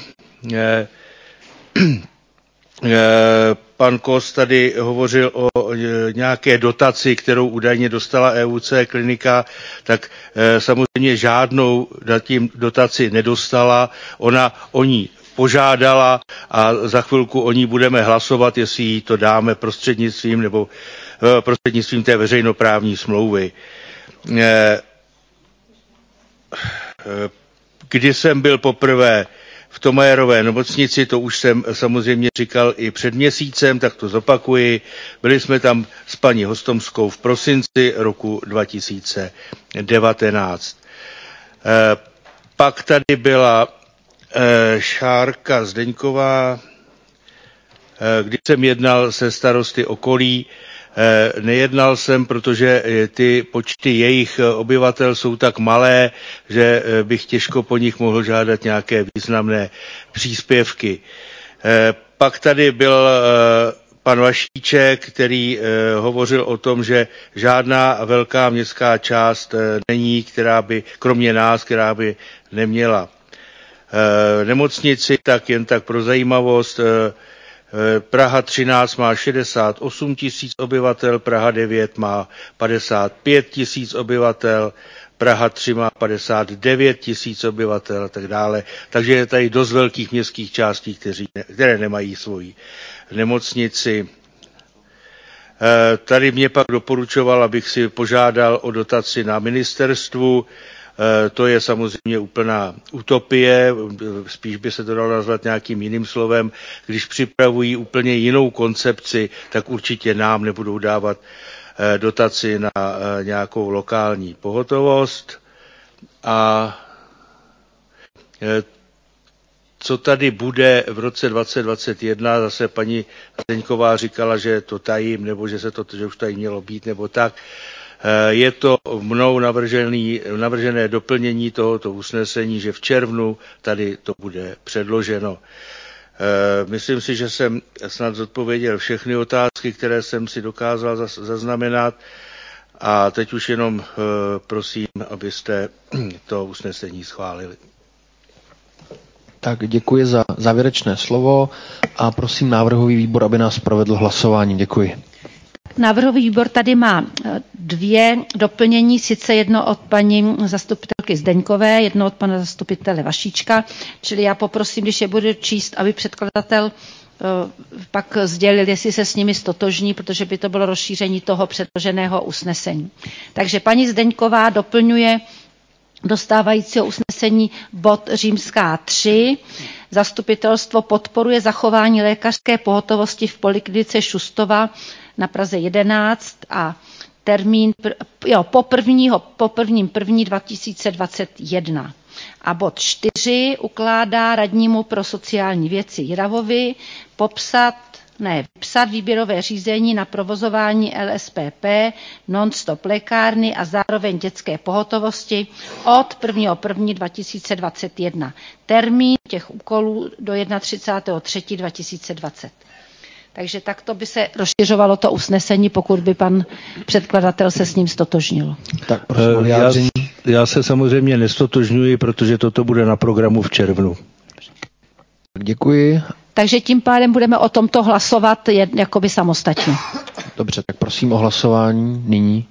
Pan Kos tady hovořil o nějaké dotaci, kterou údajně dostala E U C klinika, tak samozřejmě žádnou zatím dotaci nedostala. Ona o ní požádala a za chvilku o ní budeme hlasovat, jestli jí to dáme prostřednictvím nebo prostřednictvím té veřejnoprávní smlouvy. Kdy jsem byl poprvé v Tomajerové nemocnici, to už jsem samozřejmě říkal i před měsícem, tak to zopakuji. Byli jsme tam s paní Hostomskou v prosinci roku dva tisíce devatenáct. Pak tady byla Šárka Zdeňková, když jsem jednal se starosty okolí. Nejednal jsem, protože ty počty jejich obyvatel jsou tak malé, že bych těžko po nich mohl žádat nějaké významné příspěvky. Pak tady byl pan Vašíček, který hovořil o tom, že žádná velká městská část není, která by, kromě nás, která by neměla nemocnici, tak jen tak pro zajímavost. Praha třináct má šedesát osm tisíc obyvatel, Praha devět má padesát pět tisíc obyvatel, Praha tři má padesát devět tisíc obyvatel a tak dále. Takže je tady dost velkých městských částí, kteří, které nemají svoji nemocnici. Tady mě pak doporučoval, abych si požádal o dotaci na ministerstvu. To je samozřejmě úplná utopie, spíš by se to dalo nazvat nějakým jiným slovem. Když připravují úplně jinou koncepci, tak určitě nám nebudou dávat dotaci na nějakou lokální pohotovost. A co tady bude v roce dvacet dvacet jedna, zase paní Zdeňková říkala, že to tajím, nebo že, se to, že už tady mělo být, nebo tak. Je to mnou navržený, navržené doplnění tohoto usnesení, že v červnu tady to bude předloženo. Myslím si, že jsem snad zodpověděl všechny otázky, které jsem si dokázal zaznamenat a teď už jenom prosím, abyste to usnesení schválili. Tak děkuji za závěrečné slovo a prosím návrhový výbor, aby nás provedl hlasováním. Děkuji. Návrhový výbor tady má dvě doplnění, sice jedno od paní zastupitelky Zdeňkové, jedno od pana zastupitele Vašíčka, čili já poprosím, když je budu číst, aby předkladatel pak sdělil, jestli se s nimi stotožní, protože by to bylo rozšíření toho předloženého usnesení. Takže paní Zdeňková doplňuje do stávajícího usnesení bod římská tři. Zastupitelstvo podporuje zachování lékařské pohotovosti v poliklinice Šustova na Praze jedenáct a termín jo, po, prvního, po prvním první dva tisíce dvacet jedna. A bod čtyři ukládá radnímu pro sociální věci Jiravovi popsat, ne, vypsat výběrové řízení na provozování L S P P, non-stop lékárny a zároveň dětské pohotovosti od prvního prvního dva tisíce dvacet jedna. Termín těch úkolů do třicátého prvního třetího dva tisíce dvacet. Takže takto by se rozšiřovalo to usnesení, pokud by pan předkladatel se s ním stotožnil. Tak, prosím, já, já se samozřejmě nestotožňuji, protože toto bude na programu v červnu. Děkuji. Takže tím pádem budeme o tomto hlasovat jakoby samostatně. Dobře, tak prosím o hlasování nyní.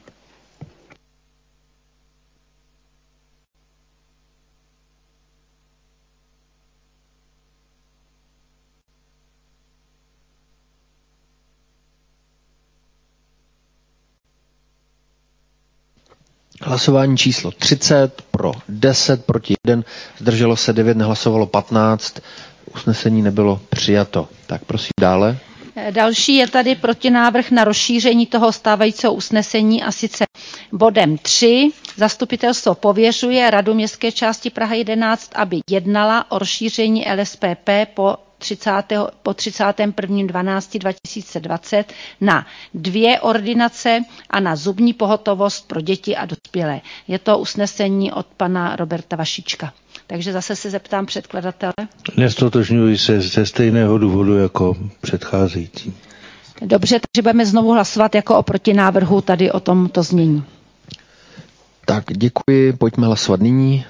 Hlasování číslo třicet, pro deset, proti jeden, zdrželo se devět, nehlasovalo patnáct, usnesení nebylo přijato. Tak prosím dále. Další je tady protinávrh na rozšíření toho stávajícího usnesení a sice bodem tři. Zastupitelstvo pověřuje Radu městské části Praha jedenáct, aby jednala o rozšíření L S P P po třicátého po třicátého prvního dvanáctého dva tisíce dvacet na dvě ordinace a na zubní pohotovost pro děti a dospělé. Je to usnesení od pana Roberta Vašíčka. Takže zase se zeptám předkladatele. Nestotožňuji se ze stejného důvodu jako předcházející. Dobře, takže budeme znovu hlasovat jako o protinávrhu tady o tomto znění. Tak děkuji, pojďme hlasovat nyní.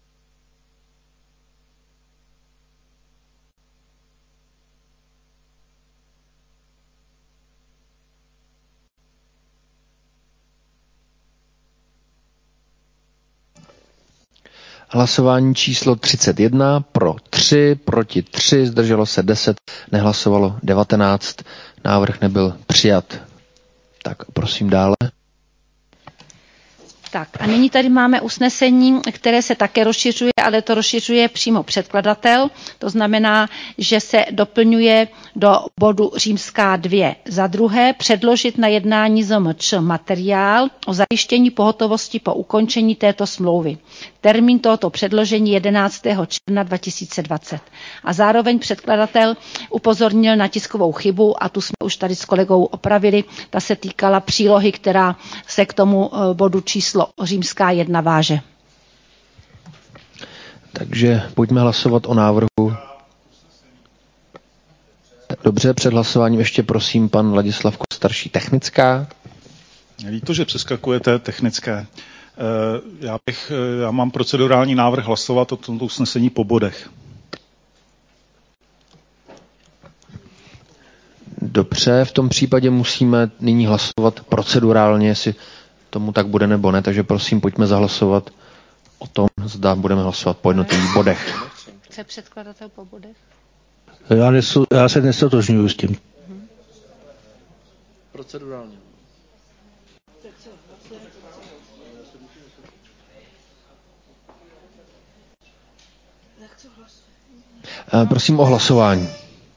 Hlasování číslo třicet jedna, pro tři, proti tři, zdrželo se deset, nehlasovalo devatenáct, návrh nebyl přijat. Tak prosím dále. Tak a nyní tady máme usnesení, které se také rozšiřuje, ale to rozšiřuje přímo předkladatel. To znamená, že se doplňuje do bodu římská dvě. Za druhé předložit na jednání Z M Č materiál o zajištění pohotovosti po ukončení této smlouvy. Termín tohoto předložení jedenáctého června dva tisíce dvacet. A zároveň předkladatel upozornil na tiskovou chybu a tu jsme už tady s kolegou opravili. Ta se týkala přílohy, která se k tomu bodu číslo římská jedna váže. Takže pojďme hlasovat o návrhu. Tak dobře, před hlasováním ještě prosím pan Ladislav Starší, technická. Líto, že přeskakujete technické. Já, bych, já mám procedurální návrh hlasovat o tomto usnesení po bodech. Dobře, v tom případě musíme nyní hlasovat procedurálně, jestli tomu tak bude nebo ne, takže prosím, pojďme zahlasovat o tom, zda budeme hlasovat po jednotlivých bodech. Chce předkladatel po bodech? Já, nesu, já se nestotožňuji s tím. Mhm. Procedurálně. Prosím o hlasování.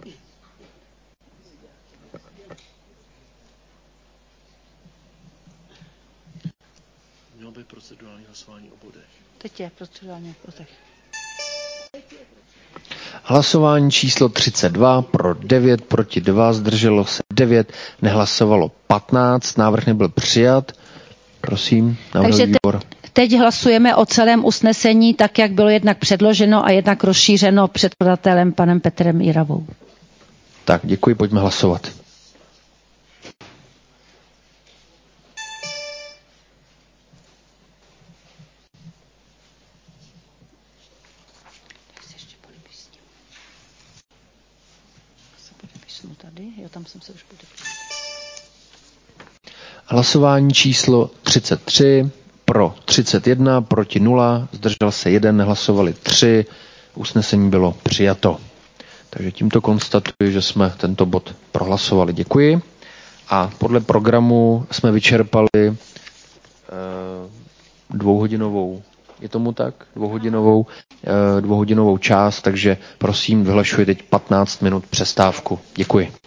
Mělo by procedurální hlasování o bodech. Teď je procedurální o bodech. Hlasování číslo třicet dva, pro devět, proti dva, zdrželo se devět, nehlasovalo patnáct, návrh nebyl přijat. Prosím, návrhový výbor. Teď hlasujeme o celém usnesení, tak jak bylo jednak předloženo a jednak rozšířeno předkladatelem panem Petrem Jiravou. Tak, děkuji, pojďme hlasovat. Tady, jo, tam jsem se už podepsala. Hlasování číslo třicet tři, pro třicet jedna, proti nula, zdržel se jeden, hlasovali tři, usnesení bylo přijato. Takže tímto konstatuji, že jsme tento bod prohlasovali. Děkuji. A podle programu jsme vyčerpali e, dvouhodinovou, je tomu tak? Dvouhodinovou, e, dvouhodinovou část, takže prosím, vyhlašuji teď patnáct minut přestávku. Děkuji.